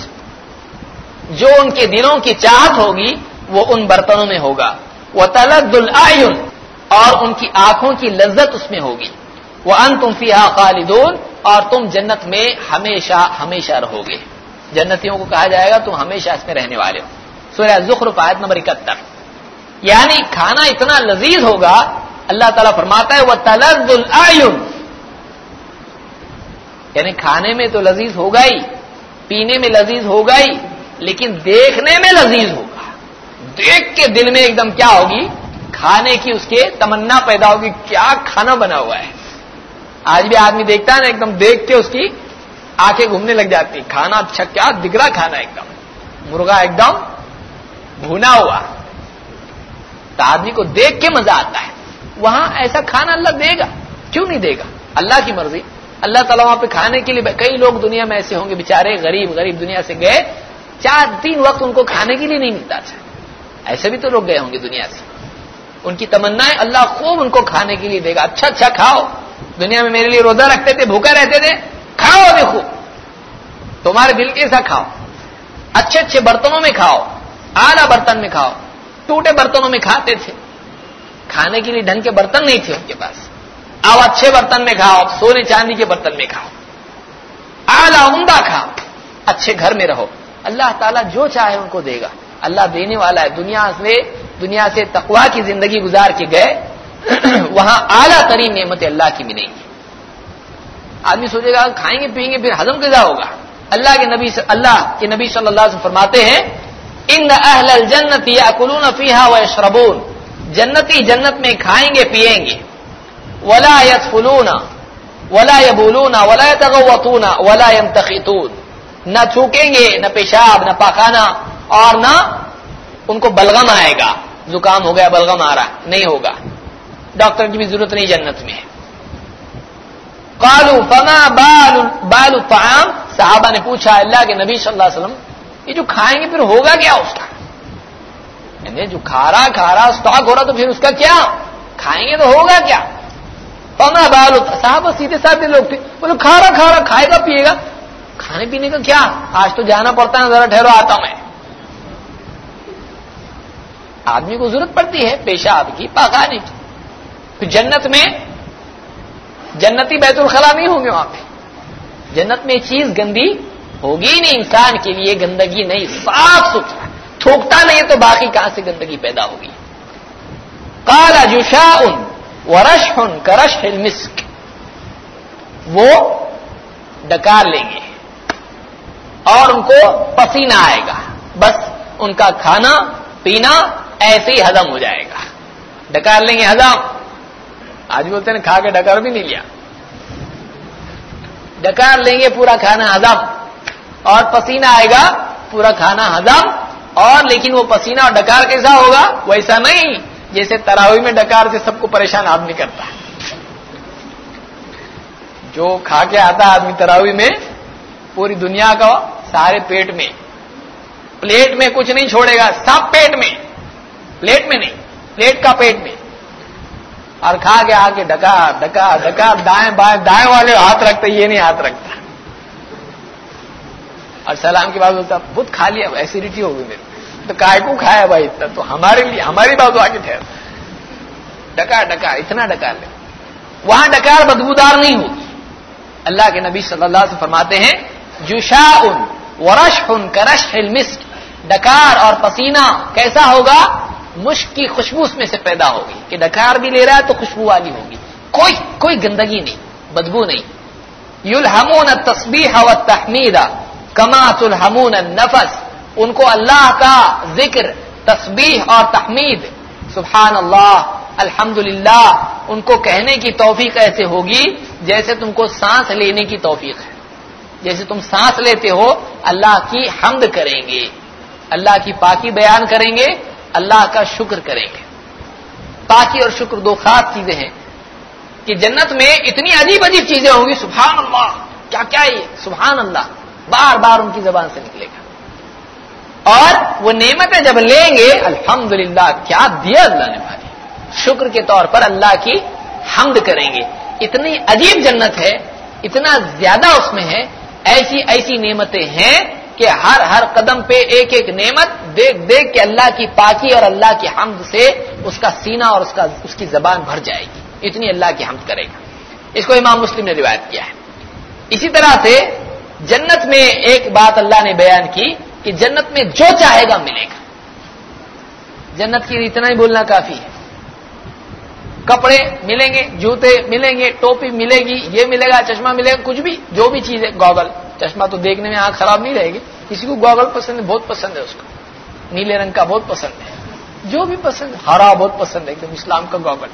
جو ان کے دلوں کی چاہت ہوگی وہ ان برتنوں میں ہوگا. وتلذ الاعین، اور ان کی آنکھوں کی لذت اس میں ہوگی. وانتم فیہا خالدون، اور تم جنت میں ہمیشہ ہمیشہ رہو گے. جنتیوں کو کہا جائے گا تم ہمیشہ اس میں رہنے والے ہو. سورہ الزخرف آیت نمبر اکہتر. یعنی کھانا اتنا لذیذ ہوگا، اللہ تعالیٰ فرماتا ہے وتلذ الاعین، یعنی کھانے میں تو لذیذ ہوگا ہی، پینے میں لذیذ ہوگا ہی، لیکن دیکھنے میں لذیذ ہوگا. دیکھ کے دل میں ایک دم کیا ہوگی، کھانے کی اس کے تمنا پیدا ہوگی، کیا کھانا بنا ہوا ہے. آج بھی آدمی دیکھتا ہے نا، ایک دم دیکھ کے اس کی آنکھیں گھومنے لگ جاتی، کھانا اچھا، کیا دکھ رہا کھانا، ایک دم مرغا ایک دم بھونا ہوا، تو آدمی کو دیکھ کے مزہ آتا ہے. وہاں ایسا کھانا اللہ دے گا، کیوں نہیں دے گا، اللہ کی مرضی. اللہ تعالیٰ وہاں پہ کھانے کے لیے، کئی لوگ دنیا میں ایسے ہوں گے بیچارے غریب غریب دنیا سے گئے، چار تین وقت ان کو کھانے کے لیے نہیں ملتا تھا. ایسے بھی تو لوگ گئے ہوں گے دنیا سے. ان کی تمنا ہے اللہ خوب ان کو کھانے کے لیے دے گا، اچھا اچھا کھاؤ. دنیا میں میرے لیے روزہ رکھتے تھے، بھوکا رہتے تھے، کھاؤ دیکھو تمہارے دل کے ساتھ کھاؤ، اچھے اچھے برتنوں میں کھاؤ، اعلیٰ برتن میں کھاؤ. ٹوٹے برتنوں میں کھاتے تھے، کھانے کے لیے ڈھنگ کے برتن نہیں تھے ان کے پاس. आओ अच्छे बर्तन में खाओ, सोने चांदी के बर्तन में खाओ, आला उम्दा खाओ, अच्छे घर में रहो। अल्लाह ताला जो चाहे उनको देगा, अल्लाह देने वाला है। दुनिया से दुनिया से तकवा की जिंदगी गुजार के गए, वहां आला तरीन नेमतें अल्लाह की मिलेंगी। आदमी सोचेगा खाएंगे पिएंगे फिर हजम कैसा होगा? अल्लाह के नबी अल्लाह के नबी सल्लल्लाहु अलैहि वसल्लम फरमाते हैं, इन्न अहलल जन्नति याकुलून फीहा व यशरबून, जन्नती जन्नत में खाएंगे पिएंगे, वला यस्फुलूना वला यबूलूना वला यतगव्वतूना वला यंतखितून, न थूकेंगे न पेशाब न पाखाना और न उनको बलगम आएगा, जुकाम हो गया बलगम आ रहा, नहीं होगा, डॉक्टर की भी जरूरत नहीं जन्नत में। कालू फमा बालु बालु ताम, साहबा ने पूछा अल्लाह के नबी सल्लल्लाहु अलैहि वसल्लम, ये जो खाएंगे फिर होगा क्या उसका? यानी जो खारा खारा स्टॉक हो रहा तो फिर उसका क्या? खाएंगे तो होगा क्या? फमा बालु, साहबा सीधे साधे लोग थे, बोले खारा खारा खाएगा पिएगा, खाने पीने का क्या? आज तो जाना पड़ता है, जरा ठहरो आता मैं। आदमी को जरूरत पड़ती है पेशाब की पाखाने की, फिर जन्नत में जन्नती बैतुल खला नहीं होंगे वहां पे, जन्नत में चीज गंदी होगी नहीं, इंसान के लिए गंदगी नहीं, साफ सुथरा, थूकता नहीं तो बाकी कहां से गंदगी पैदा होगी। काला जुशाउन वरशहुन करशहिल मिस्क, वो डकार लेंगे और उनको पसीना आएगा, बस उनका खाना पीना ऐसे ही हजम हो जाएगा। डकार लेंगे हजम, आज बोलते हैं खा के डकार भी नहीं लिया, डकार लेंगे पूरा खाना हजम और पसीना आएगा पूरा खाना हजम, और लेकिन वो पसीना और डकार कैसा होगा? वैसा नहीं जैसे तरावी में डकार से सबको परेशान आदमी करता है। जो खा के आता है आदमी तरावी में, पूरी दुनिया का सारे पेट में, प्लेट में कुछ नहीं छोड़ेगा, सब पेट में, प्लेट में नहीं, प्लेट का पेट में, और खा के आके डका डका डका, दाएं बाएं, दाएं वाले हाथ रखते, ये नहीं हाथ रखता, और सलाम के बाद बोलता बहुत खा लिया, एसिडिटी हो गई मेरे, तो काय को खाया भाई इतना, तो हमारे लिए हमारी बात आके ठहर, डका डका इतना डकार ले, वहां डकार बदबूदार नहीं होगी। अल्लाह के नबी सल्लल्लाहु अलैहि वसल्लम फरमाते हैं, जुशाउन वरशहुन करशहिल मिस्क, डकार और पसीना कैसा होगा? मुश्क की खुशबू उसमें से पैदा होगी, कि डकार भी ले रहा है तो खुशबू वाली होगी, कोई कोई गंदगी नहीं, बदबू नहीं। युल्हमून तस्बीह व तहमीदा कमा तुल्हमून नफस, उनको अल्लाह का जिक्र, तस्बीह और तहमीद, सुभान अल्लाह अल्हम्दुलिल्लाह, उनको कहने की तौफीक ऐसे होगी जैसे तुमको सांस लेने की तौफीक है। जैसे तुम सांस लेते हो अल्लाह की हम्द करेंगे, अल्लाह की पाकी बयान करेंगे, अल्लाह का शुक्र करेंगे। पाकी और शुक्र दो खास चीजें हैं कि जन्नत में इतनी अजीब अजीब चीजें होंगी, सुभान अल्लाह, क्या क्या ये सुभान अल्लाह बार बार उनकी जबान से निकलेगा, और वो नेमतें जब लेंगे अल्हम्दुलिल्लाह, क्या दिया अल्लाह ने भाई, शुक्र के तौर पर अल्लाह की हम्द करेंगे। इतनी अजीब जन्नत है, इतना ज्यादा उसमें है, ऐसी ऐसी नेमतें हैं कि हर हर कदम पे एक एक नेमत देख देख के अल्लाह की पाकी और अल्लाह की हम्द से उसका सीना और उसका उसकी जबान भर जाएगी, इतनी अल्लाह की हम्द करेगा। इसको इमाम मुस्लिम ने रिवायत किया है। इसी तरह से जन्नत में एक बात अल्लाह ने बयान की कि जन्नत में जो चाहेगा मिलेगा। जन्नत की इतना ही बोलना काफी है, कपड़े मिलेंगे, जूते मिलेंगे, टोपी मिलेगी, ये मिलेगा, चश्मा मिलेगा, कुछ भी जो भी चीज है, गॉगल, चश्मा तो देखने में आंख खराब नहीं रहेगी, किसी को गॉगल पसंद है, बहुत पसंद है उसको, नीले रंग का बहुत पसंद है, जो भी पसंद, हरा बहुत पसंद है, एकदम इस्लाम का गॉगल,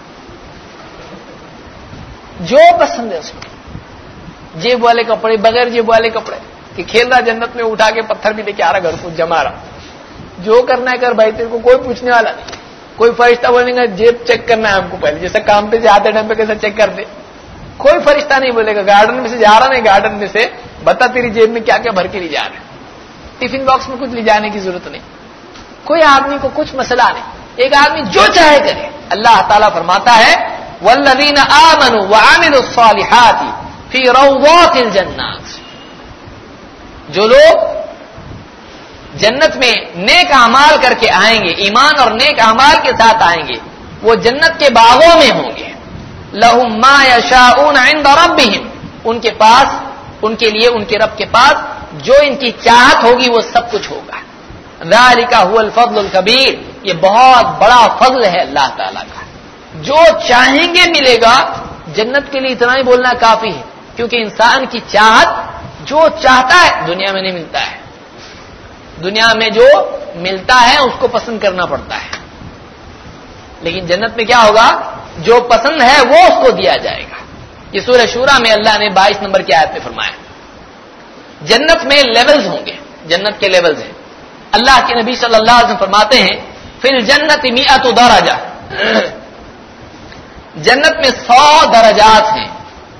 जो पसंद है उसको, जेब वाले कपड़े, बगैर जेब वाले कपड़े, कि खेल रहा जन्नत में, उठा के पत्थर भी लेके आ रहा घर को, जमा रहा, जो करना है कर भाई, तेरे को कोई पूछने वाला नहीं। कोई फरिश्ता बोलेगा जेब चेक करना है हमको पहले, जैसे काम पे जाते टाइम पे कैसे चेक कर दे, कोई फरिश्ता नहीं बोलेगा। गार्डन में से जा रहा नहीं, गार्डन में से बता तेरी जेब में क्या क्या भर के ले जा रहा है, टिफिन बॉक्स में कुछ ले जाने की जरूरत नहीं, कोई आदमी को कुछ मसला नहीं, एक आदमी जो चाहे करे। अल्लाह ताला फरमाता है, वल्लज़ीना आमनू व अमिलुस्सालिहाति फी रौज़ातिल जन्नात, जो लोग जन्नत में नेक अमाल करके आएंगे, ईमान और नेक अमाल के साथ आएंगे, वो जन्नत के बागों में होंगे। لہم ما یشاؤون عند ربہم، ان کے پاس، ان کے لیے ان کے رب کے پاس جو ان کی چاہت ہوگی وہ سب کچھ ہوگا. ذالک هو الفضل الکبیر، یہ بہت بڑا فضل ہے اللہ تعالی کا. جو چاہیں گے ملے گا. جنت کے لیے اتنا ہی بولنا کافی ہے، کیونکہ انسان کی چاہت جو چاہتا ہے دنیا میں نہیں ملتا ہے. دنیا میں جو ملتا ہے اس کو پسند کرنا پڑتا ہے، لیکن جنت میں کیا ہوگا؟ جو پسند ہے وہ اس کو دیا جائے گا. یہ سورہ شورا میں اللہ نے بائیس نمبر کی آیت میں فرمایا. جنت میں لیولز ہوں گے، جنت کے لیولز ہیں. اللہ کے نبی صلی اللہ علیہ وسلم فرماتے ہیں فی الجنت مئۃ درجہ، جنت میں سو درجات ہیں.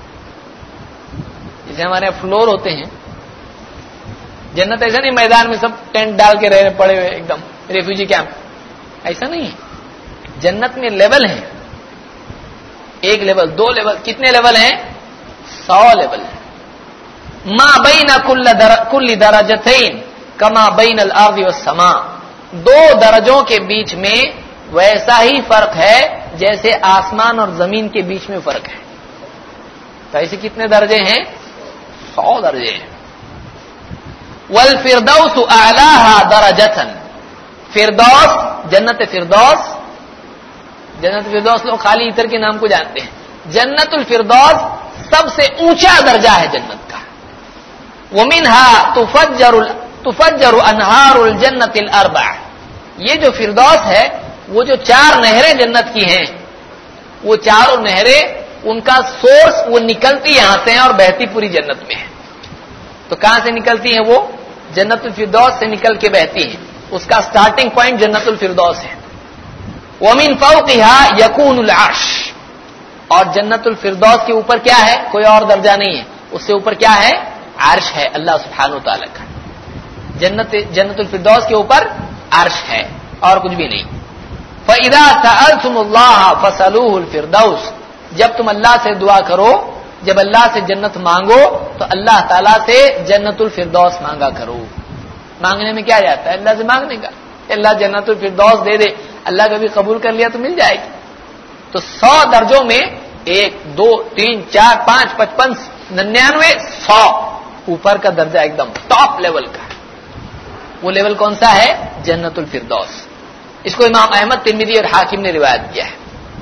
جیسے ہمارے یہاں فلور ہوتے ہیں، جنت ایسا نہیں میدان میں سب ٹینٹ ڈال کے رہے پڑے ہوئے ایک دم ریفیوجی کیمپ، ایسا نہیں ہے. جنت میں لیول ہیں، ایک لیول، دو لیول، کتنے لیول ہیں؟ سو لیول ہیں. ما بین کل درجتین کما بین الارض والسماء، دو درجوں کے بیچ میں ویسا ہی فرق ہے جیسے آسمان اور زمین کے بیچ میں فرق ہے. تو ایسے کتنے درجے ہیں؟ سو درجے ہیں. والفردوس اعلاها درجۃ، فردوس، جنت فردوس، جنت فردوس لوگ خالی اتر کے نام کو جانتے ہیں. جنت الفردوس سب سے اونچا درجہ ہے جنت کا. ومنها تفجر تفجر انہار الجنت الاربع، یہ جو فردوس ہے وہ جو چار نہریں جنت کی ہیں، وہ چاروں نہریں ان کا سورس وہ نکلتی یہاں سے ہیں اور بہتی پوری جنت میں ہے. تو کہاں سے نکلتی ہیں؟ وہ جنت الفردوس سے نکل کے بہتی ہیں. اس کا سٹارٹنگ پوائنٹ جنت الفردوس ہے. ومن فوقها یکون العرش، اور جنت الفردوس کے اوپر کیا ہے؟ کوئی اور درجہ نہیں ہے، اس سے اوپر کیا ہے؟ عرش ہے اللہ سبحانہ و تعالی کا. جنت جنت الفردوس کے اوپر عرش ہے اور کچھ بھی نہیں. فَإِذَا سَأَلْتُمُ اللَّهَ فَاسْأَلُوهُ الْفِرْدَوْسَ، جب تم اللہ سے دعا کرو، جب اللہ سے جنت مانگو تو اللہ تعالیٰ سے جنت الفردوس مانگا کرو. مانگنے میں کیا جاتا ہے؟ اللہ سے مانگنے کا. اللہ جنت الفردوس دے دے، اللہ کبھی قبول کر لیا تو مل جائے گی. تو سو درجوں میں ایک، دو، تین، چار، پانچ، پچپن، ننانوے، سو، اوپر کا درجہ ایک دم ٹاپ لیول کا. وہ لیول کون سا ہے؟ جنت الفردوس. اس کو امام احمد، ترمذی اور حاکم نے روایت کیا ہے.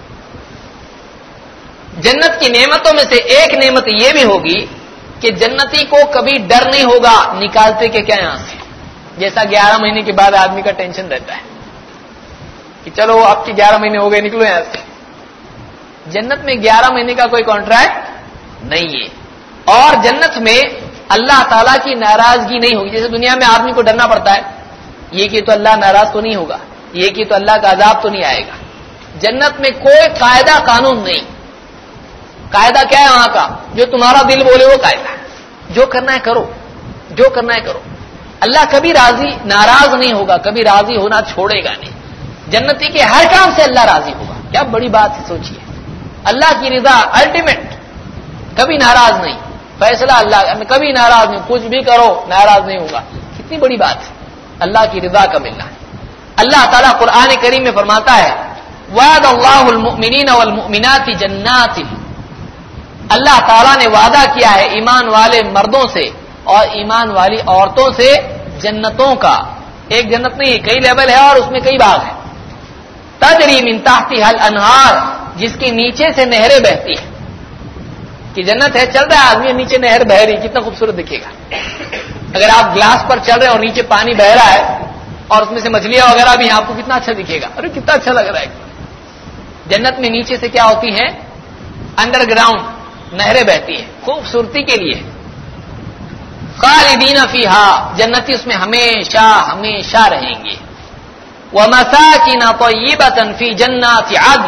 جنت کی نعمتوں میں سے ایک نعمت یہ بھی ہوگی کہ جنتی کو کبھی ڈر نہیں ہوگا نکالتے کہ کیا یہاں سے، جیسا گیارہ مہینے کے بعد آدمی کا ٹینشن رہتا ہے کہ چلو آپ کے گیارہ مہینے ہو گئے نکلو یہاں سے. جنت میں گیارہ مہینے کا کوئی کانٹریکٹ نہیں ہے. اور جنت میں اللہ تعالیٰ کی ناراضگی نہیں ہوگی. جیسے دنیا میں آدمی کو ڈرنا پڑتا ہے یہ کہ تو اللہ ناراض تو نہیں ہوگا، یہ کہ تو اللہ کا عذاب تو نہیں آئے گا. جنت میں کوئی قاعدہ قانون نہیں. قاعدہ کیا ہے وہاں کا؟ جو تمہارا دل بولے وہ قاعدہ. جو کرنا ہے کرو، جو کرنا ہے کرو. اللہ کبھی راضی ناراض نہیں ہوگا، کبھی راضی ہونا چھوڑے گا نہیں. جنتی کے ہر کام سے اللہ راضی ہوگا. کیا بڑی بات ہے، سوچئے. اللہ کی رضا الٹیمیٹ، کبھی ناراض نہیں. فیصلہ اللہ کبھی ناراض نہیں، کچھ بھی کرو ناراض نہیں ہوگا. کتنی بڑی بات ہے اللہ کی رضا کا ملنا. اللہ تعالیٰ قرآن کریم میں فرماتا ہے وعد اللہ المؤمنین والمؤمنات جنات، اللہ تعالیٰ نے وعدہ کیا ہے ایمان والے مردوں سے اور ایمان والی عورتوں سے جنتوں کا. ایک جنت نہیں ہے، کئی لیول ہے اور اس میں کئی باغ ہیں. تجری من تحتها الانہار، جس کے نیچے سے نہریں بہتی ہیں. کہ جنت ہے، چل رہا ہے آدمی نیچے نہر بہ رہی، کتنا خوبصورت دکھے گا. اگر آپ گلاس پر چل رہے ہیں اور نیچے پانی بہ رہا ہے اور اس میں سے مچھلیاں وغیرہ بھی ہیں، آپ کو کتنا اچھا دکھے گا. ارے کتنا اچھا لگ رہا ہے. جنت میں نیچے سے کیا ہوتی ہیں؟ انڈر گراؤنڈ نہریں بہتی ہیں خوبصورتی کے لیے. خالدین فیہا، جنتی اس میں ہمیشہ ہمیشہ رہیں گے. ومساکن طیبۃ فی جنات عدن،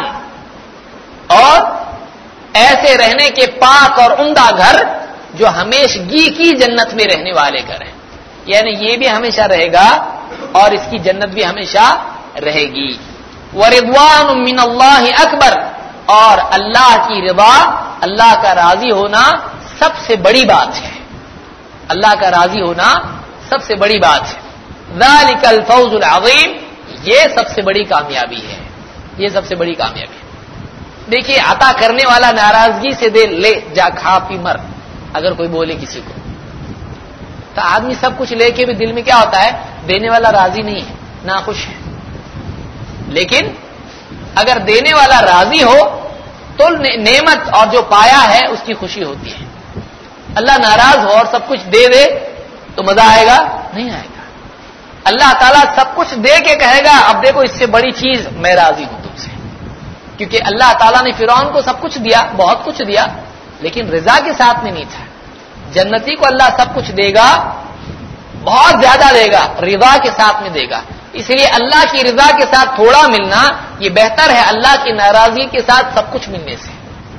اور ایسے رہنے کے پاک اور عمدہ گھر جو ہمیشگی کی جنت میں رہنے والے گھر ہیں. یعنی یہ بھی ہمیشہ رہے گا اور اس کی جنت بھی ہمیشہ رہے گی. ورضوان من اللہ اکبر، اور اللہ کی رضا، اللہ کا راضی ہونا سب سے بڑی بات ہے. اللہ کا راضی ہونا سب سے بڑی بات ہے. ذالک الفوز العظیم، یہ سب سے بڑی کامیابی ہے. یہ سب سے بڑی کامیابی ہے. دیکھیے عطا کرنے والا ناراضگی سے دے، لے جا کھا پی مر، اگر کوئی بولے کسی کو تو آدمی سب کچھ لے کے بھی دل میں کیا ہوتا ہے، دینے والا راضی نہیں ہے، ناخوش ہے. لیکن اگر دینے والا راضی ہو تو نعمت اور جو پایا ہے اس کی خوشی ہوتی ہے. اللہ ناراض ہو اور سب کچھ دے دے تو مزہ آئے گا؟ نہیں آئے گا. اللہ تعالیٰ سب کچھ دے کے کہے گا اب دیکھو اس سے بڑی چیز میں راضی ہوں تم سے. کیونکہ اللہ تعالیٰ نے فرعون کو سب کچھ دیا، بہت کچھ دیا، لیکن رضا کے ساتھ میں نہیں تھا. جنتی کو اللہ سب کچھ دے گا، بہت زیادہ دے گا، رضا کے ساتھ میں دے گا. اس لیے اللہ کی رضا کے ساتھ تھوڑا ملنا یہ بہتر ہے اللہ کی ناراضگی کے ساتھ سب کچھ ملنے سے.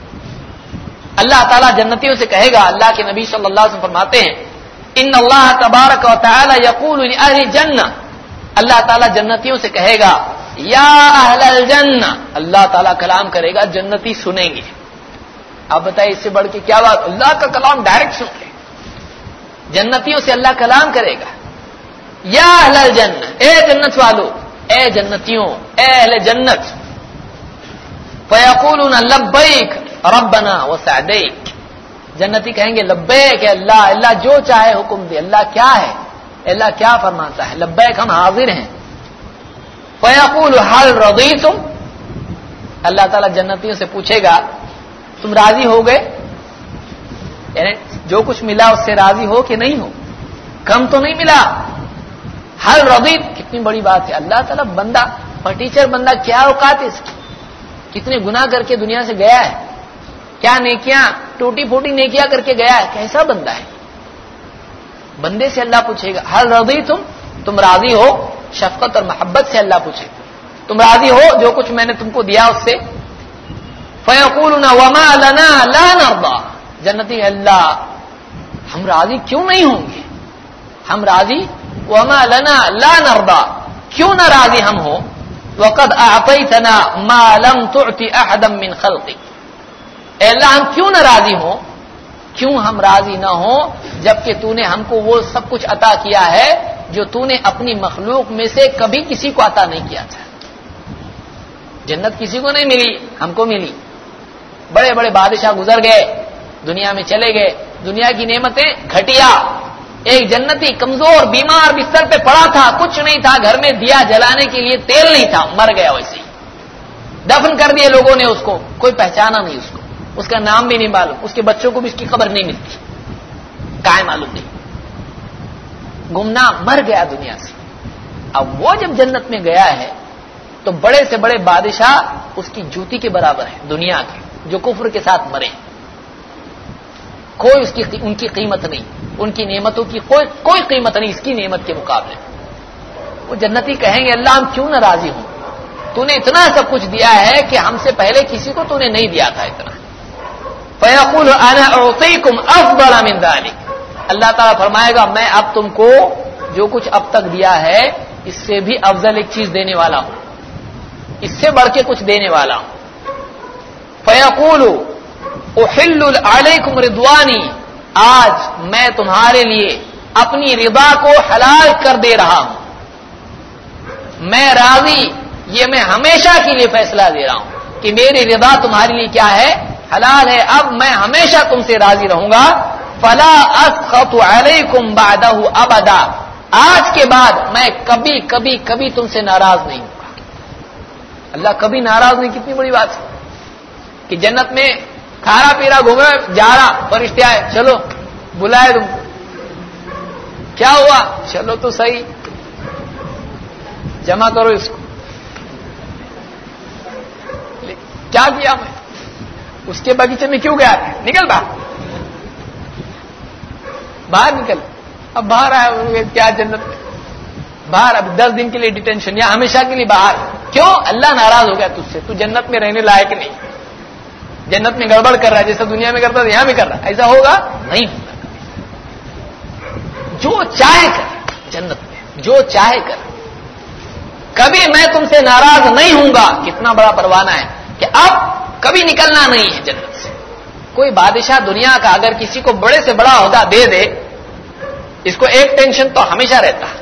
اللہ تعالیٰ جنتیوں سے کہے گا، اللہ کے نبی صلی اللہ علیہ وسلم فرماتے ہیں ان اللہ تبارک و تعالی یقول لأہل الجنہ، اللہ تعالیٰ جنتیوں سے کہے گا یا اہل الجنہ، اللہ تعالیٰ کلام کرے گا، جنتی سنیں گے. آپ بتائیے اس سے بڑھ کے کیا بات، اللہ کا کلام ڈائریکٹ سن لیں. جنتیوں سے اللہ کلام کرے گا یا اہل الجنہ، اے جنت والو، اے جنتیوں، اے اہل جنت. فیقولون لبیک ربنا وسعدیک، جنتی کہیں گے لبیک اللہ، اللہ جو چاہے حکم دے، اللہ کیا ہے، اللہ کیا فرماتا ہے، لبیک ہم حاضر ہیں. فیقول هل رضیتم، اللہ تعالیٰ جنتیوں سے پوچھے گا تم راضی ہو گئے، یعنی جو کچھ ملا اس سے راضی ہو کہ نہیں ہو، کم تو نہیں ملا. ہر رضیت، کتنی بڑی بات ہے. اللہ تعالیٰ بندہ اور ٹیچر بندہ کیا اوقات ہے اس کی، کتنے گناہ کر کے دنیا سے گیا ہے، کیا نیکیاں ٹوٹی پھوٹی نیکیاں کر کے گیا ہے، کیسا بندہ ہے. بندے سے اللہ پوچھے گا ہل رضیتم، تم راضی ہو، شفقت اور محبت سے اللہ پوچھے تم راضی ہو جو کچھ میں نے تم کو دیا اس سے. فیقولون وما لنا لا نرضى، جنتی اللہ ہم راضی کیوں نہیں ہوں گے، ہم راضی، وما لنا لا نرضى، کیوں نہ راضی ہم ہو. وقد اعطیتنا ما لم تعط احدا من خلقك، اے اللہ ہم کیوں نہ راضی ہوں، کیوں ہم راضی نہ ہوں جبکہ تو نے ہم کو وہ سب کچھ عطا کیا ہے جو تو نے اپنی مخلوق میں سے کبھی کسی کو عطا نہیں کیا تھا. جنت کسی کو نہیں ملی، ہم کو ملی. بڑے بڑے بادشاہ گزر گئے، دنیا میں چلے گئے، دنیا کی نعمتیں گھٹیا. ایک جنتی کمزور بیمار بستر پہ پڑا تھا، کچھ نہیں تھا گھر میں، دیا جلانے کے لیے تیل نہیں تھا، مر گیا ویسے ہی. دفن کر دیے لوگوں نے اس کو، کوئی پہچانا نہیں اس کو، اس کا نام بھی نہیں معلوم، اس کے بچوں کو بھی اس کی خبر نہیں ملتی، کائیں معلوم نہیں، گمنام مر گیا دنیا سے. اب وہ جب جنت میں گیا ہے تو بڑے سے بڑے بادشاہ اس کی جوتی کے برابر ہیں دنیا کے، جو کفر کے ساتھ مرے، کوئی اس کی ان کی قیمت نہیں، ان کی نعمتوں کی کوئی کوئی قیمت نہیں اس کی نعمت کے مقابلے. وہ جنتی کہیں گے اللہ ہم کیوں ناراضی ہوں، تو نے اتنا سب کچھ دیا ہے کہ ہم سے پہلے کسی کو تو نے نہیں دیا تھا اتنا. فیقول انا اعطیکم افضل من ذلک، اللہ تعالیٰ فرمائے گا میں اب تم کو جو کچھ اب تک دیا ہے اس سے بھی افضل ایک چیز دینے والا ہوں، اس سے بڑھ کے کچھ دینے والا ہوں. فیقول احل علیکم رضوانی، آج میں تمہارے لیے اپنی رضا کو حلال کر دے رہا ہوں. میں راضی، یہ میں ہمیشہ کے لیے فیصلہ دے رہا ہوں کہ میری رضا تمہارے لیے کیا ہے، حلال ہے. اب میں ہمیشہ تم سے راضی رہوں گا. فلا اسخط علیکم بعدہ ابدا، آج کے بعد میں کبھی کبھی کبھی تم سے ناراض نہیں ہوں گا. اللہ کبھی ناراض نہیں، کتنی بڑی بات ہے کہ جنت میں کھارا پیرا گھومے جا رہا، فرشتے آئے چلو بلائے تم کو، کیا ہوا، چلو تو صحیح جمع کرو اس کو. کیا کیا میں، اس کے باغیچے میں کیوں گیا، نکل باہر، باہر نکل. اب باہر آیا کیا جنت میں، باہر اب دس دن کے لیے ڈیٹینشن یا ہمیشہ کے لیے باہر. کیوں، اللہ ناراض ہو گیا تجھ سے، تو جنت میں رہنے لائق نہیں، جنت میں گڑبڑ کر رہا ہے، جیسا دنیا میں کرتا تھا یہاں بھی کر رہا ہے. ایسا ہوگا نہیں ہوگا. جو چاہے کر جنت میں، جو چاہے کر، کبھی میں تم سے ناراض نہیں ہوں گا. کتنا بڑا پروانہ ہے کہ اب کبھی نکلنا نہیں ہے جنت سے. کوئی بادشاہ دنیا کا اگر کسی کو بڑے سے بڑا عہدہ دے دے، اس کو ایک ٹینشن تو ہمیشہ رہتا ہے،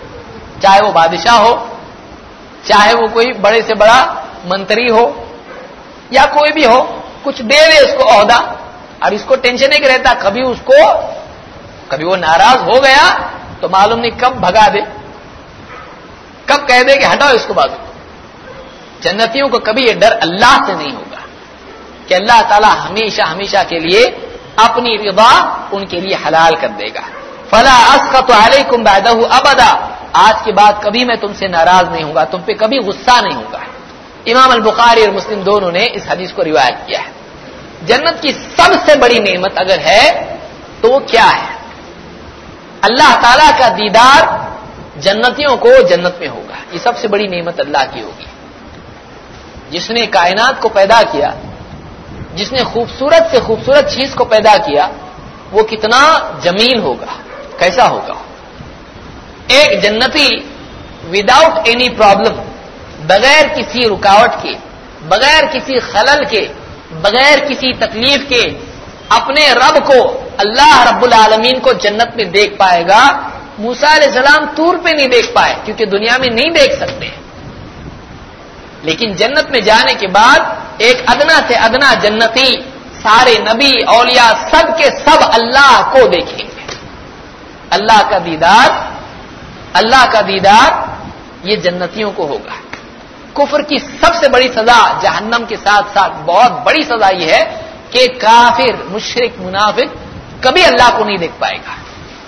چاہے وہ بادشاہ ہو، چاہے وہ کوئی بڑے سے بڑا منتری ہو، یا کوئی بھی ہو کچھ دے دے اس کو عہدہ، اور اس کو ٹینشن نہیں رہتا کبھی اس کو کبھی وہ ناراض ہو گیا تو معلوم نہیں کب بھگا دے، کب کہہ دے کہ ہٹاؤ اس کو بازو۔ جنتیوں کو کبھی یہ ڈر اللہ سے نہیں ہوگا کہ اللہ تعالی ہمیشہ ہمیشہ کے لیے اپنی رضا ان کے لیے حلال کر دے گا۔ فلا اسخط علیکم بعدہ ابدا، آج کے بعد کبھی میں تم سے ناراض نہیں ہوں گا، تم پہ کبھی غصہ نہیں ہوگا۔ امام البخاری اور مسلم دونوں نے اس حدیث کو روایت کیا ہے۔ جنت کی سب سے بڑی نعمت اگر ہے تو وہ کیا ہے؟ اللہ تعالی کا دیدار جنتیوں کو جنت میں ہوگا، یہ سب سے بڑی نعمت اللہ کی ہوگی۔ جس نے کائنات کو پیدا کیا، جس نے خوبصورت سے خوبصورت چیز کو پیدا کیا، وہ کتنا جمیل ہوگا، کیسا ہوگا؟ ایک جنتی وداؤٹ اینی پرابلم، بغیر کسی رکاوٹ کے، بغیر کسی خلل کے، بغیر کسی تکلیف کے اپنے رب کو، اللہ رب العالمین کو جنت میں دیکھ پائے گا۔ موسیٰ علیہ السلام طور پہ نہیں دیکھ پائے کیونکہ دنیا میں نہیں دیکھ سکتے، لیکن جنت میں جانے کے بعد ایک ادنا سے ادنا جنتی، سارے نبی اولیاء سب کے سب اللہ کو دیکھیں گے۔ اللہ کا دیدار، اللہ کا دیدار یہ جنتیوں کو ہوگا۔ کفر کی سب سے بڑی سزا جہنم کے ساتھ ساتھ بہت بڑی سزا یہ ہے کہ کافر، مشرک، منافق کبھی اللہ کو نہیں دیکھ پائے گا،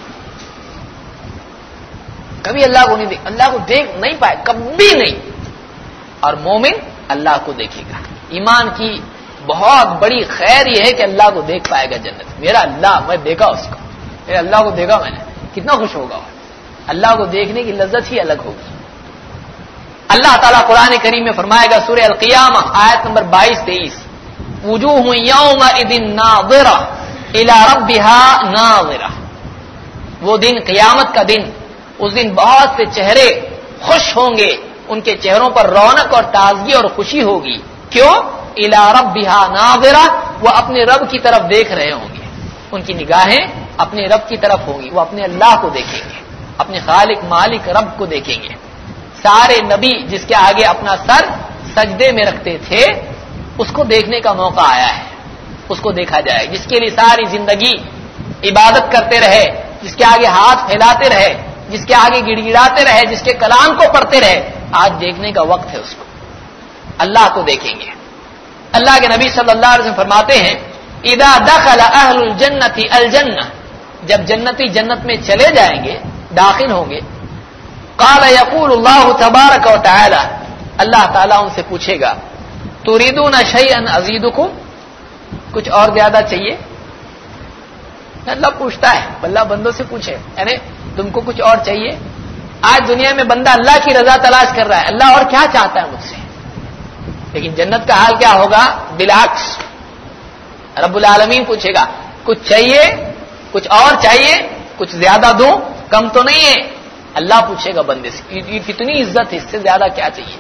کبھی اللہ کو نہیں دیکھ اللہ کو دیکھ نہیں پائے، کبھی نہیں۔ اور مومن اللہ کو دیکھے گا۔ ایمان کی بہت بڑی خیر یہ ہے کہ اللہ کو دیکھ پائے گا جنت۔ میرا اللہ، میں دیکھا اس کو، میرے اللہ کو دیکھا میں نے، کتنا خوش ہوگا وہ۔ اللہ کو دیکھنے کی لذت ہی الگ ہوگی۔ اللہ تعالیٰ قرآن کریم میں فرمائے گا سورہ القیامہ آیت نمبر بائیس تیئیس، وجوہ یومئذ ناظرہ الی ربہا ناظرہ، وہ دن قیامت کا دن، اس دن بہت سے چہرے خوش ہوں گے، ان کے چہروں پر رونق اور تازگی اور خوشی ہوگی۔ کیوں؟ الی ربہا ناظرہ، وہ اپنے رب کی طرف دیکھ رہے ہوں گے، ان کی نگاہیں اپنے رب کی طرف ہوں گی، وہ اپنے اللہ کو دیکھیں گے، اپنے خالق مالک رب کو دیکھیں گے۔ سارے نبی جس کے آگے اپنا سر سجدے میں رکھتے تھے، اس کو دیکھنے کا موقع آیا ہے، اس کو دیکھا جائے، جس کے لیے ساری زندگی عبادت کرتے رہے، جس کے آگے ہاتھ پھیلاتے رہے، جس کے آگے گڑ گڑاتے رہے، جس کے کلام کو پڑھتے رہے، آج دیکھنے کا وقت ہے اس کو، اللہ کو دیکھیں گے۔ اللہ کے نبی صلی اللہ علیہ وسلم فرماتے ہیں اذا دخل اہل الجنت الجنہ، جب جنتی جنت میں چلے جائیں گے، داخل ہوں گے، قال یقول اللہ تبارک و تعالی، اللہ تعالیٰ ان سے پوچھے گا تريدون شيئا ازيدكم، کچھ اور زیادہ چاہیے؟ اللہ پوچھتا ہے، اللہ بندوں سے پوچھے یعنی تم کو کچھ اور چاہیے؟ آج دنیا میں بندہ اللہ کی رضا تلاش کر رہا ہے، اللہ اور کیا چاہتا ہے مجھ سے، لیکن جنت کا حال کیا ہوگا؟ بالعکس، رب العالمین پوچھے گا کچھ چاہیے، کچھ اور چاہیے، کچھ زیادہ دوں، کم تو نہیں ہے؟ اللہ پوچھے گا بندے سے یہ کتنی عزت ہے، اس سے زیادہ کیا چاہیے؟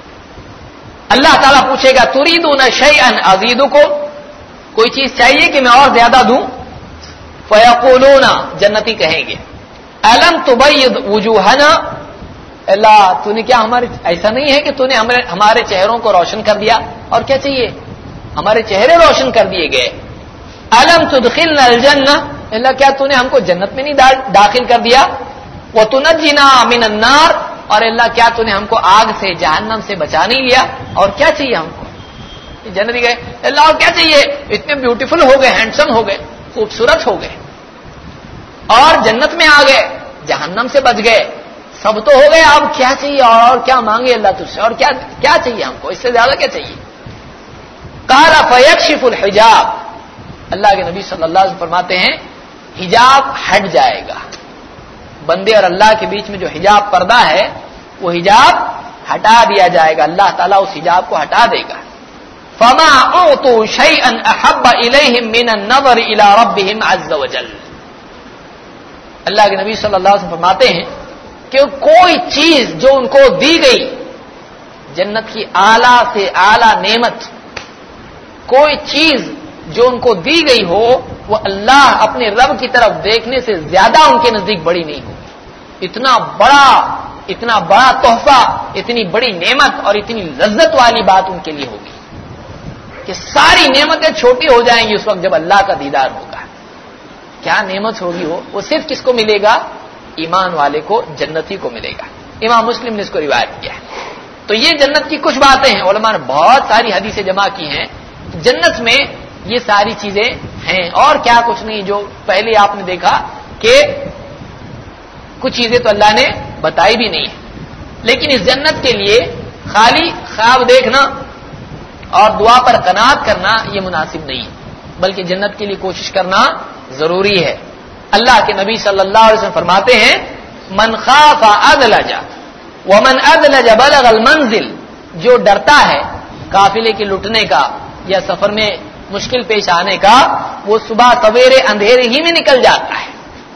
اللہ تعالیٰ پوچھے گا تريدون شيئا ازيدكم، کوئی چیز چاہیے کہ میں اور زیادہ دوں؟ فیقولون، جنتی کہیں گے الم تبید وجوہنا، اللہ تو نے کیا ہمارے ایسا نہیں ہے کہ تو نے ہمارے چہروں کو روشن کر دیا، اور کیا چاہیے؟ ہمارے چہرے روشن کر دیے گئے۔ الم تدخلنا الجنہ، اللہ کیا تو نے ہم کو جنت میں نہیں داخل کر دیا؟ وتنجنا من النار، اور اللہ کیا تو نے ہم کو آگ سے، جہنم سے بچا نہیں لیا، اور کیا چاہیے ہم کو؟ جنتی گئے اللہ اور کیا چاہیے؟ اتنے بیوٹیفل ہو گئے، ہینڈسم ہو گئے، خوبصورت ہو گئے، اور جنت میں آ گئے، جہنم سے بچ گئے، سب تو ہو گئے، اب کیا چاہیے؟ اور کیا مانگے اللہ تجھ سے؟ اور کیا کیا چاہیے ہم کو؟ اس سے زیادہ کیا چاہیے؟ قال فیکشف الحجاب، اللہ کے نبی صلی اللہ علیہ وسلم فرماتے ہیں حجاب ہٹ جائے گا، بندے اور اللہ کے بیچ میں جو حجاب پردہ ہے وہ حجاب ہٹا دیا جائے گا، اللہ تعالیٰ اس حجاب کو ہٹا دے گا۔ فما اعطوا شيئا احب اليهم من النظر الى ربهم عز وجل، اللہ کے نبی صلی اللہ علیہ وسلم فرماتے ہیں کہ کوئی چیز جو ان کو دی گئی، جنت کی اعلیٰ سے اعلیٰ نعمت، کوئی چیز جو ان کو دی گئی ہو، وہ اللہ اپنے رب کی طرف دیکھنے سے زیادہ ان کے نزدیک بڑی نہیں ہوگی۔ اتنا بڑا اتنا بڑا تحفہ، اتنی بڑی نعمت اور اتنی لذت والی بات ان کے لیے ہوگی۔ کہ ساری نعمتیں چھوٹی ہو جائیں گی اس وقت جب اللہ کا دیدار ہوگا. کیا نعمت ہوگی وہ وہ صرف کس کو ملے گا؟ ایمان والے کو، جنتی کو ملے گا. امام مسلم نے اس کو روایت کیا ہے. تو یہ جنت کی کچھ باتیں ہیں، علماء نے بہت ساری حدیثیں جمع کی ہیں. جنت میں یہ ساری چیزیں ہیں، اور کیا کچھ نہیں. جو پہلے آپ نے دیکھا کہ کچھ چیزیں تو اللہ نے بتائی بھی نہیں ہے، لیکن اس جنت کے لیے خالی خواب دیکھنا اور دعا پر قناعت کرنا یہ مناسب نہیں ہے، بلکہ جنت کے لیے کوشش کرنا ضروری ہے. اللہ کے نبی صلی اللہ علیہ وسلم فرماتے ہیں من خاف ادلج ومن ادلج بلغ المنزل، جو ڈرتا ہے قافلے کے لٹنے کا یا سفر میں مشکل پیش آنے کا، وہ صبح سویرے اندھیرے ہی میں نکل جاتا ہے.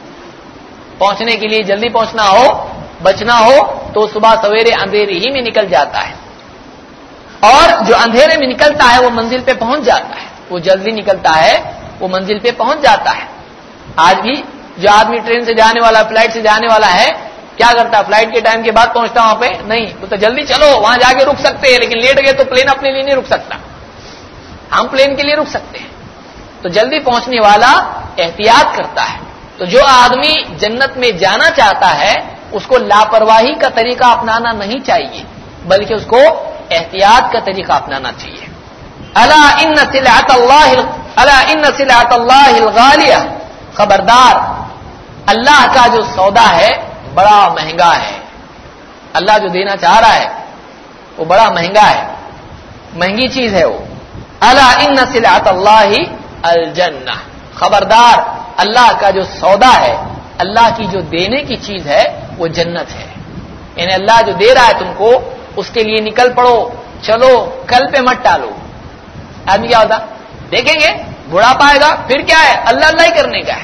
پہنچنے کے لیے جلدی پہنچنا ہو، بچنا ہو تو صبح سویرے اندھیرے ہی میں نکل جاتا ہے. اور جو اندھیرے میں نکلتا ہے وہ منزل پہ پہنچ جاتا ہے. وہ جلدی نکلتا ہے وہ منزل پہ پہنچ جاتا ہے. آج بھی جو آدمی ٹرین سے جانے والا، فلائٹ سے جانے والا ہے، کیا کرتا ہے؟ فلائٹ کے ٹائم کے بعد پہنچتا وہاں پہ نہیں، وہ تو جلدی چلو وہاں جا کے رک سکتے ہیں، لیکن لیٹ گئے تو پلین اپنے لیے نہیں رک سکتا. ہم پلین کے لیے رک سکتے ہیں. تو جلدی پہنچنے والا احتیاط کرتا ہے. تو جو آدمی جنت میں جانا چاہتا ہے اس کو لاپرواہی کا طریقہ اپنانا نہیں چاہیے، بلکہ اس کو احتیاط کا طریقہ اپنانا چاہیے. الا ان سلعۃ اللہ الا ان سلعۃ اللہ الغالیہ، خبردار اللہ کا جو سودا ہے بڑا مہنگا ہے. اللہ جو دینا چاہ رہا ہے وہ بڑا مہنگا ہے، مہنگی چیز ہے وہ. الا ان سلعۃ اللہ الجنہ، خبردار اللہ کا جو سودا ہے، اللہ کی جو دینے کی چیز ہے وہ جنت ہے. یعنی اللہ جو دے رہا ہے تم کو اس کے لیے نکل پڑو، چلو، کل پہ مت ٹالو. آدمی کیا ہوتا؟ دیکھیں گے بڑھا پائے گا پھر کیا ہے، اللہ اللہ ہی کرنے کا ہے.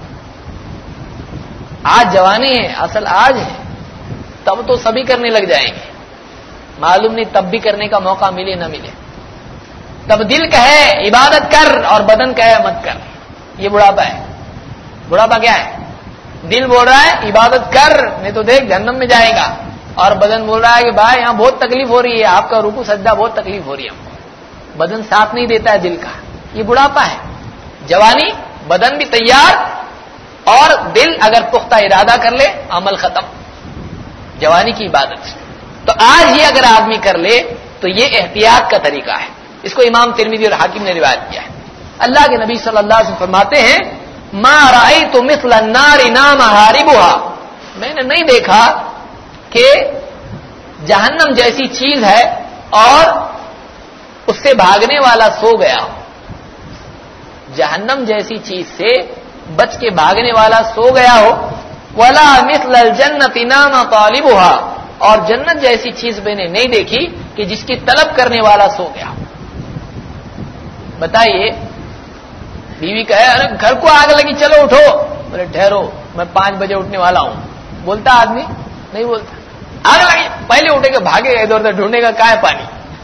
آج جوانی ہے، اصل آج ہے، تب تو سبھی کرنے لگ جائیں گے. معلوم نہیں تب بھی کرنے کا موقع ملے نہ ملے. تب دل کہے عبادت کر اور بدن کہے مت کر. یہ بڑھاپا ہے. بڑھاپا کیا ہے؟ دل بول رہا ہے عبادت کر نہیں تو دیکھ جہنم میں جائے گا، اور بدن بول رہا ہے کہ بھائی یہاں بہت تکلیف ہو رہی ہے، آپ کا رکوع سجدہ بہت تکلیف ہو رہی ہے ہم کو. بدن ساتھ نہیں دیتا ہے دل کا. یہ بڑھاپا ہے. جوانی بدن بھی تیار اور دل اگر پختہ ارادہ کر لے عمل ختم. جوانی کی عبادت. تو آج ہی اگر آدمی کر لے تو یہ احتیاط کا طریقہ ہے. اس کو امام ترمذی اور حاکم نے روایت کیا ہے. اللہ کے نبی صلی اللہ علیہ وسلم فرماتے ہیں ما رأیت مثل النار نام حاربها، میں نے نہیں دیکھا کہ جہنم جیسی چیز ہے اور اس سے بھاگنے والا سو گیا ہو. جہنم جیسی چیز سے بچ کے بھاگنے والا سو گیا ہو. ولا مثل الجنۃ نام طالبها، اور جنت جیسی چیز میں نے نہیں دیکھی کہ جس کی طلب کرنے والا سو گیا ہو. بتائیے، بیوی کہے ارے گھر کو آگ لگی چلو اٹھو، بولے ٹھہرو میں پانچ بجے اٹھنے والا ہوں. بولتا آدمی؟ نہیں بولتا. آگ لگی پہلے اٹھے گا، بھاگے گا ادھر ادھر ڈھونڈے گا کہاں ہے پانی.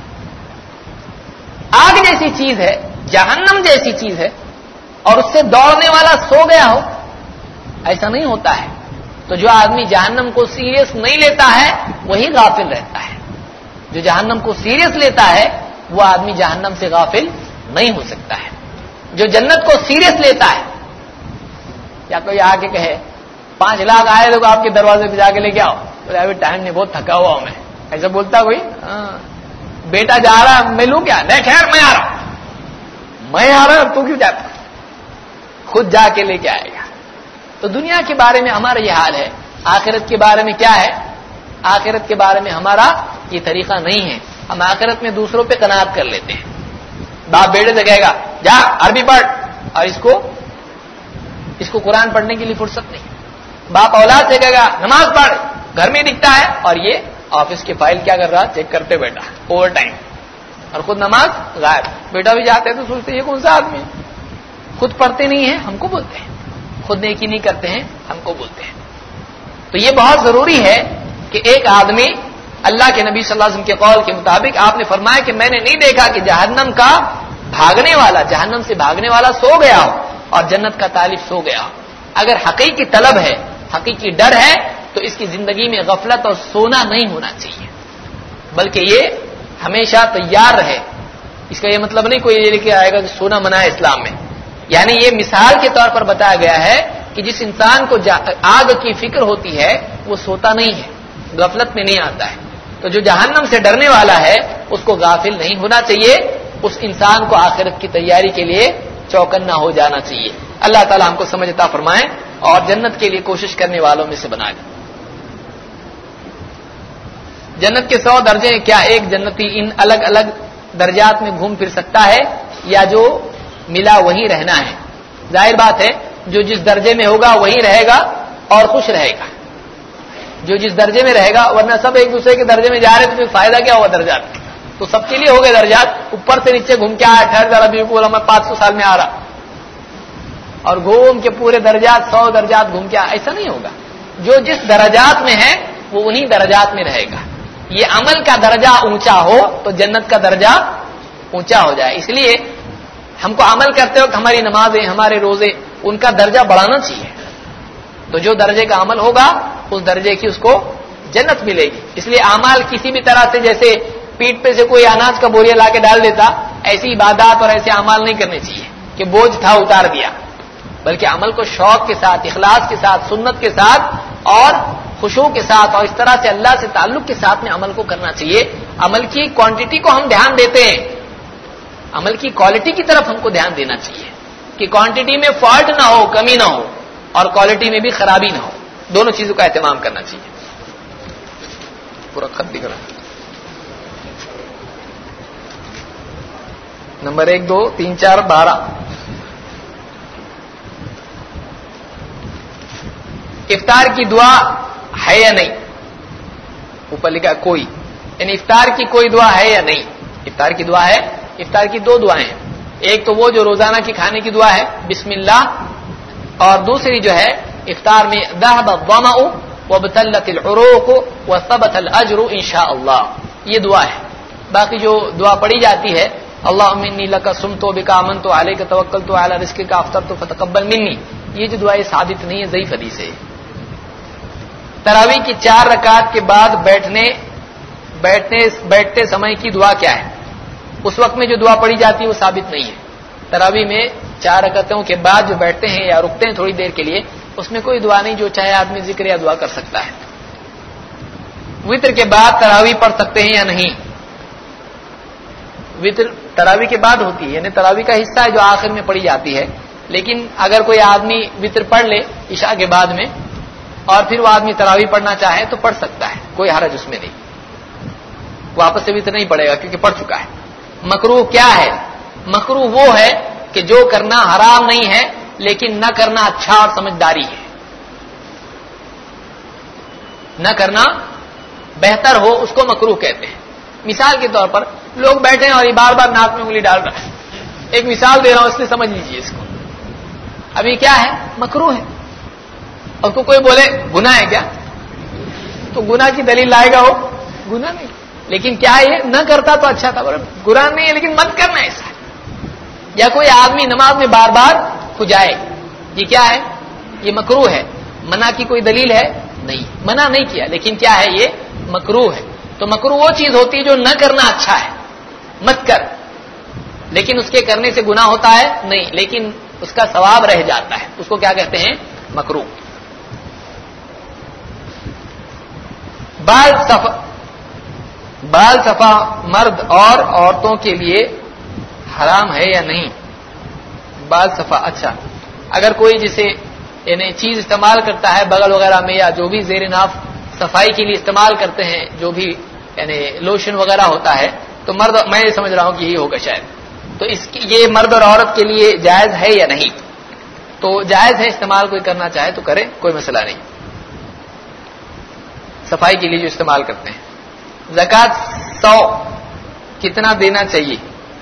آگ جیسی چیز ہے، جہنم جیسی چیز ہے، اور اس سے دوڑنے والا سو گیا ہو. ایسا نہیں ہوتا ہے. تو جو آدمی جہنم کو سیریس نہیں لیتا ہے وہی غافل رہتا ہے. جو جہنم کو سیریس لیتا ہے وہ آدمی جہنم سے غافل نہیں ہو سکتا ہے. جو جنت کو سیریس لیتا ہے، یا کوئی آ کے کہے پانچ لاکھ آئے تو آپ کے دروازے پہ جا کے لے کے آؤ، بولے ابھی ٹائم نہیں بہت تھکا ہوا ہوں میں، ایسا بولتا کوئی؟ ہاں. بیٹا جا رہا میں لوں کیا؟ نہیں خیر میں آ رہا ہوں. میں آ رہا ہوں تو کیوں جاتا؟ خود جا کے لے کے آئے گا. تو دنیا کے بارے میں ہمارا یہ حال ہے. آخرت کے بارے میں کیا ہے؟ آخرت کے بارے میں ہمارا یہ طریقہ نہیں ہے. ہم آخرت میں دوسروں پہ قناعت کر لیتے ہیں. باپ بیٹے سے کہے گا جا عربی پڑھ، اور اس کو اس کو قرآن پڑھنے کے لیے فرصت نہیں. باپ اولاد سے کہے گا نماز پڑھ، گھر میں دکھتا ہے اور یہ آفس کی فائل کیا کر رہا، چیک کرتے بیٹا اوور ٹائم، اور خود نماز غائب. بیٹا بھی جاتے ہیں تو سوچتے یہ کون سا آدمی ہے، خود پڑھتے نہیں ہیں ہم کو بولتے ہیں، خود نیکی نہیں کرتے ہیں ہم کو بولتے ہیں. تو یہ بہت ضروری ہے کہ ایک آدمی اللہ کے نبی صلی اللہ علیہ وسلم کے قول کے مطابق آپ نے فرمایا کہ میں نے نہیں دیکھا کہ جہنم کا بھاگنے والا، جہنم سے بھاگنے والا سو گیا ہو اور جنت کا طالب سو گیا ہو. اگر حقیقی طلب ہے، حقیقی ڈر ہے، تو اس کی زندگی میں غفلت اور سونا نہیں ہونا چاہیے، بلکہ یہ ہمیشہ تیار رہے اس کا یہ مطلب نہیں کوئی یہ لے کے آئے گا کہ سونا منع ہے اسلام میں، یعنی یہ مثال کے طور پر بتایا گیا ہے کہ جس انسان کو آگ کی فکر ہوتی ہے وہ سوتا نہیں ہے، غفلت میں نہیں آتا ہے. تو جو جہنم سے ڈرنے والا ہے اس کو غافل نہیں ہونا چاہیے، اس انسان کو آخرت کی تیاری کے لیے چوکنا ہو جانا چاہیے. اللہ تعالی ہم کو سمجھ عطا فرمائے اور جنت کے لیے کوشش کرنے والوں میں سے بنا دے. جنت کے سو درجے ہیں، کیا ایک جنتی ان الگ الگ درجات میں گھوم پھر سکتا ہے یا جو ملا وہی رہنا ہے؟ ظاہر بات ہے جو جس درجے میں ہوگا وہی رہے گا اور خوش رہے گا، جو جس درجے میں رہے گا، ورنہ سب ایک دوسرے کے درجے میں جا رہے تو پھر فائدہ کیا ہوگا درجات؟ تو سب کے لیے ہو گئے درجات، اوپر سے نیچے گھوم کے آیا ٹھہر ذرا بھی کو میں پانچ سو سال میں آ رہا اور گھوم کے پورے درجات سو درجات گھوم کے، ایسا نہیں ہوگا. جو جس درجات میں ہے وہ انہی درجات میں رہے گا. یہ عمل کا درجہ اونچا ہو تو جنت کا درجہ اونچا ہو جائے. اس لیے ہم کو عمل کرتے وقت ہماری نمازیں، ہمارے روزے، ان کا درجہ بڑھانا چاہیے. تو جو درجے کا عمل ہوگا اس درجے کی اس کو جنت ملے گی. اس لیے اعمال کسی بھی طرح سے جیسے پیٹ پہ سے کوئی اناج کا بوریا لا کے ڈال دیتا، ایسی عبادات اور ایسے اعمال نہیں کرنے چاہیے کہ بوجھ تھا اتار دیا، بلکہ عمل کو شوق کے ساتھ، اخلاص کے ساتھ، سنت کے ساتھ اور خشوع کے ساتھ اور اس طرح سے اللہ سے تعلق کے ساتھ میں عمل کو کرنا چاہیے. عمل کی کوانٹٹی کو ہم دھیان دیتے ہیں، عمل کی کوالٹی کی طرف ہم کو دھیان دینا چاہیے کہ کوانٹٹی میں فالٹ نہ ہو، کمی نہ ہو، اور کوالٹی میں بھی خرابی نہ ہو. دونوں چیزوں کا اہتمام کرنا چاہیے. پورا خط دکھ رہا ہے. نمبر ایک دو تین چار بارہ. افطار کی دعا ہے یا نہیں؟ اوپر لکھا کوئی، یعنی افطار کی کوئی دعا ہے یا نہیں؟ افطار کی دعا ہے. افطار کی دو دعائیں ہیں، ایک تو وہ جو روزانہ کی کھانے کی دعا ہے بسم اللہ، اور دوسری جو ہے افطار میں ذهب الظمأ وابتلت العروق وثبت الاجر انشاء اللہ، یہ دعا ہے. باقی جو دعا پڑھی جاتی ہے اللهم انی لک صمت بک آمنت علیک توکلت علی رزقک افطرت فتقبل منی، یہ جو دعا ثابت نہیں ہے، ضعیف حدیث ہے. تراویح کی چار رکعت کے بعد بیٹھنے بیٹھنے بیٹھتے سمے کی دعا کیا ہے؟ اس وقت میں جو دعا پڑھی جاتی ہے وہ ثابت نہیں ہے. تراویح میں چار رکعتوں کے بعد جو بیٹھتے ہیں یا رکتے ہیں تھوڑی دیر کے لیے، اس میں کوئی دعا نہیں، جو چاہے آدمی ذکر یا دعا کر سکتا ہے. وتر کے بعد تراویح پڑھ سکتے ہیں یا نہیں؟ وتر تراویح کے بعد ہوتی ہے، یعنی تراویح کا حصہ ہے جو آخر میں پڑھی جاتی ہے. لیکن اگر کوئی آدمی وتر پڑھ لے عشاء کے بعد میں اور پھر وہ آدمی تراویح پڑھنا چاہے تو پڑھ سکتا ہے، کوئی حرج اس میں نہیں. واپس سے وتر نہیں پڑے گا کیونکہ پڑھ چکا ہے. مکروہ کیا ہے؟ مکروہ وہ ہے کہ جو کرنا حرام نہیں ہے لیکن نہ کرنا اچھا اور سمجھداری ہے. نہ کرنا بہتر ہو اس کو مکروہ کہتے ہیں. مثال کے طور پر لوگ بیٹھے ہیں اور یہ بار بار ناک میں انگلی ڈال رہا ہے. ایک مثال دے رہا ہوں، اس لیے سمجھ لیجیے اس کو. ابھی کیا ہے؟ مکروہ ہے. اور کو کوئی بولے گناہ ہے کیا، تو گناہ کی دلیل لائے گا، وہ گناہ نہیں. لیکن کیا یہ نہ کرتا تو اچھا تھا، گناہ نہیں ہے لیکن مت کرنا ایسا. یا کوئی آدمی نماز میں بار بار کھجائے، یہ کیا ہے؟ یہ مکروہ ہے. منع کی کوئی دلیل ہے؟ نہیں، منع نہیں کیا، لیکن کیا ہے؟ یہ مکروہ ہے. تو مکروہ وہ چیز ہوتی ہے جو نہ کرنا اچھا ہے، مت کر، لیکن اس کے کرنے سے گناہ ہوتا ہے نہیں، لیکن اس کا ثواب رہ جاتا ہے، اس کو کیا کہتے ہیں؟ مکروہ. بال صفا بال صفا مرد اور عورتوں کے لیے حرام ہے یا نہیں؟ بال صفا، اچھا اگر کوئی جسے یعنی چیز استعمال کرتا ہے بغل وغیرہ میں یا جو بھی زیر ناف صفائی کے لیے استعمال کرتے ہیں، جو بھی یعنی لوشن وغیرہ ہوتا ہے، تو مرد، میں یہ سمجھ رہا ہوں کہ یہی ہوگا شاید. تو اس کی یہ مرد اور عورت کے لیے جائز ہے یا نہیں؟ تو جائز ہے، استعمال کوئی کرنا چاہے تو کرے، کوئی مسئلہ نہیں. صفائی کے لیے جو استعمال کرتے ہیں. زکات سو کتنا دینا چاہیے؟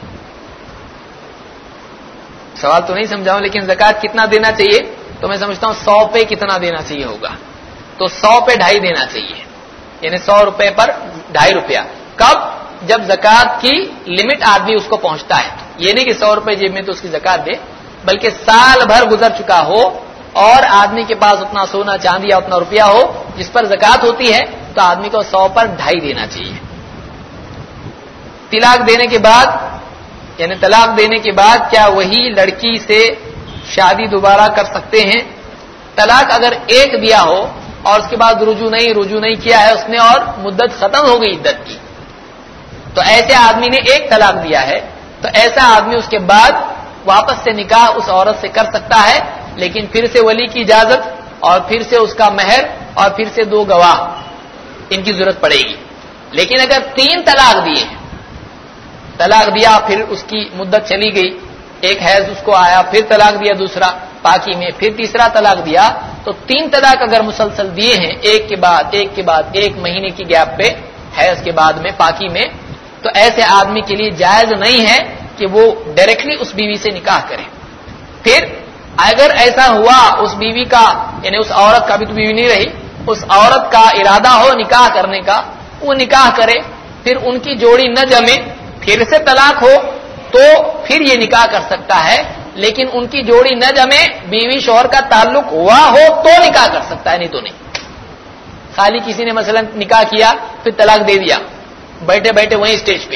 سوال تو نہیں سمجھاؤں، لیکن زکات کتنا دینا چاہیے تو میں سمجھتا ہوں سو پہ کتنا دینا چاہیے ہوگا. تو سو پہ ڈھائی دینا چاہیے، یعنی سو روپے پر ڈھائی روپیہ. کب؟ جب زکات کی لمٹ آدمی اس کو پہنچتا ہے. یہ نہیں کہ سو روپے جیب میں تو اس کی زکات دے، بلکہ سال بھر گزر چکا ہو اور آدمی کے پاس اتنا سونا چاندی یا اتنا روپیہ ہو جس پر زکات ہوتی ہے، تو آدمی کو سو پر ڈھائی دینا چاہیے. طلاق دینے کے بعد یعنی طلاق دینے کے بعد کیا وہی لڑکی سے شادی دوبارہ کر سکتے ہیں؟ طلاق اگر ایک دیا ہو اور اس کے بعد رجوع نہیں رجوع نہیں کیا ہے اس نے اور مدت ختم ہو گئی عدت کی، تو ایسے آدمی نے ایک طلاق دیا ہے، تو ایسا آدمی اس کے بعد واپس سے نکاح اس عورت سے کر سکتا ہے، لیکن پھر سے ولی کی اجازت اور پھر سے اس کا مہر اور پھر سے دو گواہ ان کی ضرورت پڑے گی۔ لیکن اگر تین طلاق دیے، طلاق دیا پھر اس کی مدت چلی گئی، ایک حیض اس کو آیا، پھر طلاق دیا دوسرا پاکی میں، پھر تیسرا طلاق دیا، تو تین طلاق اگر مسلسل دیے ہیں ایک کے بعد ایک کے بعد ایک مہینے کی گیپ پہ حیض کے بعد میں پاکی میں، تو ایسے آدمی کے لیے جائز نہیں ہے کہ وہ ڈائریکٹلی اس بیوی سے نکاح کرے۔ پھر اگر ایسا ہوا اس بیوی کا یعنی اس عورت کا بھی تو بیوی نہیں رہی، اس عورت کا ارادہ ہو نکاح کرنے کا، وہ نکاح کرے، پھر ان کی جوڑی نہ جمے، پھر سے طلاق ہو تو پھر یہ نکاح کر سکتا ہے، لیکن ان کی جوڑی نہ جمے، بیوی شوہر کا تعلق ہوا ہو تو نکاح کر سکتا ہے، نہیں تو نہیں۔ خالی کسی نے مثلا نکاح کیا پھر طلاق دے دیا بیٹھے بیٹھے وہیں اسٹیج پہ،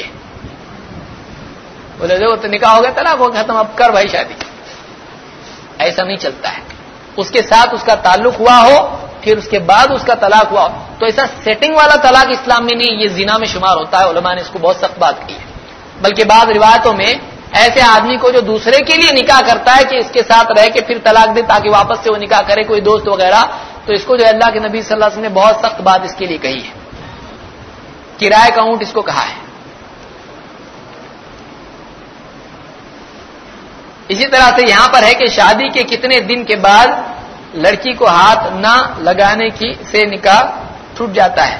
بولے وہ تو نکاح ہو گیا طلاق ہو گیا ختم، اب کر بھائی شادی، ایسا نہیں چلتا ہے۔ اس کے ساتھ اس کا تعلق ہوا ہو پھر اس کے بعد اس کا طلاق ہوا ہو، تو ایسا سیٹنگ والا طلاق اسلام میں نہیں، یہ زنا میں شمار ہوتا ہے، علماء نے اس کو بہت سخت بات کی ہے۔ بلکہ بعض روایتوں میں ایسے آدمی کو جو دوسرے کے لیے نکاح کرتا ہے کہ اس کے ساتھ رہ کے پھر طلاق دے تاکہ واپس سے وہ نکاح کرے کوئی دوست وغیرہ، تو اس کو جو اللہ کے نبی صلی اللہ علیہ وسلم نے بہت سخت بات اس کے لیے کہی ہے، کرائے کا اونٹ اس کو کہا ہے۔ اسی طرح سے یہاں پر ہے کہ شادی کے کتنے دن کے بعد لڑکی کو ہاتھ نہ لگانے کی سے نکاح ٹوٹ جاتا ہے؟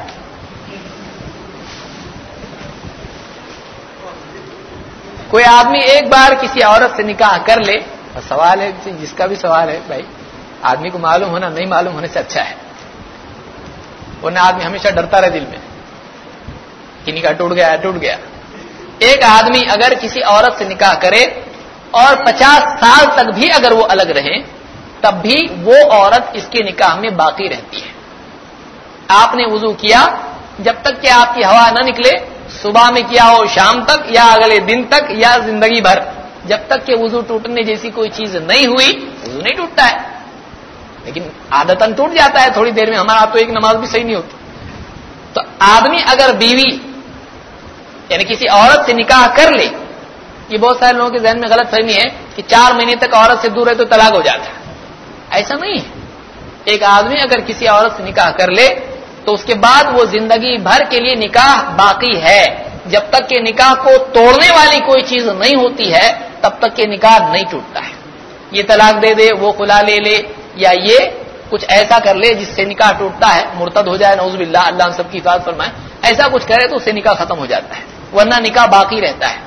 کوئی آدمی ایک بار کسی عورت سے نکاح کر لے، سوال ہے جس کا بھی سوال ہے بھائی، آدمی کو معلوم ہونا نہیں معلوم ہونے سے اچھا ہے، ورنہ آدمی ہمیشہ ڈرتا رہے دل میں کہ نکاح ٹوٹ گیا ٹوٹ گیا۔ ایک آدمی اگر کسی عورت سے نکاح کرے اور پچاس سال تک بھی اگر وہ الگ رہیں تب بھی وہ عورت اس کے نکاح میں باقی رہتی ہے۔ آپ نے وضو کیا جب تک کہ آپ کی ہوا نہ نکلے، صبح میں کیا ہو شام تک یا اگلے دن تک یا زندگی بھر، جب تک کہ وضو ٹوٹنے جیسی کوئی چیز نہیں ہوئی وضو نہیں ٹوٹتا ہے، لیکن عادتاً ٹوٹ جاتا ہے تھوڑی دیر میں، ہمارا تو ایک نماز بھی صحیح نہیں ہوتی۔ تو آدمی اگر بیوی یعنی کسی عورت سے نکاح کر لے، یہ بہت سارے لوگوں کے ذہن میں غلط فہمی ہے کہ چار مہینے تک عورت سے دور ہے تو طلاق ہو جاتا ہے، ایسا نہیں ہے۔ ایک آدمی اگر کسی عورت سے نکاح کر لے تو اس کے بعد وہ زندگی بھر کے لیے نکاح باقی ہے، جب تک کہ نکاح کو توڑنے والی کوئی چیز نہیں ہوتی ہے تب تک کہ نکاح نہیں ٹوٹتا ہے۔ یہ طلاق دے دے، وہ خلا لے لے، یا یہ کچھ ایسا کر لے جس سے نکاح ٹوٹتا ہے، مرتد ہو جائے نعوذ باللہ، اللہ ہم سب کی حفاظت فرمائے، ایسا کچھ کرے تو اس سے نکاح ختم ہو جاتا ہے، ورنہ نکاح باقی رہتا ہے۔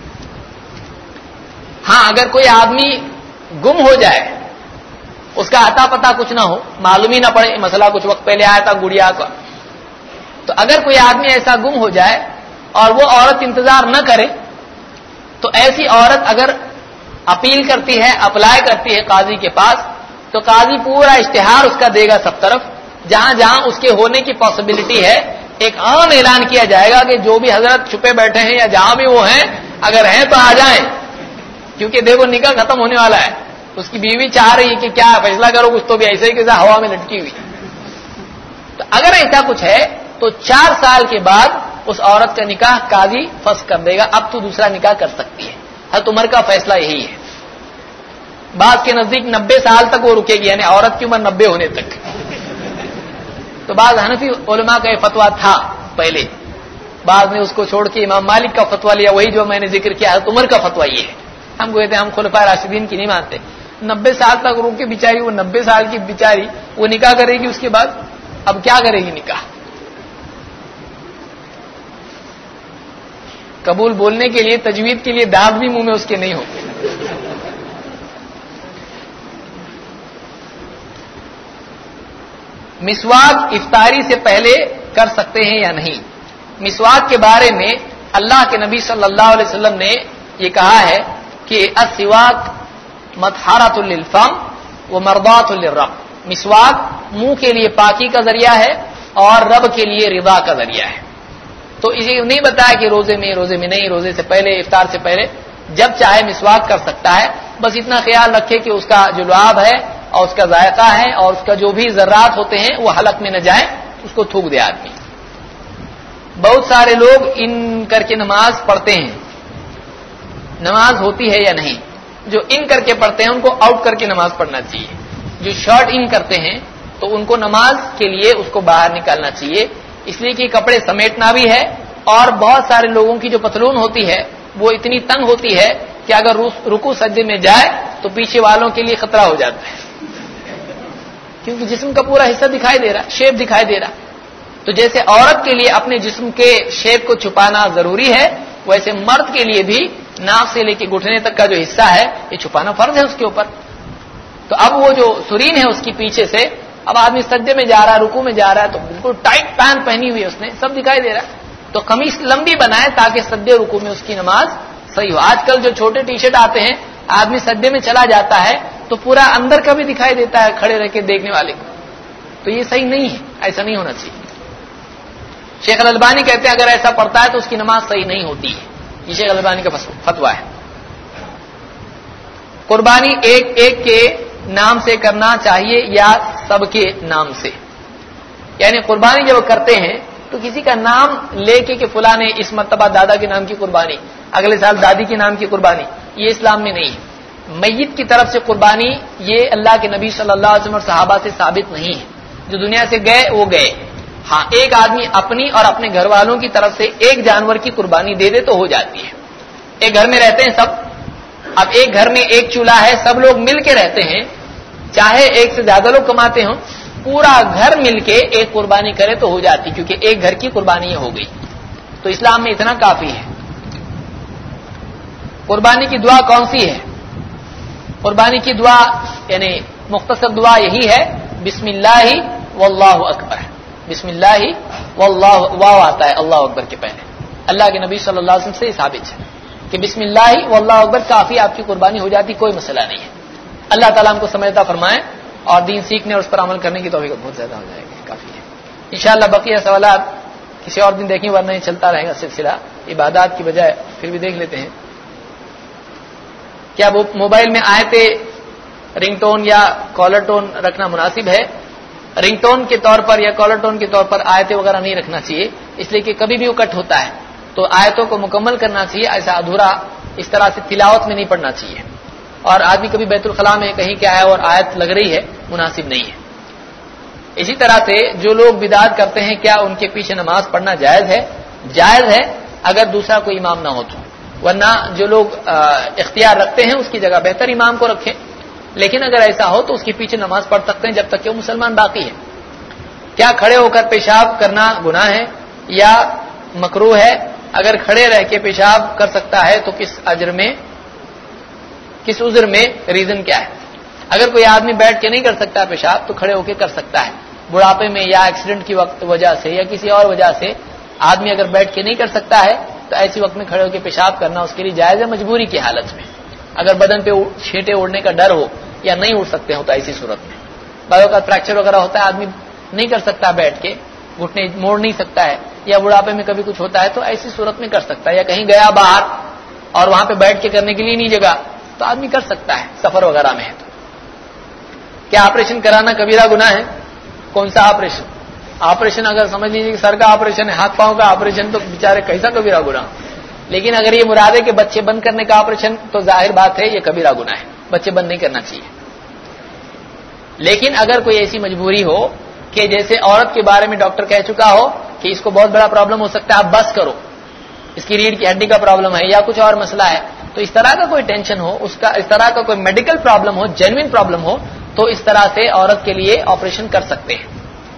ہاں اگر کوئی آدمی گم ہو جائے، اس کا اتا پتا کچھ نہ ہو، معلوم ہی نہ پڑے، مسئلہ کچھ وقت پہلے آیا تھا گڑیا کا، تو اگر کوئی آدمی ایسا گم ہو جائے اور وہ عورت انتظار نہ کرے تو ایسی عورت اگر اپیل کرتی ہے، اپلائی کرتی ہے قاضی کے پاس، تو قاضی پورا اشتہار اس کا دے گا سب طرف، جہاں جہاں اس کے ہونے کی پاسبلٹی ہے ایک عام اعلان کیا جائے گا کہ جو بھی حضرت چھپے بیٹھے ہیں یا جہاں بھی وہ ہیں اگر ہیں تو آ جائیں، کیونکہ دیکھو نکاح ختم ہونے والا ہے، اس کی بیوی چاہ رہی ہے کہ کیا فیصلہ کرو کچھ، تو بھی ایسے ہی کیسا ہوا میں لٹکی ہوئی۔ تو اگر ایسا کچھ ہے تو چار سال کے بعد اس عورت کا نکاح قاضی فسخ کر دے گا، اب تو دوسرا نکاح کر سکتی ہے۔ حضرت عمر کا فیصلہ یہی ہے۔ بعض کے نزدیک نبے سال تک وہ رکے گی، یعنی عورت کی عمر نبے ہونے تک۔ تو بعض حنفی علماء کا یہ فتویٰ تھا پہلے، بعض نے اس کو چھوڑ کے امام مالک کا فتویٰ لیا، وہی جو میں نے ذکر کیا حضرت عمر کا فتویٰ یہ ہے۔ ہم کہتے ہیں ہم خلفائے راشدین کی نہیں مانتے، نبے سال تک روک کے بیچاری، وہ نبے سال کی بیچاری وہ نکاح کرے گی، اس کے بعد اب کیا کرے گی نکاح؟ قبول بولنے کے لیے، تجوید کے لیے دانت بھی منہ میں اس کے نہیں ہوتے۔ مسواک افطاری سے پہلے کر سکتے ہیں یا نہیں؟ مسواک کے بارے میں اللہ کے نبی صلی اللہ علیہ وسلم نے یہ کہا ہے کہ السواک مطہرۃ للفم ومرضات للرب، مسواک منہ کے لیے پاکی کا ذریعہ ہے اور رب کے لیے رضا کا ذریعہ ہے۔ تو اسے نہیں بتایا کہ روزے میں روزے میں نہیں، روزے سے پہلے افطار سے پہلے جب چاہے مسواک کر سکتا ہے، بس اتنا خیال رکھے کہ اس کا جو لعاب ہے اور اس کا ذائقہ ہے اور اس کا جو بھی ذرات ہوتے ہیں وہ حلق میں نہ جائیں، اس کو تھوک دے آدمی۔ بہت سارے لوگ ان کر کے نماز پڑھتے ہیں، نماز ہوتی ہے یا نہیں؟ جو ان کر کے پڑھتے ہیں ان کو آؤٹ کر کے نماز پڑھنا چاہیے، جو شارٹ ان کرتے ہیں تو ان کو نماز کے لیے اس کو باہر نکالنا چاہیے، اس لیے کہ کپڑے سمیٹنا بھی ہے، اور بہت سارے لوگوں کی جو پتلون ہوتی ہے وہ اتنی تنگ ہوتی ہے کہ اگر رکوع سجدے میں جائے تو پیچھے والوں کے لیے خطرہ ہو جاتا ہے، کیونکہ جسم کا پورا حصہ دکھائی دے رہا، شیپ دکھائی دے رہا۔ تو جیسے عورت کے لیے اپنے جسم کے شیپ کو چھپانا ضروری ہے، ویسے مرد کے لیے بھی ناک سے لے کے گھٹنے تک کا جو حصہ ہے یہ چھپانا فرض ہے اس کے اوپر۔ تو اب وہ جو سرین ہے اس کی پیچھے سے، اب آدمی سجدے میں جا رہا ہے، رکوع میں جا رہا ہے، تو بالکل ٹائٹ پینٹ پہنی ہوئی ہے اس نے، سب دکھائی دے رہا ہے، تو قمیص لمبی بنائے تاکہ سجدے رکوع میں اس کی نماز صحیح ہو۔ آج کل جو چھوٹے ٹی شرٹ آتے ہیں، آدمی سجدے میں چلا جاتا ہے تو پورا اندر کا بھی دکھائی دیتا ہے کھڑے رہ کے دیکھنے والے کو، تو یہ صحیح نہیں ہے، ایسا نہیں ہونا چاہیے۔ شیخ الالبانی کہتے ہیں اگر ایسا پڑتا ہے تو اس کی نماز صحیح نہیں ہوتی ہے، یہ شیخ الالبانی کا فتویٰ ہے۔ قربانی ایک ایک کے نام سے کرنا چاہیے یا سب کے نام سے؟ یعنی قربانی جب کرتے ہیں تو کسی کا نام لے کے کہ فلاں نے اس مرتبہ دادا کے نام کی قربانی، اگلے سال دادی کے نام کی قربانی، یہ اسلام میں نہیں ہے۔ میت کی طرف سے قربانی یہ اللہ کے نبی صلی اللہ علیہ وسلم اور صحابہ سے ثابت نہیں ہے، جو دنیا سے گئے وہ گئے۔ ہاں ایک آدمی اپنی اور اپنے گھر والوں کی طرف سے ایک جانور کی قربانی دے دے تو ہو جاتی ہے۔ ایک گھر میں رہتے ہیں سب، اب ایک گھر میں ایک چولہا ہے، سب لوگ مل کے رہتے ہیں، چاہے ایک سے زیادہ لوگ کماتے ہوں، پورا گھر مل کے ایک قربانی کرے تو ہو جاتی، کیونکہ ایک گھر کی قربانی ہو گئی، تو اسلام میں اتنا کافی ہے۔ قربانی کی دعا کون سی ہے؟ قربانی کی دعا یعنی مختصر دعا یہی ہے، بسم اللہ واللہ اکبر، بسم اللہ واللہ، واو آتا ہے اللہ اکبر کے پہلے، اللہ کے نبی صلی اللہ علیہ وسلم سے ثابت ہے کہ بسم اللہ واللہ اکبر کافی، آپ کی قربانی ہو جاتی، کوئی مسئلہ نہیں ہے۔ اللہ تعالیٰ ہم کو سمجھتا فرمائے اور دین سیکھنے اور اس پر عمل کرنے کی توفیق بہت زیادہ ہو جائے گی، کافی ہے۔ انشاءاللہ بقیہ سوالات کسی اور دن دیکھیں، ورنہ یہ چلتا رہے گا سلسلہ، عبادات کی بجائے پھر بھی دیکھ لیتے ہیں۔ کیا وہ موبائل میں آیتیں رنگ ٹون یا کالر ٹون رکھنا مناسب ہے؟ رنگ ٹون کے طور پر یا کالر ٹون کے طور پر آیتیں وغیرہ نہیں رکھنا چاہیے، اس لیے کہ کبھی بھی وہ کٹ ہوتا ہے، تو آیتوں کو مکمل کرنا چاہیے، ایسا ادھورا اس طرح سے تلاوت میں نہیں پڑھنا چاہیے۔ اور آدمی کبھی بیت الخلاء میں کہیں کیا ہے اور آیت لگ رہی ہے، مناسب نہیں ہے۔ اسی طرح سے جو لوگ بدعت کرتے ہیں، کیا ان کے پیچھے نماز پڑھنا جائز ہے؟ جائز ہے اگر دوسرا کوئی امام نہ ہو تو، ورنہ جو لوگ اختیار رکھتے ہیں اس کی جگہ بہتر امام کو رکھیں، لیکن اگر ایسا ہو تو اس کے پیچھے نماز پڑھ سکتے ہیں جب تک کہ وہ مسلمان باقی ہے۔ کیا کھڑے ہو کر پیشاب کرنا گناہ ہے یا مکروہ ہے؟ اگر کھڑے رہ کے پیشاب کر سکتا ہے تو کس اجر میں، کس عذر میں، ریزن کیا ہے؟ اگر کوئی آدمی بیٹھ کے نہیں کر سکتا پیشاب تو کھڑے ہو کے کر سکتا ہے، بڑھاپے میں یا ایکسیڈنٹ کی وقت وجہ سے یا کسی اور وجہ سے آدمی اگر بیٹھ کے نہیں کر سکتا ہے تو ایسی وقت میں کھڑے ہو کے پیشاب کرنا اس کے لیے جائز ہے، مجبوری کی حالت میں، اگر بدن پہ چھینٹے اڑنے کا ڈر ہو یا نہیں اڑ سکتے ہو تو ایسی صورت میں۔ بعض اوقات فریکچر وغیرہ ہوتا ہے، آدمی نہیں کر سکتا بیٹھ کے، گھٹنے موڑ نہیں سکتا ہے، یا بڑھاپے میں کبھی کچھ ہوتا ہے تو ایسی صورت میں کر سکتا ہے، یا کہیں گیا باہر اور وہاں پہ بیٹھ کے کرنے کے لیے نہیں جگہ تو آدمی کر سکتا ہے، سفر وغیرہ میں ہے تو۔ کیا آپریشن کرانا کبیرہ گناہ ہے؟ کون سا آپریشن؟ آپریشن اگر سمجھ لیجیے کہ سر کا آپریشن ہے، ہاتھ پاؤں کا آپریشن، تو بیچارے کیسا کبیرہ گناہ؟ لیکن اگر یہ مراد ہے کہ بچے بند کرنے کا آپریشن تو ظاہر بات ہے یہ کبیرہ گناہ ہے، بچے بند نہیں کرنا چاہیے۔ لیکن اگر کوئی ایسی مجبوری ہو کہ جیسے عورت کے بارے میں ڈاکٹر کہہ چکا ہو کہ اس کو بہت بڑا پرابلم ہو سکتا ہے، آپ بس کرو، اس کی ریڑھ کی ہڈی کا پرابلم ہے یا کچھ اور مسئلہ ہے، تو اس طرح کا کوئی ٹینشن ہو، اس کا اس طرح کا کوئی میڈیکل پرابلم ہو، جینوین پرابلم ہو، تو اس طرح سے عورت کے لیے آپریشن کر سکتے ہیں۔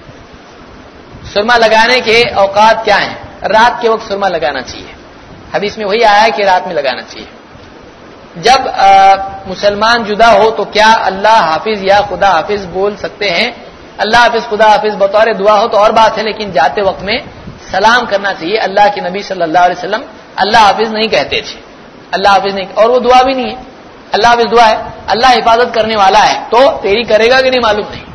سرما لگانے کے اوقات کیا ہیں؟ رات کے وقت سرما لگانا چاہیے، حدیث میں وہی آیا ہے کہ رات میں لگانا چاہیے۔ جب مسلمان جدا ہو تو کیا اللہ حافظ یا خدا حافظ بول سکتے ہیں؟ اللہ حافظ خدا حافظ بطور دعا ہو تو اور بات ہے، لیکن جاتے وقت میں سلام کرنا چاہیے۔ اللہ کے نبی صلی اللہ علیہ وسلم اللہ حافظ نہیں کہتے تھے، اللہ حافظ نہیں، اور وہ دعا بھی نہیں ہے، اللہ حافظ دعا ہے، اللہ حفاظت کرنے والا ہے، تو تیری کرے گا کہ نہیں معلوم نہیں،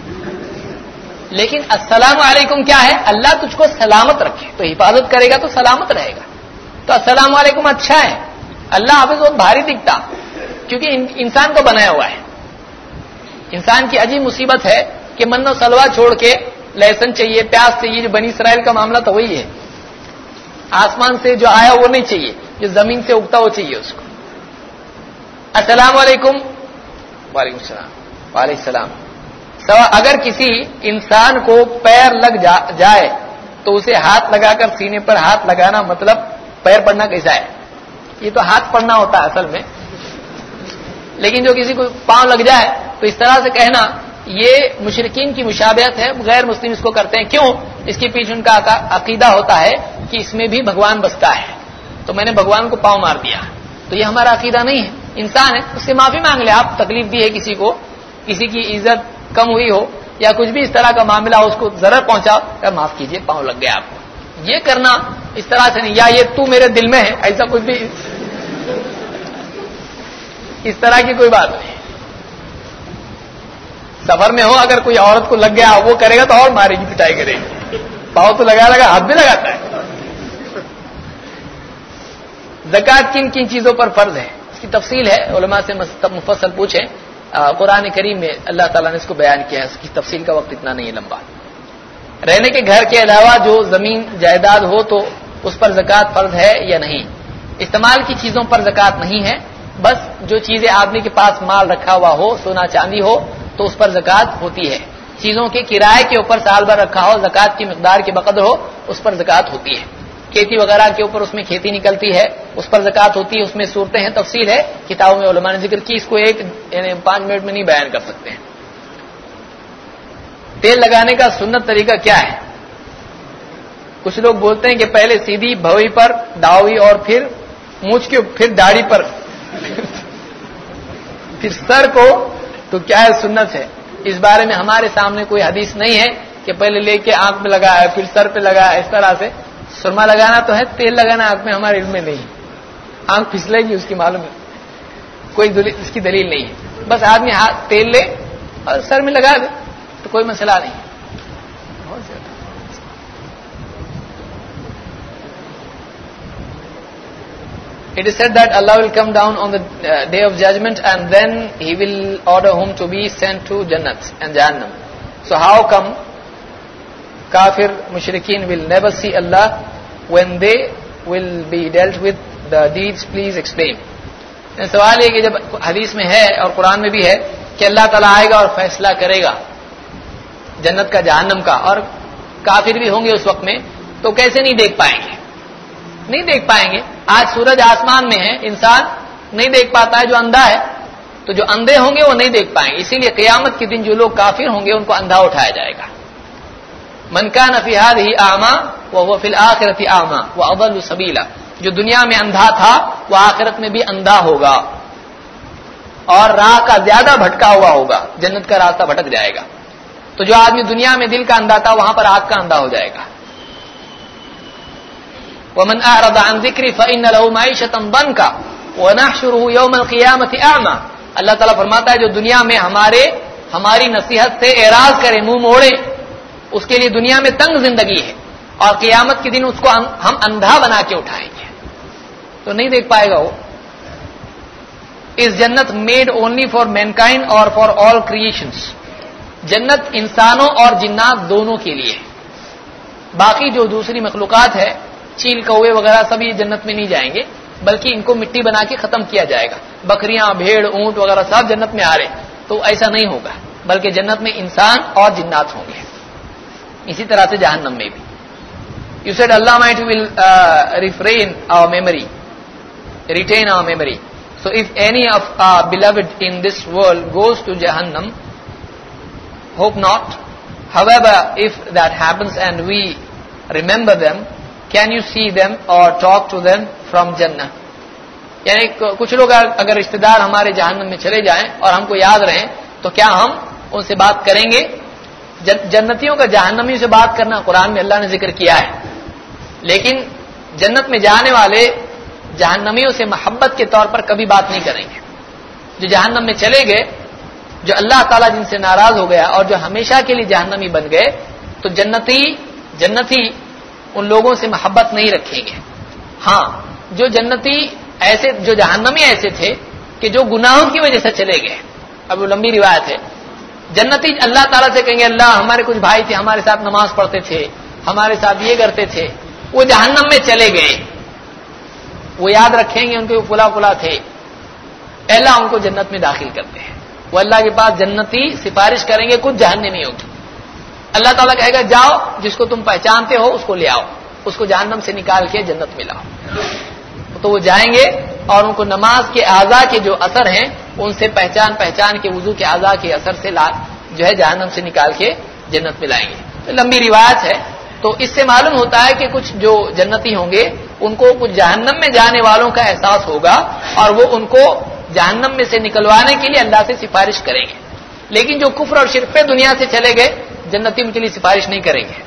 لیکن السلام علیکم کیا ہے؟ اللہ تجھ کو سلامت رکھے، تو حفاظت کرے گا تو سلامت رہے گا، تو السلام علیکم اچھا ہے، اللہ حافظ بہت بھاری دکھتا کیونکہ انسان کو بنایا ہوا ہے. انسان کی عجیب مصیبت ہے کہ من و سلوا چھوڑ کے لہسن چاہیے, پیاز چاہیے. جو بنی اسرائیل کا معاملہ تو وہی ہے, آسمان سے جو آیا وہ نہیں چاہیے, جو زمین سے اگتا وہ چاہیے اس کو. السلام علیکم. وعلیکم السلام. وعلیکم السلام. اگر کسی انسان کو پیر لگ جا جائے تو اسے ہاتھ لگا کر سینے پر ہاتھ لگانا مطلب پیر پڑنا کیسا ہے؟ یہ تو ہاتھ پڑنا ہوتا ہے اصل میں, لیکن جو کسی کو پاؤں لگ جائے تو اس طرح سے کہنا یہ مشرکین کی مشابہت ہے. غیر مسلم اس کو کرتے ہیں. کیوں؟ اس کے پیچھے ان کا عقیدہ ہوتا ہے کہ اس میں بھی بھگوان بستا ہے, تو میں نے بھگوان کو پاؤں مار دیا. تو یہ ہمارا عقیدہ نہیں ہے. انسان ہے, اس سے معافی مانگ لے. آپ تکلیف دی ہے کسی کو, کسی کی عزت کم ہوئی ہو یا کچھ بھی اس طرح کا معاملہ ہو, اس کو ضرر پہنچا, معاف کیجئے پاؤں لگ گیا آپ کو. یہ کرنا اس طرح سے نہیں, یا یہ تو میرے دل میں ہے, ایسا کچھ بھی اس طرح کی کوئی بات نہیں. سفر میں ہو اگر کوئی عورت کو لگ گیا وہ کرے گا تو اور مارے گی, پٹائی کرے گی. پاؤں تو لگا لگا ہاتھ بھی لگاتا ہے. زکات کن کن چیزوں پر فرض ہے اس کی تفصیل ہے, علماء سے مفصل پوچھیں. قرآن کریم میں اللہ تعالیٰ نے اس کو بیان کیا ہے, اس کی تفصیل کا وقت اتنا نہیں ہے لمبا. رہنے کے گھر کے علاوہ جو زمین جائیداد ہو تو اس پر زکات فرض ہے یا نہیں؟ استعمال کی چیزوں پر زکات نہیں ہے, بس جو چیزیں آدمی کے پاس مال رکھا ہوا ہو, سونا چاندی ہو تو اس پر زکات ہوتی ہے. چیزوں کے کرائے کے اوپر سال بھر رکھا ہو, زکات کی مقدار کے بقدر ہو, اس پر زکات ہوتی ہے. کھیتی وغیرہ کے اوپر اس میں کھیتی نکلتی ہے, اس پر زکات ہوتی ہے. اس میں صورتیں ہیں, تفصیل ہے, کتابوں میں علماء نے ذکر کی. اس کو ایک یعنی پانچ منٹ میں نہیں بیان کر سکتے ہیں. تیل لگانے کا سنت طریقہ کیا ہے؟ کچھ لوگ بولتے ہیں کہ پہلے سیدھی بھوی پر داوی اور پھر مونچھ کے پھر داڑھی پر پھر سر کو, تو کیا ہے سنت ہے؟ اس بارے میں ہمارے سامنے کوئی حدیث نہیں ہے کہ پہلے لے کے آنکھ میں لگایا پھر سر پہ لگایا. اس طرح سے سرما لگانا تو ہے, تیل لگانا آنکھ میں ہمارے علم میں نہیں. آنکھ پھسلے گی اس کی معلوم ہے, کوئی اس کی دلیل نہیں ہے. بس آدمی ہاتھ تیل لے اور سر میں لگا دے تو کوئی مسئلہ نہیں. It is said that Allah will come down on the uh, day of judgment and then He will order whom to be sent to Jannat and Jahannam. So how come Kafir mushrikeen will never see Allah when they will be dealt with the deeds? Please explain. سوال یہ کہ جب حدیث میں ہے اور قرآن میں بھی ہے کہ اللہ تعالیٰ آئے گا اور فیصلہ کرے گا جنت کا جہنم کا, اور کافر بھی ہوں گے اس وقت میں, تو کیسے نہیں دیکھ پائیں گے؟ نہیں دیکھ پائیں گے. آج سورج آسمان میں ہے, انسان نہیں دیکھ پاتا ہے جو اندھا ہے, تو جو اندھے ہوں گے وہ نہیں دیکھ پائیں گے. اسی لیے قیامت کے دن جو لوگ کافر ہوں گے ان کو اندھا اٹھایا جائے گا. من کان فی ہذہ اعمی وہو فی الآخرۃ اعمی واضل سبیلا. جو دنیا میں اندھا تھا وہ آخرت میں بھی اندھا ہوگا اور راہ کا زیادہ بھٹکا ہوا ہوگا, جنت کا راستہ بھٹک جائے گا. تو جو آدمی دنیا میں دل کا اندھا تھا وہاں پر آنکھ کا اندھا ہو جائے گا. ومن اعرض عن ذکری فإن له معیشۃ ضنکا ونحشره یوم القیامۃ اعمی. اللہ تعالیٰ فرماتا ہے جو دنیا میں ہمارے ہماری نصیحت سے اعراض کرے, منہ موڑے, اس کے لیے دنیا میں تنگ زندگی ہے اور قیامت کے دن اس کو ہم اندھا بنا کے اٹھائیں گے, تو نہیں دیکھ پائے گا وہ. Is جنت میڈ اونلی فار مینکائنڈ اور فار آل کریشنز؟ جنت انسانوں اور جنات دونوں کے لیے. باقی جو دوسری مخلوقات ہے, چیل کوے وغیرہ سب یہ جنت میں نہیں جائیں گے, بلکہ ان کو مٹی بنا کے ختم کیا جائے گا. بکریاں, بھیڑ, اونٹ وغیرہ سب جنت میں آ رہے, تو ایسا نہیں ہوگا, بلکہ جنت میں انسان اور جنات ہوں گے. اسی طرح سے جہنم میں بھی. You said Allah might will uh, refrain our memory, retain our memory. So if any of our beloved in this world goes to Jahannam, hope not. However, if that happens and we remember them, can you see them or talk to them from Jannah? یعنی کچھ لوگ اگر رشتہ دار ہمارے جہنم میں چلے جائیں اور ہم کو یاد رہیں تو کیا ہم ان سے بات کریں گے؟ جنتیوں کا جہنمیوں سے بات کرنا قرآن میں اللہ نے ذکر کیا ہے, لیکن جنت میں جانے والے جہنمیوں سے محبت کے طور پر کبھی بات نہیں کریں گے. جو جہنم میں چلے گئے, جو اللہ تعالیٰ جن سے ناراض ہو گیا اور جو ہمیشہ کے لیے جہنمی بن گئے, تو جنتی جنتی ان لوگوں سے محبت نہیں رکھیں گے. ہاں, جو جنتی ایسے جو جہنمی ایسے تھے کہ جو گناہوں کی وجہ سے چلے گئے. اب وہ لمبی روایت ہے. جنتی اللہ تعالیٰ سے کہیں گے اللہ ہمارے کچھ بھائی تھے ہمارے ساتھ نماز پڑھتے تھے ہمارے ساتھ یہ کرتے تھے وہ جہنم میں چلے گئے. وہ یاد رکھیں گے ان کے فلا فلا تھے اللہ ان کو جنت میں داخل کرتے ہیں. وہ اللہ کے پاس جنتی سفارش کریں گے کچھ جہنمی ہوگی. اللہ تعالیٰ کہے گا جاؤ جس کو تم پہچانتے ہو اس کو لے آؤ اس کو جہنم سے نکال کے جنت میں لاؤ. تو وہ جائیں گے اور ان کو نماز کے اعضاء کے جو اثر ہیں ان سے پہچان پہچان کے وضو کے اعضاء کے اثر سے لا جو ہے جہنم سے نکال کے جنت میں لائیں گے. تو لمبی روایت ہے. تو اس سے معلوم ہوتا ہے کہ کچھ جو جنتی ہوں گے ان کو کچھ جہنم میں جانے والوں کا احساس ہوگا اور وہ ان کو جہنم میں سے نکلوانے کے لیے اللہ سے سفارش کریں گے. لیکن جو کفر اور شرک پہ دنیا سے چلے گئے جنتی ان کے لیے سفارش نہیں کریں گے.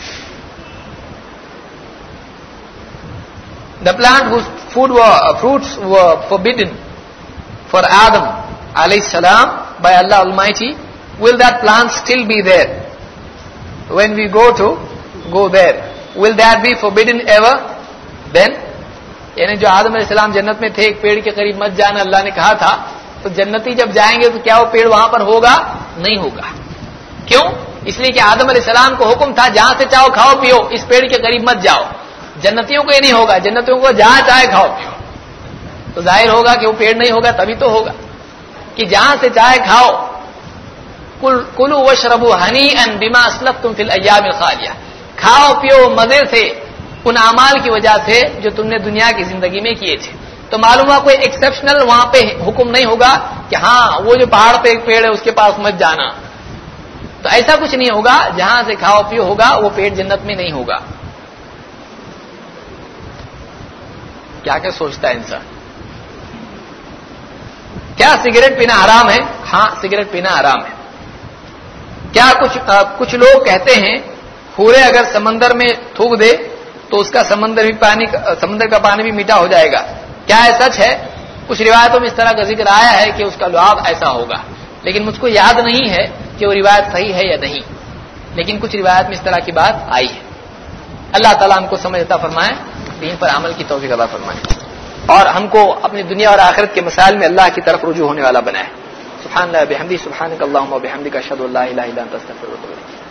The plant whose food were, uh, fruits were forbidden for Adam alayhi salam by Allah Almighty, will that plant still be there when we go to go there? Will that be forbidden ever then? یعنی جو آدم علیہ السلام جنت میں تھے ایک پیڑ کے قریب مت جانا اللہ نے کہا تھا تو جنتی جب جائیں گے تو کیا وہ پیڑ وہاں پر ہوگا؟ نہیں ہوگا. کیوں؟ اس لیے کہ آدم علیہ السلام کو حکم تھا جہاں سے چاہو کھاؤ پیو اس پیڑ کے قریب مت جاؤ. جنتیوں کو یہ نہیں ہوگا. جنتیوں کو جہاں چاہے کھاؤ پیو. تو ظاہر ہوگا کہ وہ پیڑ نہیں ہوگا تبھی تو ہوگا کہ جہاں سے چاہے کھاؤ. کلو واشربوا ہنیئا بما اسلفتم فی الایام الخالیہ. کھاؤ پیو مزے سے ان اعمال کی وجہ سے جو تم نے دنیا کی زندگی میں کیے تھے. تو معلوم ہوا کوئی ایکسپشنل وہاں پہ حکم نہیں ہوگا کہ ہاں وہ جو پہاڑ پہ ایک پیڑ ہے اس کے پاس مت جانا. تو ایسا کچھ نہیں ہوگا. جہاں سے کھاؤ پیو ہوگا وہ پیڑ جنت میں نہیں ہوگا. کیا کیا سوچتا ہے انسان؟ کیا سگریٹ پینا حرام ہے؟ ہاں سگریٹ پینا حرام ہے. کیا کچھ آ, کچھ لوگ کہتے ہیں پورے اگر سمندر میں تھوک دے تو اس کا سمندر بھی پانی سمندر کا پانی بھی میٹھا ہو جائے گا. کیا یہ سچ ہے؟ کچھ روایتوں میں اس طرح کا ذکر آیا ہے کہ اس کا لعاب ایسا ہوگا لیکن مجھ کو یاد نہیں ہے کہ وہ روایت صحیح ہے یا نہیں. لیکن کچھ روایت میں اس طرح کی بات آئی ہے. اللہ تعالیٰ ہم کو سمجھ عطا فرمائے دین پر عمل کی توفیق عطا فرمائے اور ہم کو اپنی دنیا اور آخرت کے مسائل میں اللہ کی طرف رجوع ہونے والا بنائے. سبحان اللہ بحمدہ سبحانک اللہم و بحمدک اشہد ان لا الہ الا انت استغفرک و اتوب الیک.